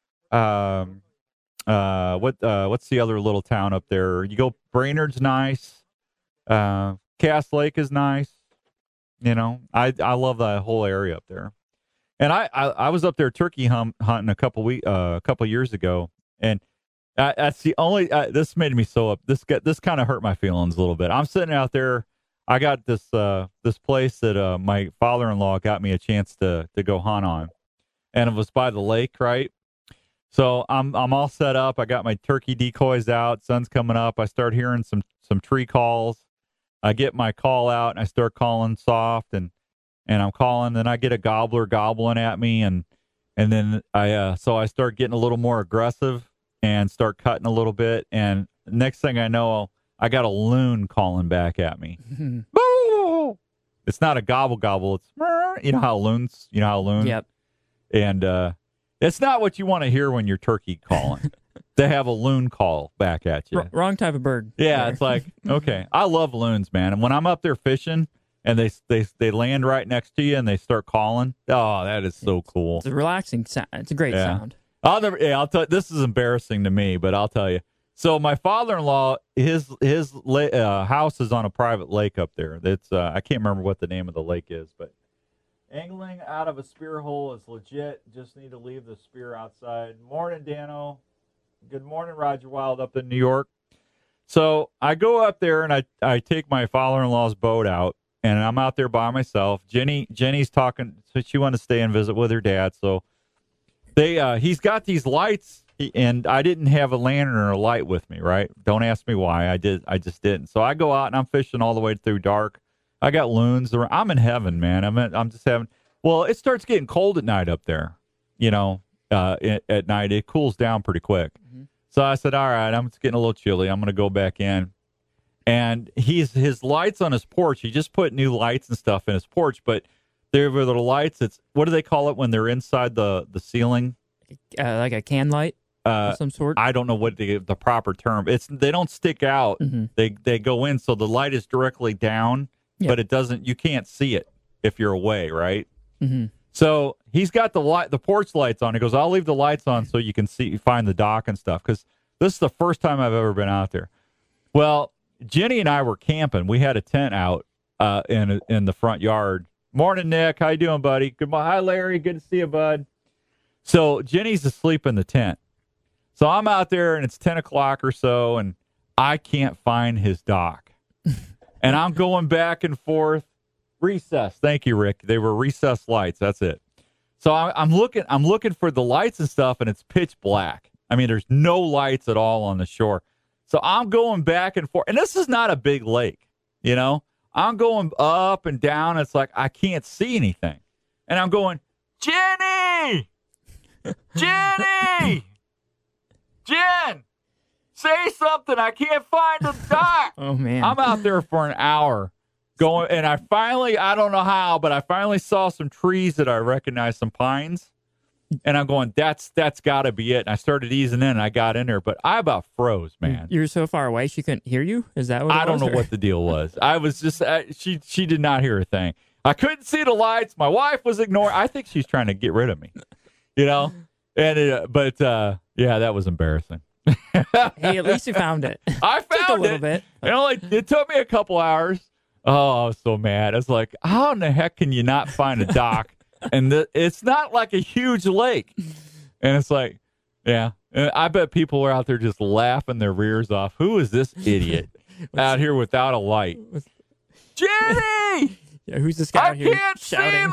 Um, uh, what uh, what's the other little town up there? You go. Brainerd's nice. Uh, Cass Lake is nice. You know, I I love that whole area up there. And I, I, I was up there turkey hum, hunting a couple week uh, a couple years ago, and uh, that's the only. Uh, this made me so up. This got, this kind of hurt my feelings a little bit. I'm sitting out there. I got this uh, this place that uh, my father-in-law got me a chance to to go hunt on, and it was by the lake, right? So I'm I'm all set up. I got my turkey decoys out. Sun's coming up. I start hearing some some tree calls. I get my call out and I start calling soft and. And I'm calling, then I get a gobbler gobbling at me, and and then I uh, so I start getting a little more aggressive and start cutting a little bit, and next thing I know, I got a loon calling back at me. Boo! It's not a gobble gobble. It's you know how loons, you know how loons. Yep. And uh, it's not what you want to hear when you're turkey calling. They have a loon call back at you. R- wrong type of bird. Yeah, there. It's like okay, I love loons, man, and when I'm up there fishing. And they they they land right next to you and they start calling. Oh, that is so cool. It's a relaxing sound. It's a great yeah. sound. I'll never. Yeah, I'll tell. You, this is embarrassing to me, but I'll tell you. So my father-in-law, his his uh, house is on a private lake up there. That's uh, I can't remember what the name of the lake is, but angling out of a spear hole is legit. Just need to leave the spear outside. Morning, Dano. Good morning, Roger Wild up in New York. So I go up there and I I take my father-in-law's boat out. And I'm out there by myself. Jenny, Jenny's talking. So she wanted to stay and visit with her dad. So they, uh, he's got these lights, and I didn't have a lantern or a light with me. Right? Don't ask me why. I did. I just didn't. So I go out and I'm fishing all the way through dark. I got loons. Around. I'm in heaven, man. I'm in, I'm just having. Well, it starts getting cold at night up there. You know, uh, at, at night it cools down pretty quick. Mm-hmm. So I said, all right, I'm it's getting a little chilly. I'm going to go back in. And he's his lights on his porch. He just put new lights and stuff in his porch, but they're the lights. It's what do they call it when they're inside the the ceiling? Uh, like a can light uh, of some sort. I don't know what the the proper term. It's they don't stick out. Mm-hmm. They they go in, so the light is directly down, yep. but it doesn't. You can't see it if you're away, right? Mm-hmm. So he's got the light, the porch lights on. He goes, "I'll leave the lights on so you can see find the dock and stuff." Because this is the first time I've ever been out there. Well. Jenny and I were camping. We had a tent out uh, in in the front yard. Morning, Nick. How you doing, buddy? Good morning. Hi, Larry. Good to see you, bud. So Jenny's asleep in the tent. So I'm out there, and it's ten o'clock or so, and I can't find his dock. And I'm going back and forth. Recess. Thank you, Rick. They were recess lights. That's it. So I, I'm looking. I'm looking for the lights and stuff, and it's pitch black. I mean, there's no lights at all on the shore. So I'm going back and forth. And this is not a big lake, you know. I'm going up and down. It's like I can't see anything. And I'm going, Jenny! Jenny! Jen! Say something. I can't find the dock. Oh, man. I'm out there for an hour going. And I finally, I don't know how, but I finally saw some trees that I recognized, some pines. And I'm going, that's that's got to be it. And I started easing in, and I got in there, but I about froze, man. You were so far away, she couldn't hear you? Is that what it I don't was, know or? what the deal was. I was just, uh, she she did not hear a thing. I couldn't see the lights. My wife was ignoring. I think she's trying to get rid of me, you know? And it, But, uh, yeah, that was embarrassing. Hey, at least you found it. I found took a little it. bit. It, only, it took me a couple hours. Oh, I was so mad. I was like, how in the heck can you not find a dock? And the, it's not like a huge lake. And it's like, yeah, and I bet people are out there just laughing their rears off. Who is this idiot out here without a light? Jenny! Yeah, who's this guy I out here can't shouting?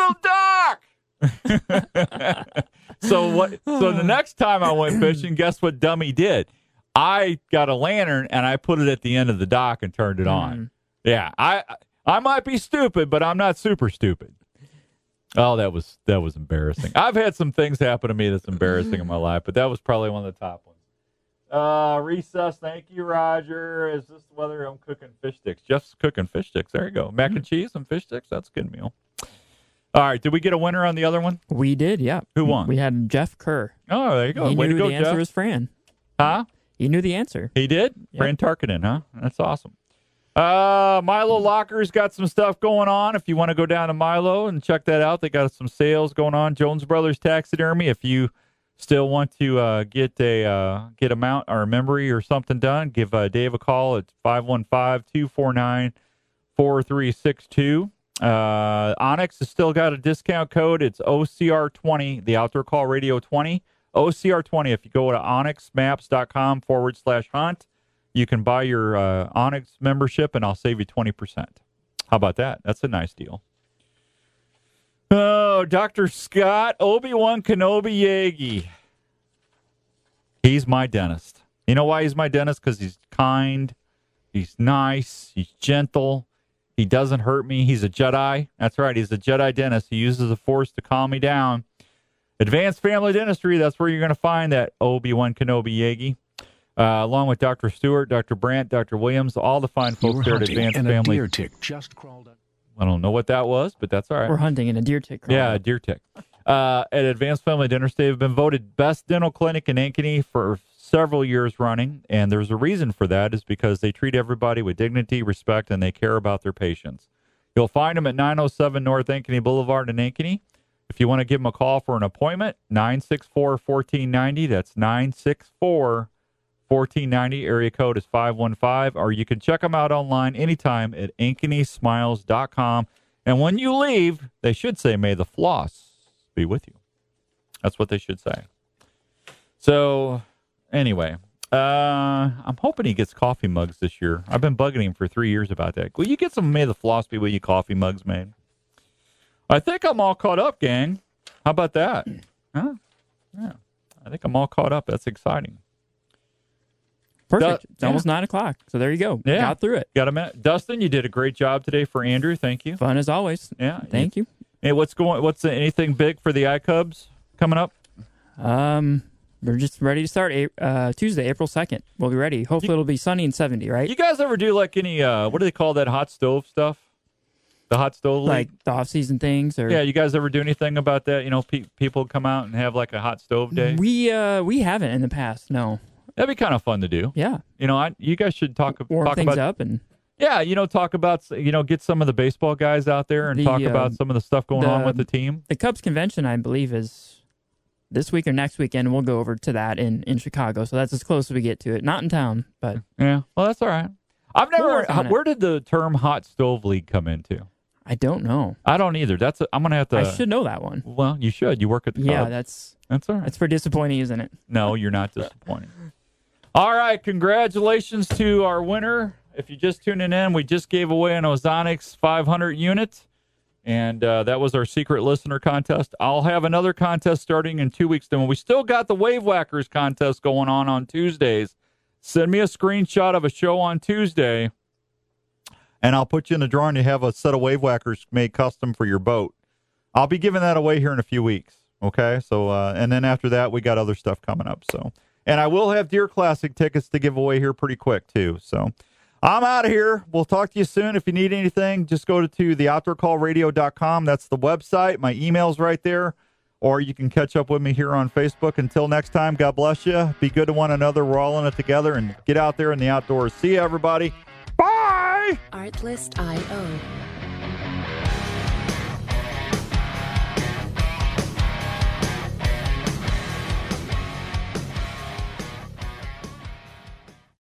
see the dock! so what? So the next time I went fishing, guess what dummy did? I got a lantern and I put it at the end of the dock and turned it on. Mm. Yeah, I I might be stupid, but I'm not super stupid. Oh, that was that was embarrassing. I've had some things happen to me that's embarrassing in my life, but that was probably one of the top ones. Uh, recess, thank you, Roger. Is this whether I'm cooking fish sticks? Jeff's cooking fish sticks. There you go. Mac and cheese and fish sticks. That's a good meal. All right, did we get a winner on the other one? We did, yeah. Who won? We had Jeff Kerr. Oh, there you go. He Way knew to go, the answer Jeff. was Fran. Huh? He knew the answer. He did? Yep. Fran Tarkinen, huh? That's awesome. Uh, Milo Locker's got some stuff going on. If you want to go down to Milo and check that out, they got some sales going on. Jones Brothers Taxidermy. If you still want to uh, get a uh, get a mount or a memory or something done, give uh, Dave a call at five one five, two four nine, four three six two. Uh, Onyx has still got a discount code. It's O C R twenty, the Outdoor Call Radio twenty. O C R twenty. If you go to onyxmaps.com forward slash hunt, you can buy your uh, Onyx membership, and I'll save you twenty percent. How about that? That's a nice deal. Oh, Doctor Scott Obi-Wan Kenobi Yagi. He's my dentist. You know why he's my dentist? Because he's kind, he's nice, he's gentle, he doesn't hurt me. He's a Jedi. That's right, he's a Jedi dentist. He uses the Force to calm me down. Advanced Family Dentistry, that's where you're going to find that Obi-Wan Kenobi Yagi. Uh, along with Doctor Stewart, Doctor Brandt, Doctor Williams, all the fine folks there at Advanced and Family. A deer tick just crawled up. I don't know what that was, but that's all right. We're hunting in a deer tick. Yeah, a deer tick. Uh, at Advanced Family Dentistry, they've been voted best dental clinic in Ankeny for several years running, and there's a reason for that, is because they treat everybody with dignity, respect, and they care about their patients. You'll find them at nine oh seven North Ankeny Boulevard in Ankeny. If you want to give them a call for an appointment, nine six four, one four nine zero. That's nine six four, one four nine zero. Area code is five one five. Or you can check them out online anytime at ankeny smiles dot com. And when you leave, they should say, may the floss be with you. That's what they should say. So, anyway, uh, I'm hoping he gets coffee mugs this year. I've been bugging him for three years about that. Will you get some may the floss be with you coffee mugs made? I think I'm all caught up, gang. How about that? Huh? Yeah. I think I'm all caught up. That's exciting. Perfect. Du- it's yeah. almost nine o'clock. So there you go. Yeah. Got through it. Got a minute. Dustin, you did a great job today for Andrew. Thank you. Fun as always. Yeah. Thank you. Hey, what's going? What's the, anything big for the iCubs coming up? Um, we're just ready to start uh, Tuesday, April second. We'll be ready. Hopefully, you, it'll be sunny and seventy. Right? You guys ever do like any? Uh, what do they call that hot stove stuff? The hot stove like league? the off-season things, or yeah. You guys ever do anything about that? You know, pe- people come out and have like a hot stove day. We uh we haven't in the past. No. That'd be kind of fun to do. Yeah. You know, I you guys should talk, Warm talk things about up and yeah. You know, talk about you know get some of the baseball guys out there and The, talk uh, about some of the stuff going the- on with the team. the Cubs convention, I believe, is this week or next weekend. We'll go over to that in, in Chicago. So that's as close as we get to it. Not in town, but Yeah. Well, that's all right. I've We'll never. work on it. Where did the term hot stove league come into? I don't know. I don't either. That's a, I'm gonna have to. I should know that one. Well, you should. You work at the Yeah, Cubs. that's that's all right. That's pretty disappointing, isn't it? No, you're not disappointed. All right, congratulations to our winner. If you're just tuning in, we just gave away an Ozonics five hundred unit, and uh, that was our secret listener contest. I'll have another contest starting in two weeks. Then we still got the Wave Whackers contest going on on Tuesdays. Send me a screenshot of a show on Tuesday, and I'll put you in the drawing to have a set of Wave Whackers made custom for your boat. I'll be giving that away here in a few weeks. Okay, so uh, and then after that, we got other stuff coming up. So, and I will have Deer Classic tickets to give away here pretty quick too. So, I'm out of here. We'll talk to you soon. If you need anything, just go to, to the outdoor call radio dot com. That's the website. My email's right there. Or you can catch up with me here on Facebook. Until next time, God bless you. Be good to one another. We're all in it together, and get out there in the outdoors. See you, everybody. Bye. Artlist dot io